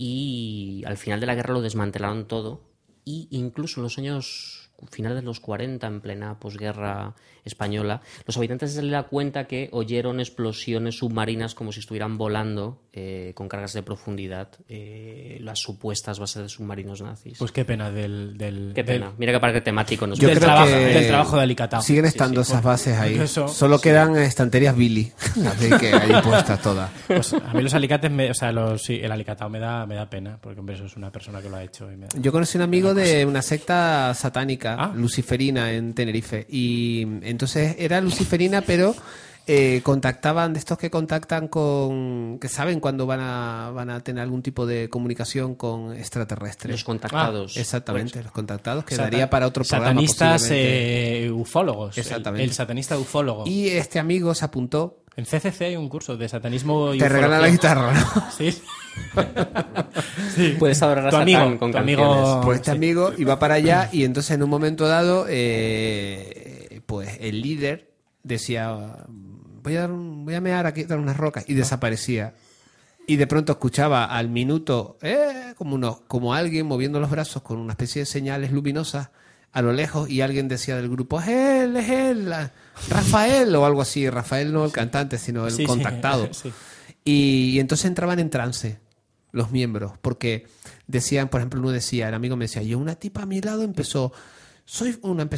y al final de la guerra lo desmantelaron todo, y incluso en los años finales de los 40, en plena posguerra española, los habitantes se les da cuenta que oyeron explosiones submarinas como si estuvieran volando con cargas de profundidad las supuestas bases de submarinos nazis. Pues qué pena Qué pena. Mira que parque temático nos Yo creo que del trabajo de Alicatao. siguen estando esas bases ahí. Eso, Solo quedan estanterías Billy, así que ahí puestas todas. Pues a mí los alicates, el Alicatao me da pena, porque hombre, eso es una persona que lo ha hecho. Y me da... Yo conocí un amigo de una secta satánica, luciferina, en Tenerife, y entonces era luciferina, pero contactaban, de estos que contactan con, que saben cuando van a tener algún tipo de comunicación con extraterrestres. Los contactados. Exactamente, los contactados, que daría para otro programa. Satanistas ufólogos. Exactamente. El satanista ufólogo. Y este amigo se apuntó. En CCC hay un curso de satanismo y te ufología. regalan la guitarra, ¿no? Sí. Sí. Puedes adorar a Tu Satán amigo, con tu canciones. amigo... Pues este sí. amigo iba para allá y entonces en un momento dado pues el líder decía, voy a mear aquí, dar unas rocas, y desaparecía. Y de pronto escuchaba al minuto como alguien moviendo los brazos con una especie de señales luminosas a lo lejos, y alguien decía del grupo, es él, Rafael, o algo así. Rafael no el cantante, sino el contactado. Sí. Y entonces entraban en trance los miembros, porque decían, por ejemplo, el amigo me decía, yo una tipa a mi lado empezó, soy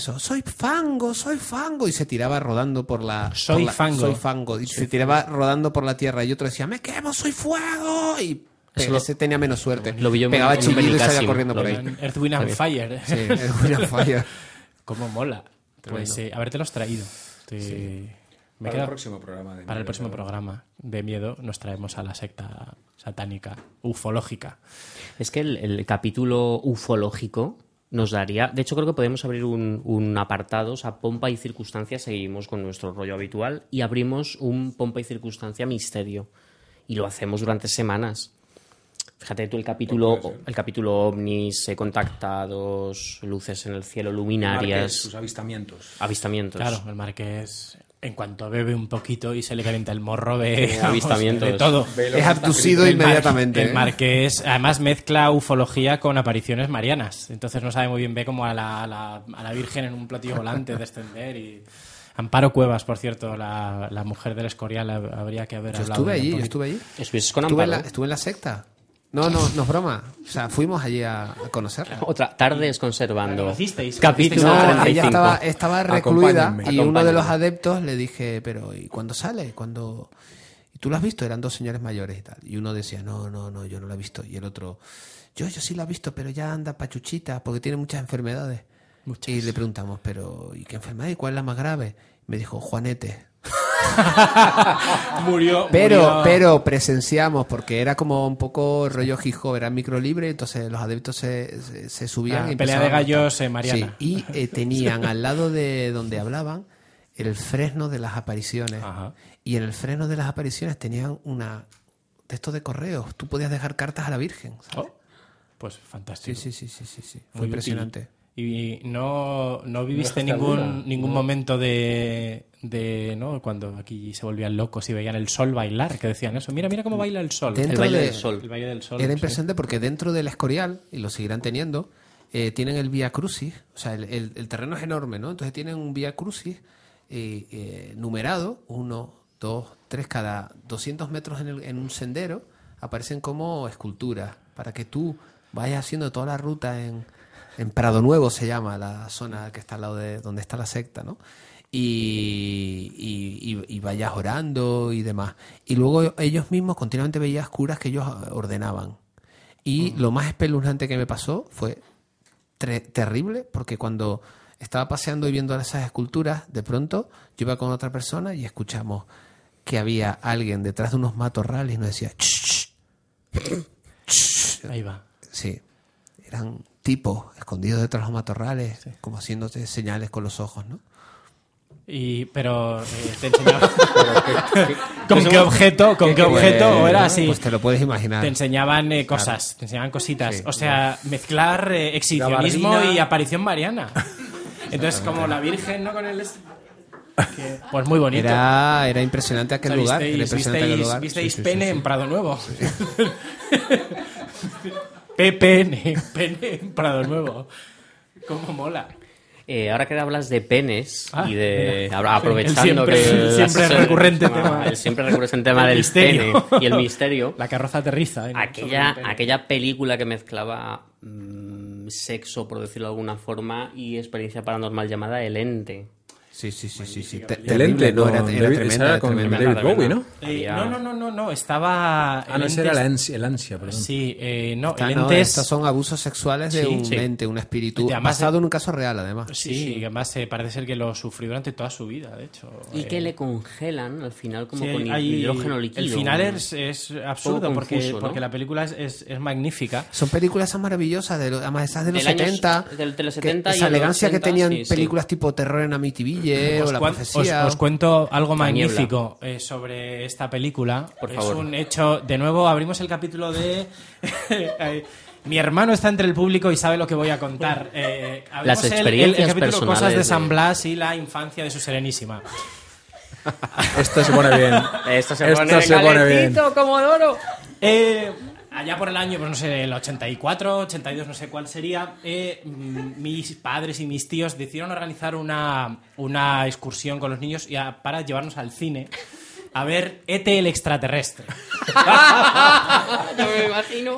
fango, y se tiraba rodando por la... Soy fango, y se tiraba rodando por la tierra, y otro decía, me quemo, soy fuego, y ese tenía menos suerte. Lo vi yo pegaba en un chillido y salía Benicàssim. corriendo por ahí. Earth, Wind and Fire. Sí, Earth, Wind and Fire. Cómo mola. Pues haberte los traído. Para el próximo programa de Para el miedo, próximo claro. programa de miedo nos traemos a la secta satánica ufológica. Es que el capítulo ufológico nos daría... De hecho, creo que podemos abrir un apartado, o sea, pompa y circunstancia, seguimos con nuestro rollo habitual, y abrimos un pompa y circunstancia misterio. Y lo hacemos durante semanas. Fíjate tú el capítulo ovnis, contactados, luces en el cielo, luminarias... Marqués, sus avistamientos. Avistamientos. Claro, el Marqués, en cuanto bebe un poquito y se le calienta el morro, ve avistamientos. de todo. Es abducido inmediatamente. El Marqués, además, mezcla ufología con apariciones marianas. Entonces no sabe muy bien, ve como a la Virgen en un platillo volante descender y... Amparo Cuevas, por cierto, la mujer del Escorial, habría que haber hablado. Yo estuve allí. ¿Estuviste con Estuve Amparo? en la secta. No es broma. O sea, fuimos allí a conocerla. Otra, tardes conservando. ¿Conocisteis? Capítulo No, 35. ella estaba recluida, Acompáñenme. y uno de los adeptos le dije, pero ¿y cuándo sale? ¿Y tú lo has visto? Eran dos señores mayores y tal. Y uno decía, no, yo no lo he visto. Y el otro, yo sí lo he visto, pero ya anda pachuchita porque tiene muchas enfermedades. Y le preguntamos, pero ¿y qué enfermedad? ¿Y cuál es la más grave? Me dijo, Juanete. Murió. Pero presenciamos, porque era como un poco rollo Hijo, era micro libre, entonces los adeptos se subían. Y pelea empezaban de a gallos, montar. Mariana. Sí, y tenían al lado de donde hablaban el fresno de las apariciones. Ajá. Y en el fresno de las apariciones tenían una de estos de correos. Tú podías dejar cartas a la Virgen, ¿sabes? Oh, pues fantástico. Sí. Fue Muy impresionante. útil. ¿Y no viviste ¿No dejaste alguna? ningún momento de ¿no? Cuando aquí se volvían locos y veían el sol bailar, que decían eso? Mira cómo baila el sol. Dentro El baile de- del sol. El baile del sol. Era sí. impresionante porque dentro del Escorial, y lo seguirán teniendo, tienen el Vía Crucis. O sea, el terreno es enorme, ¿no? Entonces tienen un Vía Crucis numerado, 1, 2, 3, cada 200 metros en un sendero aparecen como esculturas para que tú vayas haciendo toda la ruta en Prado Nuevo, se llama la zona que está al lado de donde está la secta, ¿no? Y vayas orando y demás. Y luego ellos mismos continuamente veías curas que ellos ordenaban. Y lo más espeluznante que me pasó fue terrible, porque cuando estaba paseando y viendo esas esculturas, de pronto yo iba con otra persona y escuchamos que había alguien detrás de unos matorrales y nos decía "Shh, shh". Ahí va. Sí, eran tipos escondidos detrás de los matorrales, como haciéndote señales con los ojos, ¿no? Pero te enseñaba ¿Con qué objeto? ¿Con qué objeto? ¿O era así? Pues te lo puedes imaginar. Te enseñaban cosas, te enseñaban cositas. Sí, o sea, mezclar exhibicionismo y aparición mariana. Entonces, como la Virgen, ¿no? Con el... Pues muy bonito. Era impresionante aquel lugar. ¿Visteis Pene en Prado Nuevo? Pene en Prado Nuevo. ¿Cómo mola? Ahora que hablas de penes y de aprovechando el siempre recurrente tema del pene y el misterio, la carroza aterriza. Aquella película que mezclaba sexo, por decirlo de alguna forma, y experiencia paranormal llamada El Ente. Sí. El Ente, no, era tremenda. Con David Bowie, ¿no? No, estaba... no, ese era el ansia, perdón. Sí, no, el Ente estos son abusos sexuales de un ente, un espíritu, basado en un caso real, además. Sí, y además parece ser que lo sufrió durante toda su vida, de hecho. Y que le congelan al final como con hidrógeno líquido. El final es absurdo porque la película es magnífica. Son películas maravillosas, además esas de los 70. De los 70 esa elegancia que tenían películas tipo Terror en Amityville o La Profecía. Os cuento algo magnífico sobre esta película. Por favor. Es un hecho... De nuevo, abrimos el capítulo de... Mi hermano está entre el público y sabe lo que voy a contar. Las experiencias el capítulo personales Cosas de San Blas y la infancia de su Serenísima. Esto se pone bien. Esto se pone bien. Comodoro. Allá por el año, pues no sé, el 84, 82, no sé cuál sería, mis padres y mis tíos decidieron organizar una excursión con los niños para llevarnos al cine a ver E.T. el extraterrestre. Yo me imagino.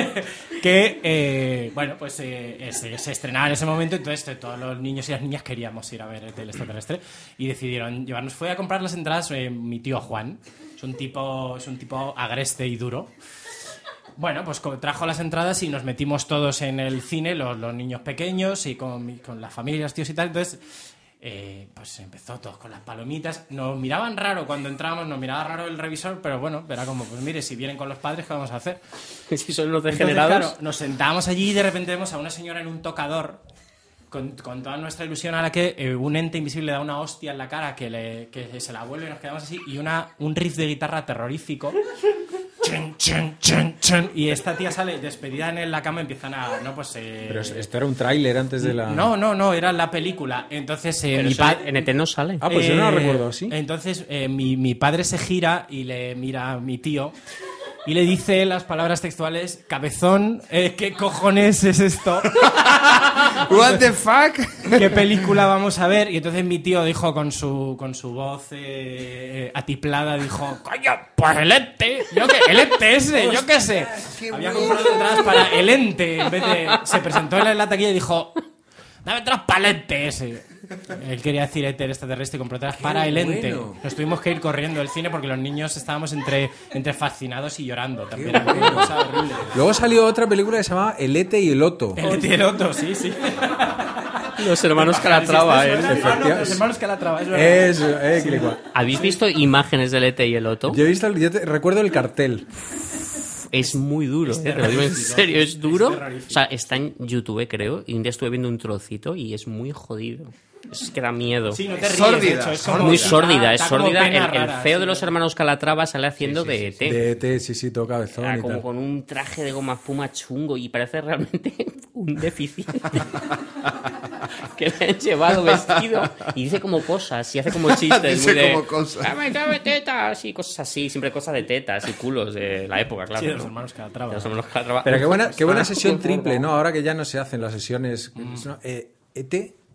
Bueno, pues se estrenaba en ese momento, entonces todos los niños y las niñas queríamos ir a ver E.T. el extraterrestre y decidieron llevarnos. Fue a comprar las entradas mi tío Juan, es un tipo agreste y duro. Bueno, pues trajo las entradas y nos metimos todos en el cine, los niños pequeños y con las familias, tíos y tal. Entonces, pues empezó todos con las palomitas. Nos miraban raro cuando entrábamos, nos miraba raro el revisor, pero bueno, era como, pues mire, si vienen con los padres, ¿qué vamos a hacer? Si son los degenerados. Entonces, claro, nos sentábamos allí y de repente vemos a una señora en un tocador con toda nuestra ilusión, a la que un ente invisible le da una hostia en la cara que se la vuelve y nos quedamos así, y un riff de guitarra terrorífico. Chun, chun, chun, chun, y esta tía sale despedida en la cama y empiezan a... Pero esto era un tráiler antes de la... No, era la película. Entonces en ET no sale. Pues yo no lo recuerdo así. Entonces mi padre se gira y le mira a mi tío y le dice las palabras textuales: cabezón, ¿qué cojones es esto? What the fuck? ¿Qué película vamos a ver? Y entonces mi tío dijo con su voz atiplada, dijo: coño, pues el Ente. El Ente ese, yo qué sé. Había comprado entradas para el Ente. En vez de... Se presentó en la taquilla y dijo: dame entradas para el Ente ese. Él quería decir E.T. el extraterrestre y compró entradas para el Ente. Nos tuvimos que ir corriendo del cine porque los niños estábamos entre fascinados y llorando. También era una cosa horrible. Luego salió otra película que se llamaba El Ete y el Otto. El Ete y el Otto, sí. Los hermanos Calatrava, Los hermanos Calatrava, es verdad. ¿Habéis visto imágenes del Ete y el Otto? Yo he visto, recuerdo el cartel. Es muy duro, te lo digo en serio, es duro. O sea, está en YouTube, creo, y un día estuve viendo un trocito y es muy jodido. Es que da miedo. Sí, no te ríes, de hecho, es como, muy sórdida, es sórdida. El feo de los hermanos Calatrava sale haciendo de ET. De ET, sí, todo cabezón. Como con un traje de goma espuma chungo y parece realmente un deficiente. Que le han llevado vestido y dice como cosas y hace como chistes. Dice como cosas. Dame tetas y cosas así, siempre cosas de tetas y culos de la época, claro. Sí, de los hermanos Calatrava. Pero qué buena sesión triple, ¿no? Ahora que ya no se hacen las sesiones... ET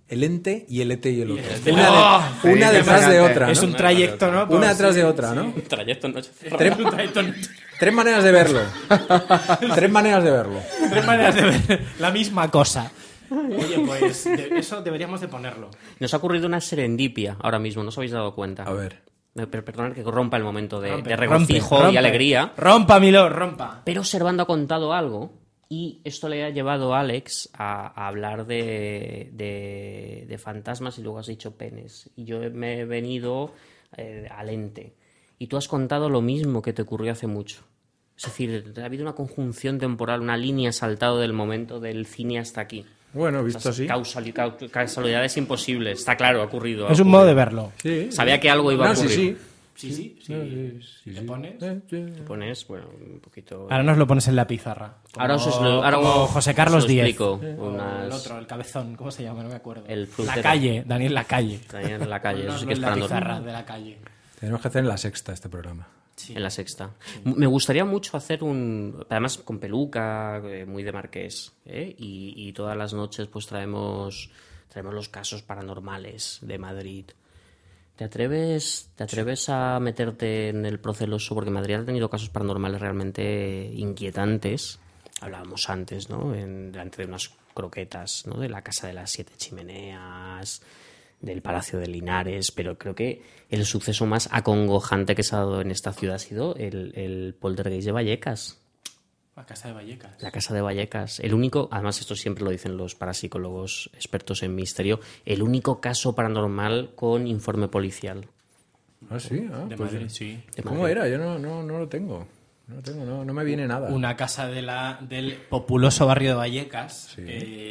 el ente y el ete y el otro. ¡Oh! Una detrás de otra, ¿no? Es un trayecto, ¿no? Una detrás de otra, ¿no? Un trayecto noche. Tres maneras de verlo. Tres maneras de verlo. Tres maneras de ver la misma cosa. Oye, pues eso deberíamos de ponerlo. Nos ha ocurrido una serendipia ahora mismo, ¿no os habéis dado cuenta? A ver. Perdonad que rompa el momento de Rompe, regocijo rompe. y alegría. Rompa, Milo, rompa. Pero Servando ha contado algo y esto le ha llevado a Alex a hablar de fantasmas y luego has dicho penes. Y yo me he venido al ente. Y tú has contado lo mismo que te ocurrió hace mucho. Es decir, ha habido una conjunción temporal, una línea saltado del momento del cine hasta aquí. Bueno, visto así. Causalidades imposibles. Está claro, ha ocurrido. Es un modo de verlo. Sí. Sabía que algo iba a ocurrir. Sí. Sí. ¿Le pones? Te pones, bueno, un poquito... Ahora nos lo pones en la pizarra. Como José Carlos Díez. Explico. El otro, el cabezón, ¿cómo se llama? No me acuerdo. El frutero. Daniel Lacalle. Daniel en la calle, eso sí que es en la para pizarra de la calle. Tenemos que hacer en La Sexta este programa. Sí. En La Sexta. Me gustaría mucho hacer además con peluca, muy de marqués, ¿eh? Y todas las noches pues traemos los casos paranormales de Madrid. ¿Te atreves a meterte en el proceso? Porque Madrid ha tenido casos paranormales realmente inquietantes. Hablábamos antes, ¿no? Delante de unas croquetas, ¿no? De la Casa de las 7 Chimeneas, del Palacio de Linares, pero creo que el suceso más acongojante que se ha dado en esta ciudad ha sido el poltergeist de Vallecas. La Casa de Vallecas. La Casa de Vallecas. El único, además esto siempre lo dicen los parapsicólogos expertos en misterio, el único caso paranormal con informe policial. Ah, sí. De Madrid, sí. ¿Cómo era? Yo no lo tengo. No me viene nada. Una casa del populoso barrio de Vallecas. Sí.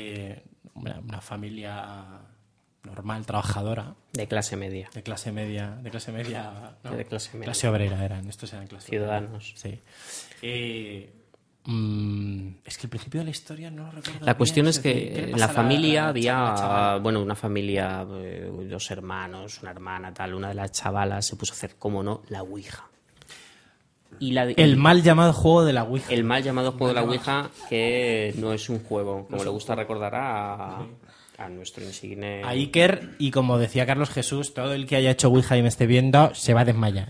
Una familia normal, trabajadora. De clase media. De clase media. ¿no? De clase media. Clase obrera eran. Estos eran clase Ciudadanos. obrera. Sí. Es que el principio de la historia no lo recuerdo. La cuestión es ¿qué que le en la pasa a familia había, chavala? una familia, 2 hermanos, una hermana, tal. Una de las chavalas se puso a hacer, cómo no, la Ouija. El mal llamado juego de la Ouija. El mal llamado juego de la Ouija, que no es un juego, como le gusta recordar a nuestro insigne... A Iker, y como decía Carlos Jesús, todo el que haya hecho Ouija y me esté viendo se va a desmayar.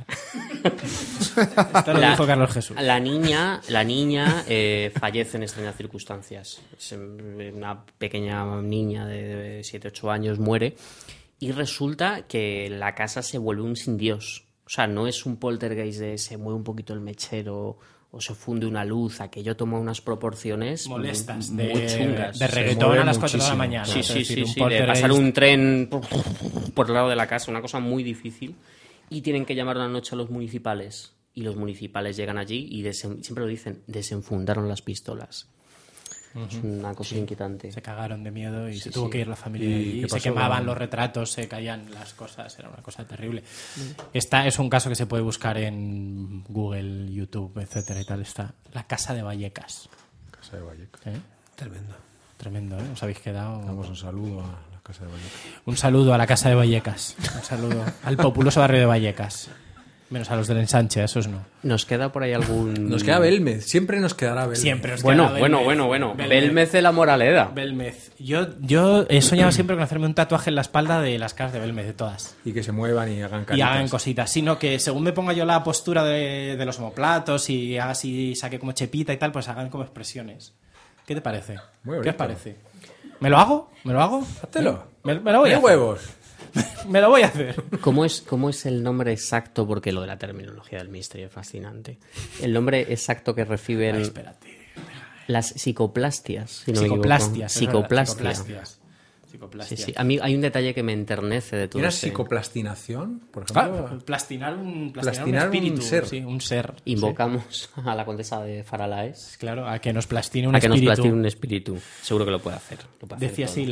Esto lo dijo Carlos Jesús. La niña fallece en extrañas circunstancias. Es una pequeña niña de 7-8 años, muere, y resulta que la casa se vuelve un sin Dios. O sea, no es un poltergeist de se mueve un poquito el mechero o se funde una luz, aquello toma unas proporciones molestas, muy chungas. de reggaetón a las 4 de la mañana. Sí, decir, de pasar un tren por el lado de la casa, una cosa muy difícil. Y tienen que llamar una noche a los municipales. Y los municipales llegan allí y siempre lo dicen, desenfundaron las pistolas. Es una cosa inquietante. Se cagaron de miedo y se tuvo que ir la familia de allí. qué Se pasó? quemaban los retratos, se caían las cosas. Era una cosa terrible. Esta es un caso que se puede buscar en Google, YouTube, etcétera y tal. Está La Casa de Vallecas. Casa de Vallecas. ¿Eh? Tremendo, ¿eh? Os habéis quedado... Damos un saludo a la Casa de Vallecas. Un saludo a la Casa de Vallecas. Un saludo al populoso barrio de Vallecas. Menos a los del Ensanche, esos no. ¿Nos queda por ahí algún...? Nos queda Belmez. Siempre nos quedará Belmez. Siempre nos Bueno. queda Belmez de la Moraleda. Belmez. Yo he soñado siempre con hacerme un tatuaje en la espalda de las caras de Belmez, de todas. Y que se muevan y hagan caritas. Y hagan cositas. Sino que según me ponga yo la postura de los omoplatos y haga así, saque como chepita y tal, pues hagan como expresiones. ¿Qué te parece? Muy bonito. ¿Qué os parece? ¿Me lo hago? Háztelo. Me lo voy a ¿Qué hacer. huevos? Me lo voy a hacer. ¿Cómo es el nombre exacto? Porque lo de la terminología del misterio es fascinante. El nombre exacto que reciben Espérate. las psicoplastias. Si no me equivoco. Psicoplastias. es verdad, Psicoplastia. Psicoplastia. Sí. A mí hay un detalle que me enternece de todo ¿Era este. psicoplastinación, por ejemplo? Plastinar un Plastinar un espíritu. ser. Sí, un ser. Invocamos a la condesa de Faralaes Claro, a que nos plastine un a que nos espíritu. plastine un espíritu. Seguro que lo puede hacer. Decía todo. así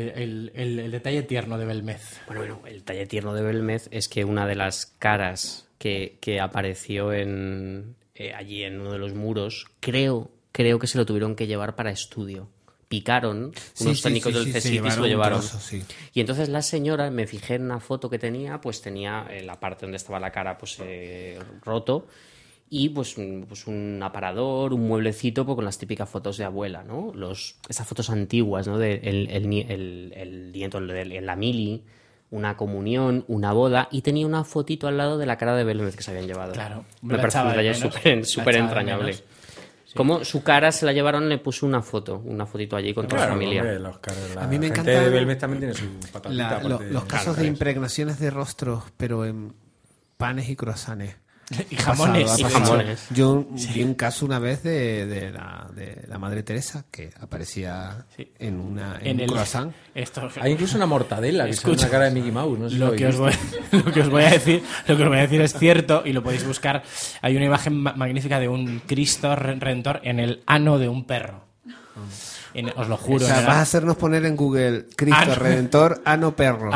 el detalle tierno de Belmez. Bueno, el detalle tierno de Belmez es que una de las caras que apareció allí en uno de los muros, creo que se lo tuvieron que llevar para estudio. Picaron, unos técnicos del CSIC y se lo llevaron. Y entonces la señora, me fijé en una foto que tenía, pues tenía la parte donde estaba la cara pues roto, y pues un aparador, un mueblecito pues, con las típicas fotos de abuela, ¿no? Esas fotos antiguas, ¿no? De el nieto de la mili, una comunión, una boda, y tenía una fotito al lado de la cara de Belmez que se habían llevado. Claro. Me parece un detalle súper entrañable. Sí. Como su cara se la llevaron, le puso una fotito allí con toda la familia. Hombre, A mí me gente encanta de Belmez también tiene su patadita. los casos de impregnaciones de rostros, pero en panes y croissants. Y jamones. Ha Y pasado. jamones. Yo vi un caso una vez de la Madre Teresa que aparecía en un croissant. Hay incluso una mortadela que sale en la cara de Mickey Mouse. No sé si Lo que os voy a decir es cierto y lo podéis buscar. Hay una imagen magnífica de un Cristo Redentor en el ano de un perro. Os lo juro. O sea, vas a hacernos poner en Google Cristo Redentor, ano perro.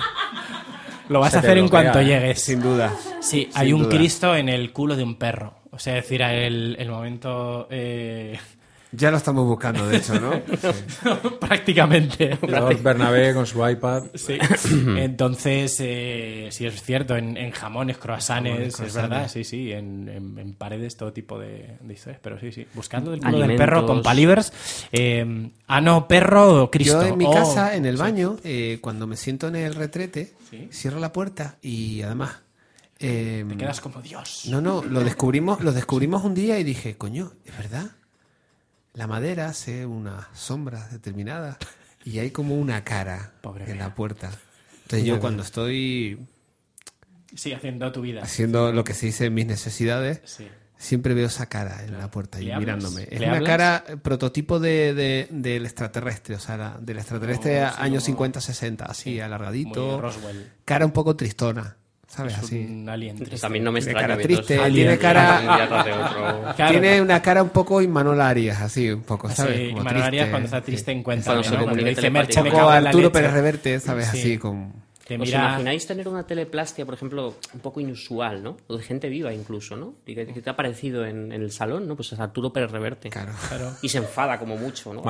Lo vas a hacer en cuanto llegues. Sin duda. Sí, hay un Cristo en el culo de un perro. O sea, decir, el momento... Ya lo estamos buscando, de hecho, ¿no? Prácticamente. Lord Bernabé con su iPad. Sí. Entonces, sí es cierto, en jamones, croissants, es verdad, sí, en paredes, todo tipo de historias. Pero sí, buscando el culo del perro con palivers, ano, perro o Cristo. Yo en mi casa, en el baño, cuando me siento en el retrete, cierro la puerta y además... te quedas como Dios. No, lo descubrimos un día y dije, coño, es verdad. La madera hace unas sombras determinadas y hay como una cara en la puerta. Entonces yo cuando estoy haciendo tu vida, haciendo lo que se dice mis necesidades, siempre veo esa cara en la puerta y mirándome. Es una cara prototipo del extraterrestre, o sea, del extraterrestre años 50-60, así alargadito, cara un poco tristona. ¿Sabes? Es así. Un alien triste. También no me extraña. Cara triste, tiene cara... Tiene una cara un poco Imanol Arias, así un poco, ¿sabes? Sí, Como Imanol Arias triste, cuando está triste en cuenta. Cuando se comunica dice telepático. Merche, me un poco cago en la Arturo leche. Pérez Reverte, ¿sabes? Sí. Así con... Que ¿Os mira, imagináis tener una teleplastia, por ejemplo, un poco inusual, ¿no? O de gente viva incluso, ¿no? Y que te ha aparecido en el salón, ¿no? Pues es Arturo Pérez Reverte. Claro. Y se enfada como mucho, ¿no?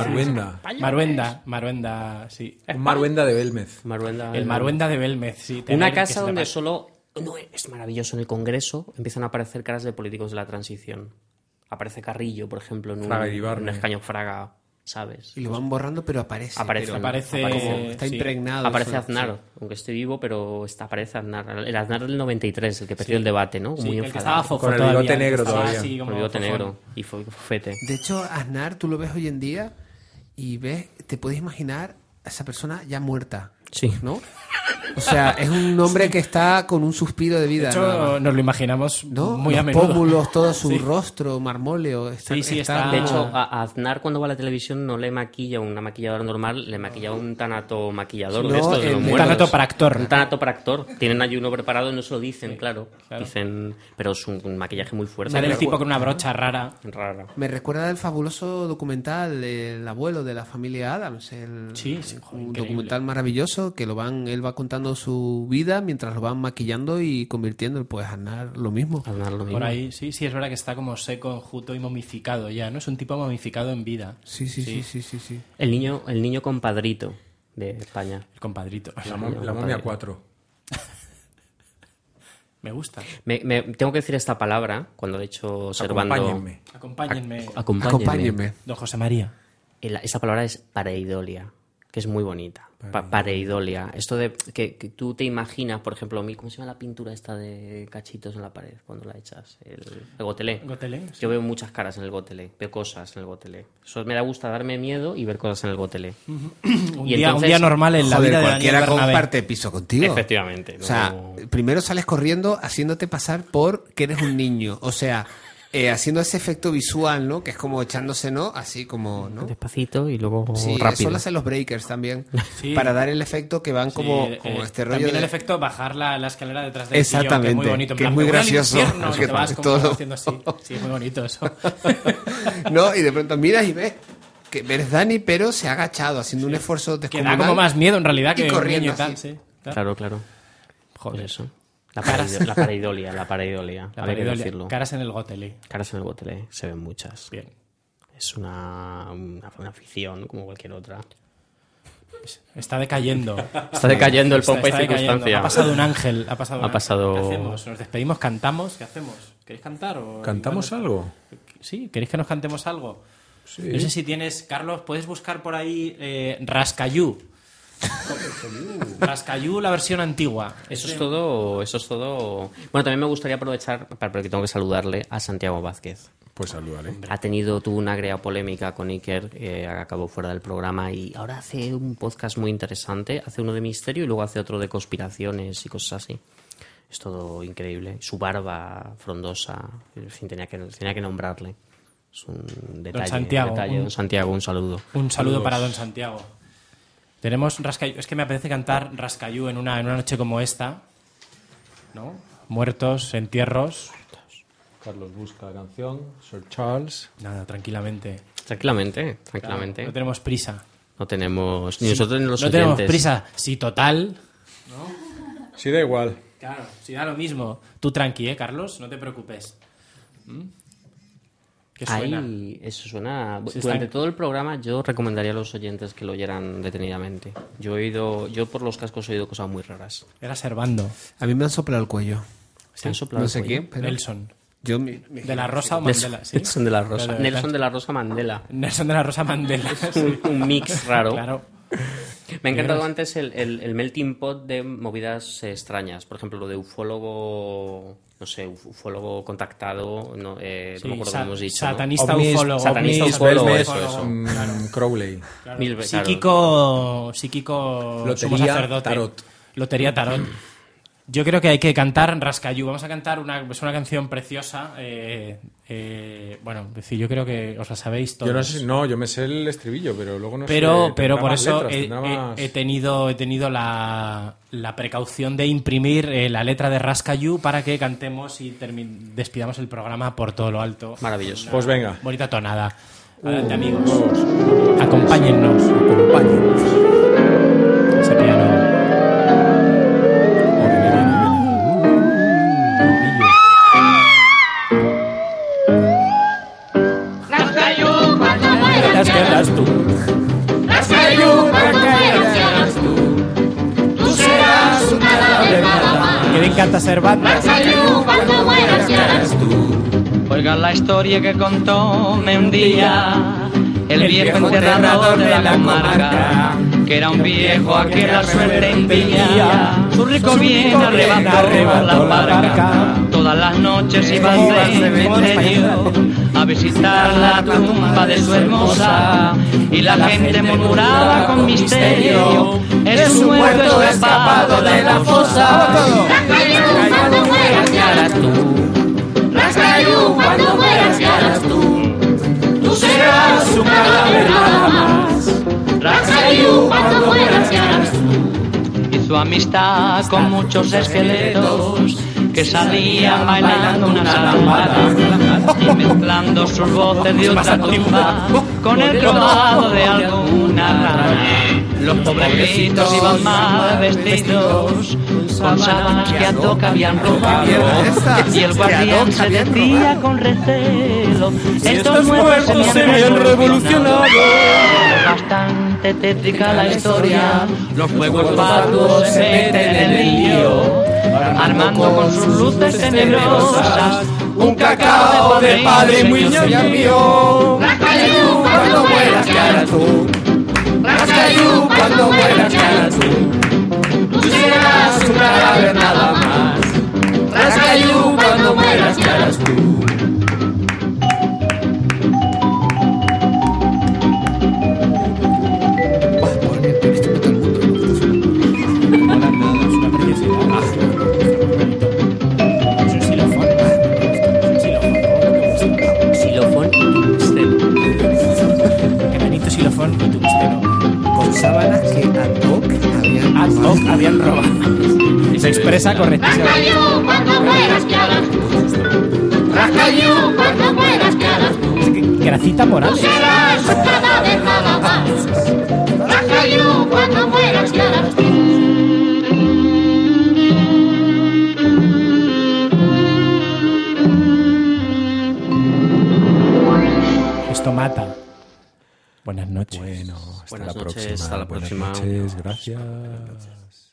Maruenda, sí. Un Maruenda de Belmez. Maruenda. El Maruenda de Belmez, sí. Una casa donde solo... No, es maravilloso. En el Congreso empiezan a aparecer caras de políticos de la transición. Aparece Carrillo, por ejemplo, en Fraga un Iribarne. escaño Fraga, ¿sabes? Y lo van borrando, pero aparece. Aparece. Está impregnado. Aparece eso, Aznar, aunque esté vivo, pero aparece Aznar. El Aznar del 93, el que perdió el debate, ¿no? Muy el que estaba enfadado. fofo Con el todavía, bigote negro estaba todavía. así Con como el bigote fofón. negro y fete. De hecho, Aznar, tú lo ves hoy en día y te puedes imaginar a esa persona ya muerta. Sí. ¿No? O sea, es un hombre que está con un suspiro de vida. De hecho, nos lo imaginamos ¿no? muy Los a menudo. pómulos, todo su rostro marmóleo. Está. De hecho, a Aznar cuando va a la televisión no le maquilla una maquilladora normal, le maquilla un tanato maquillador No, de estos de los un muertos. tanato para actor. Un tanato para actor. Tienen allí uno preparado y no se lo dicen, claro. Dicen, pero es un maquillaje muy fuerte. Sale el tipo con una brocha rara. Rara. Me recuerda del fabuloso documental del abuelo de la familia Adams. Sí, joder, un increíble. documental maravilloso que él va contando su vida mientras lo van maquillando y convirtiendo. Pues Aznar lo mismo. Aznar lo mismo. Por ahí, sí, es verdad que está como seco, enjuto y momificado ya, ¿no? Es un tipo momificado en vida. Sí. El niño compadrito de España. El compadrito. La momia 4. Me gusta. Tengo que decir esta palabra cuando he hecho observando. Acompáñenme. Acompáñenme. Don José María. Esa palabra es pareidolia, que es muy bonita. Pareidolia. Esto de que tú te imaginas, por ejemplo, ¿cómo se llama la pintura esta de cachitos en la pared cuando la echas? El gotelé. Sí. Yo veo muchas caras en el gotelé, veo cosas en el gotelé. Eso me da gusto darme miedo y ver cosas en el gotelé. Un día normal en la vida de cualquiera Daniel Bernabé. comparte piso contigo. Efectivamente. O sea, primero sales corriendo haciéndote pasar por que eres un niño. O sea, haciendo ese efecto visual, ¿no? Que es como echándose, ¿no? Así como, ¿no? Despacito y luego Sí, rápido. eso lo hacen los breakers también. Sí. Para dar el efecto que van como este rollo también de... el efecto bajar la escalera detrás del Exactamente, sillón, que es muy bonito. En que es plan, muy me voy al gracioso. infierno, y Que te vas como todo- haciendo así. Sí, es muy bonito eso. ¿No? Y de pronto miras y ves que eres Dani, pero se ha agachado, haciendo un esfuerzo Que descomunal. da como más miedo en realidad que Y un corriendo niño y tal. así. Sí, claro. Claro. Joder. Pues eso. La pareidolia. La Habría que pareidolia. decirlo. Caras en el gotelé. Caras en el gotelé, se ven muchas. Bien. Es una afición como cualquier otra. Está decayendo. Está decayendo el pompa y Está decayendo. circunstancia. Ha pasado un ángel. Ha pasado. Ha pasado- ¿Qué hacemos? ¿Nos despedimos? ¿Cantamos? ¿Qué hacemos? ¿Queréis cantar? O... ¿Cantamos algo? Sí, ¿queréis que nos cantemos algo? Sí. No sé si tienes... Carlos, ¿puedes buscar por ahí Rascayú? Rascayú, la versión antigua. Eso es todo. Bueno, también me gustaría aprovechar, porque tengo que saludarle a Santiago Vázquez. Pues salúdale. Tuvo una agria polémica con Iker, acabó fuera del programa y ahora hace un podcast muy interesante. Hace uno de misterio y luego hace otro de conspiraciones y cosas así. Es todo increíble. Su barba frondosa, en fin, tenía que nombrarle. Es un detalle. Don Santiago, un saludo. Un saludo para Don Santiago. Tenemos Rascayú. Es que me apetece cantar Rascayú en una noche como esta, ¿no? Muertos, entierros. Carlos busca la canción. Sir Charles. Nada, tranquilamente. Tranquilamente. No tenemos prisa. No tenemos... Ni nosotros ni los No oyentes. tenemos prisa. Sí, total. Sí, da igual. Claro, si da lo mismo. Tú tranqui, Carlos, no te preocupes. ¿Qué suena? Ahí, eso suena... Sí, Durante está- todo el programa yo recomendaría a los oyentes que lo oyeran detenidamente. Yo por los cascos he oído cosas muy raras. Era Servando. A mí me han soplado el cuello. ¿Te han soplado No el sé cuello? quién, pero... Nelson. Yo ¿De la Rosa o Mandela? ¿sí? Nelson de la Rosa. Claro, Nelson de la Rosa Mandela. Nelson de la Rosa Mandela. sí. Un mix raro. Claro. Me ha encantado antes el melting pot de movidas extrañas. Por ejemplo, lo de ufólogo... No sé, ufólogo contactado. No, no me acuerdo cómo hemos dicho. Satanista Ovnis, ufólogo. satanista ovnis, ufólogo, ovnis, eso. Crowley. Claro. Mil veces, Psíquico Lotería sumo sacerdote. Tarot. Lotería Tarot. Yo creo que hay que cantar Rascayú. Vamos a cantar una canción preciosa. Bueno, es decir, yo creo que os la sabéis todos. Yo no sé, yo me sé el estribillo, pero luego no pero sé. tendrá por más eso letras, tendrá más- he tenido la precaución de imprimir la letra de Rascayú para que cantemos y despidamos el programa por todo lo alto. Maravilloso. Pues venga. Bonita tonada. Adelante, amigos. Acompáñennos. Ese piano. Rascayú, cuando mueras Las quedas tú. Rascayú, cuando mueras tú serás un cadáver nada más. Que le encanta ser banda. Rascayú, cuando mueras ¿qué harás tú? Oigan la historia que contóme un día el viejo enterrador de la comarca, que era un viejo a quien la suerte impía. Su rico bien arrebató la barca. Todas las noches iba al cementerio a visitar la tumba de su hermosa, y la gente murmuraba con misterio: es un muerto escapado de la fosa. Rascayú, cuando mueras ¿qué harás tú? Rascayú, cuando mueras ¿qué harás tú? Tú serás un cadáver nada más. Rascayú, cuando mueras ¿qué harás tú? Hizo amistad con muchos esqueletos que salían bailando una lambada y mezclando sus voces de otra tumba con el rodado de alguna rana. Los pobrecitos iban mal vestidos, con sábanas que a toca habían robado, y el guardián se decía con recelo: estos muertos se me han revolucionado. Bastante tétrica la historia, los fuegos patos se meten en el lío, armando con sus luces tenebrosas un cacao de padre muy mío. Rascayú, cuando mueras ¿qué harás tú? Rascayú, cuando mueras ¿qué harás tú? Tú serás un cadáver nada más. Rascayú, cuando mueras ¿qué harás tú? Xilofón y tungsteno. Granito, xilofón y tungsteno. Con sábanas que Ad hoc habían robado. Se expresa correctísimamente. Rascayú, cuando mueras ¿qué harás tú? Rascayú, cuando mueras ¿qué harás tú? Gracita Tú Morales. serás un cadáver nada más. Rascayú, cuando mueras ¿qué harás tú? Esto mata. Buenas noches. Bueno, hasta Buenas la noches, próxima. hasta la Buenas próxima. noches, gracias.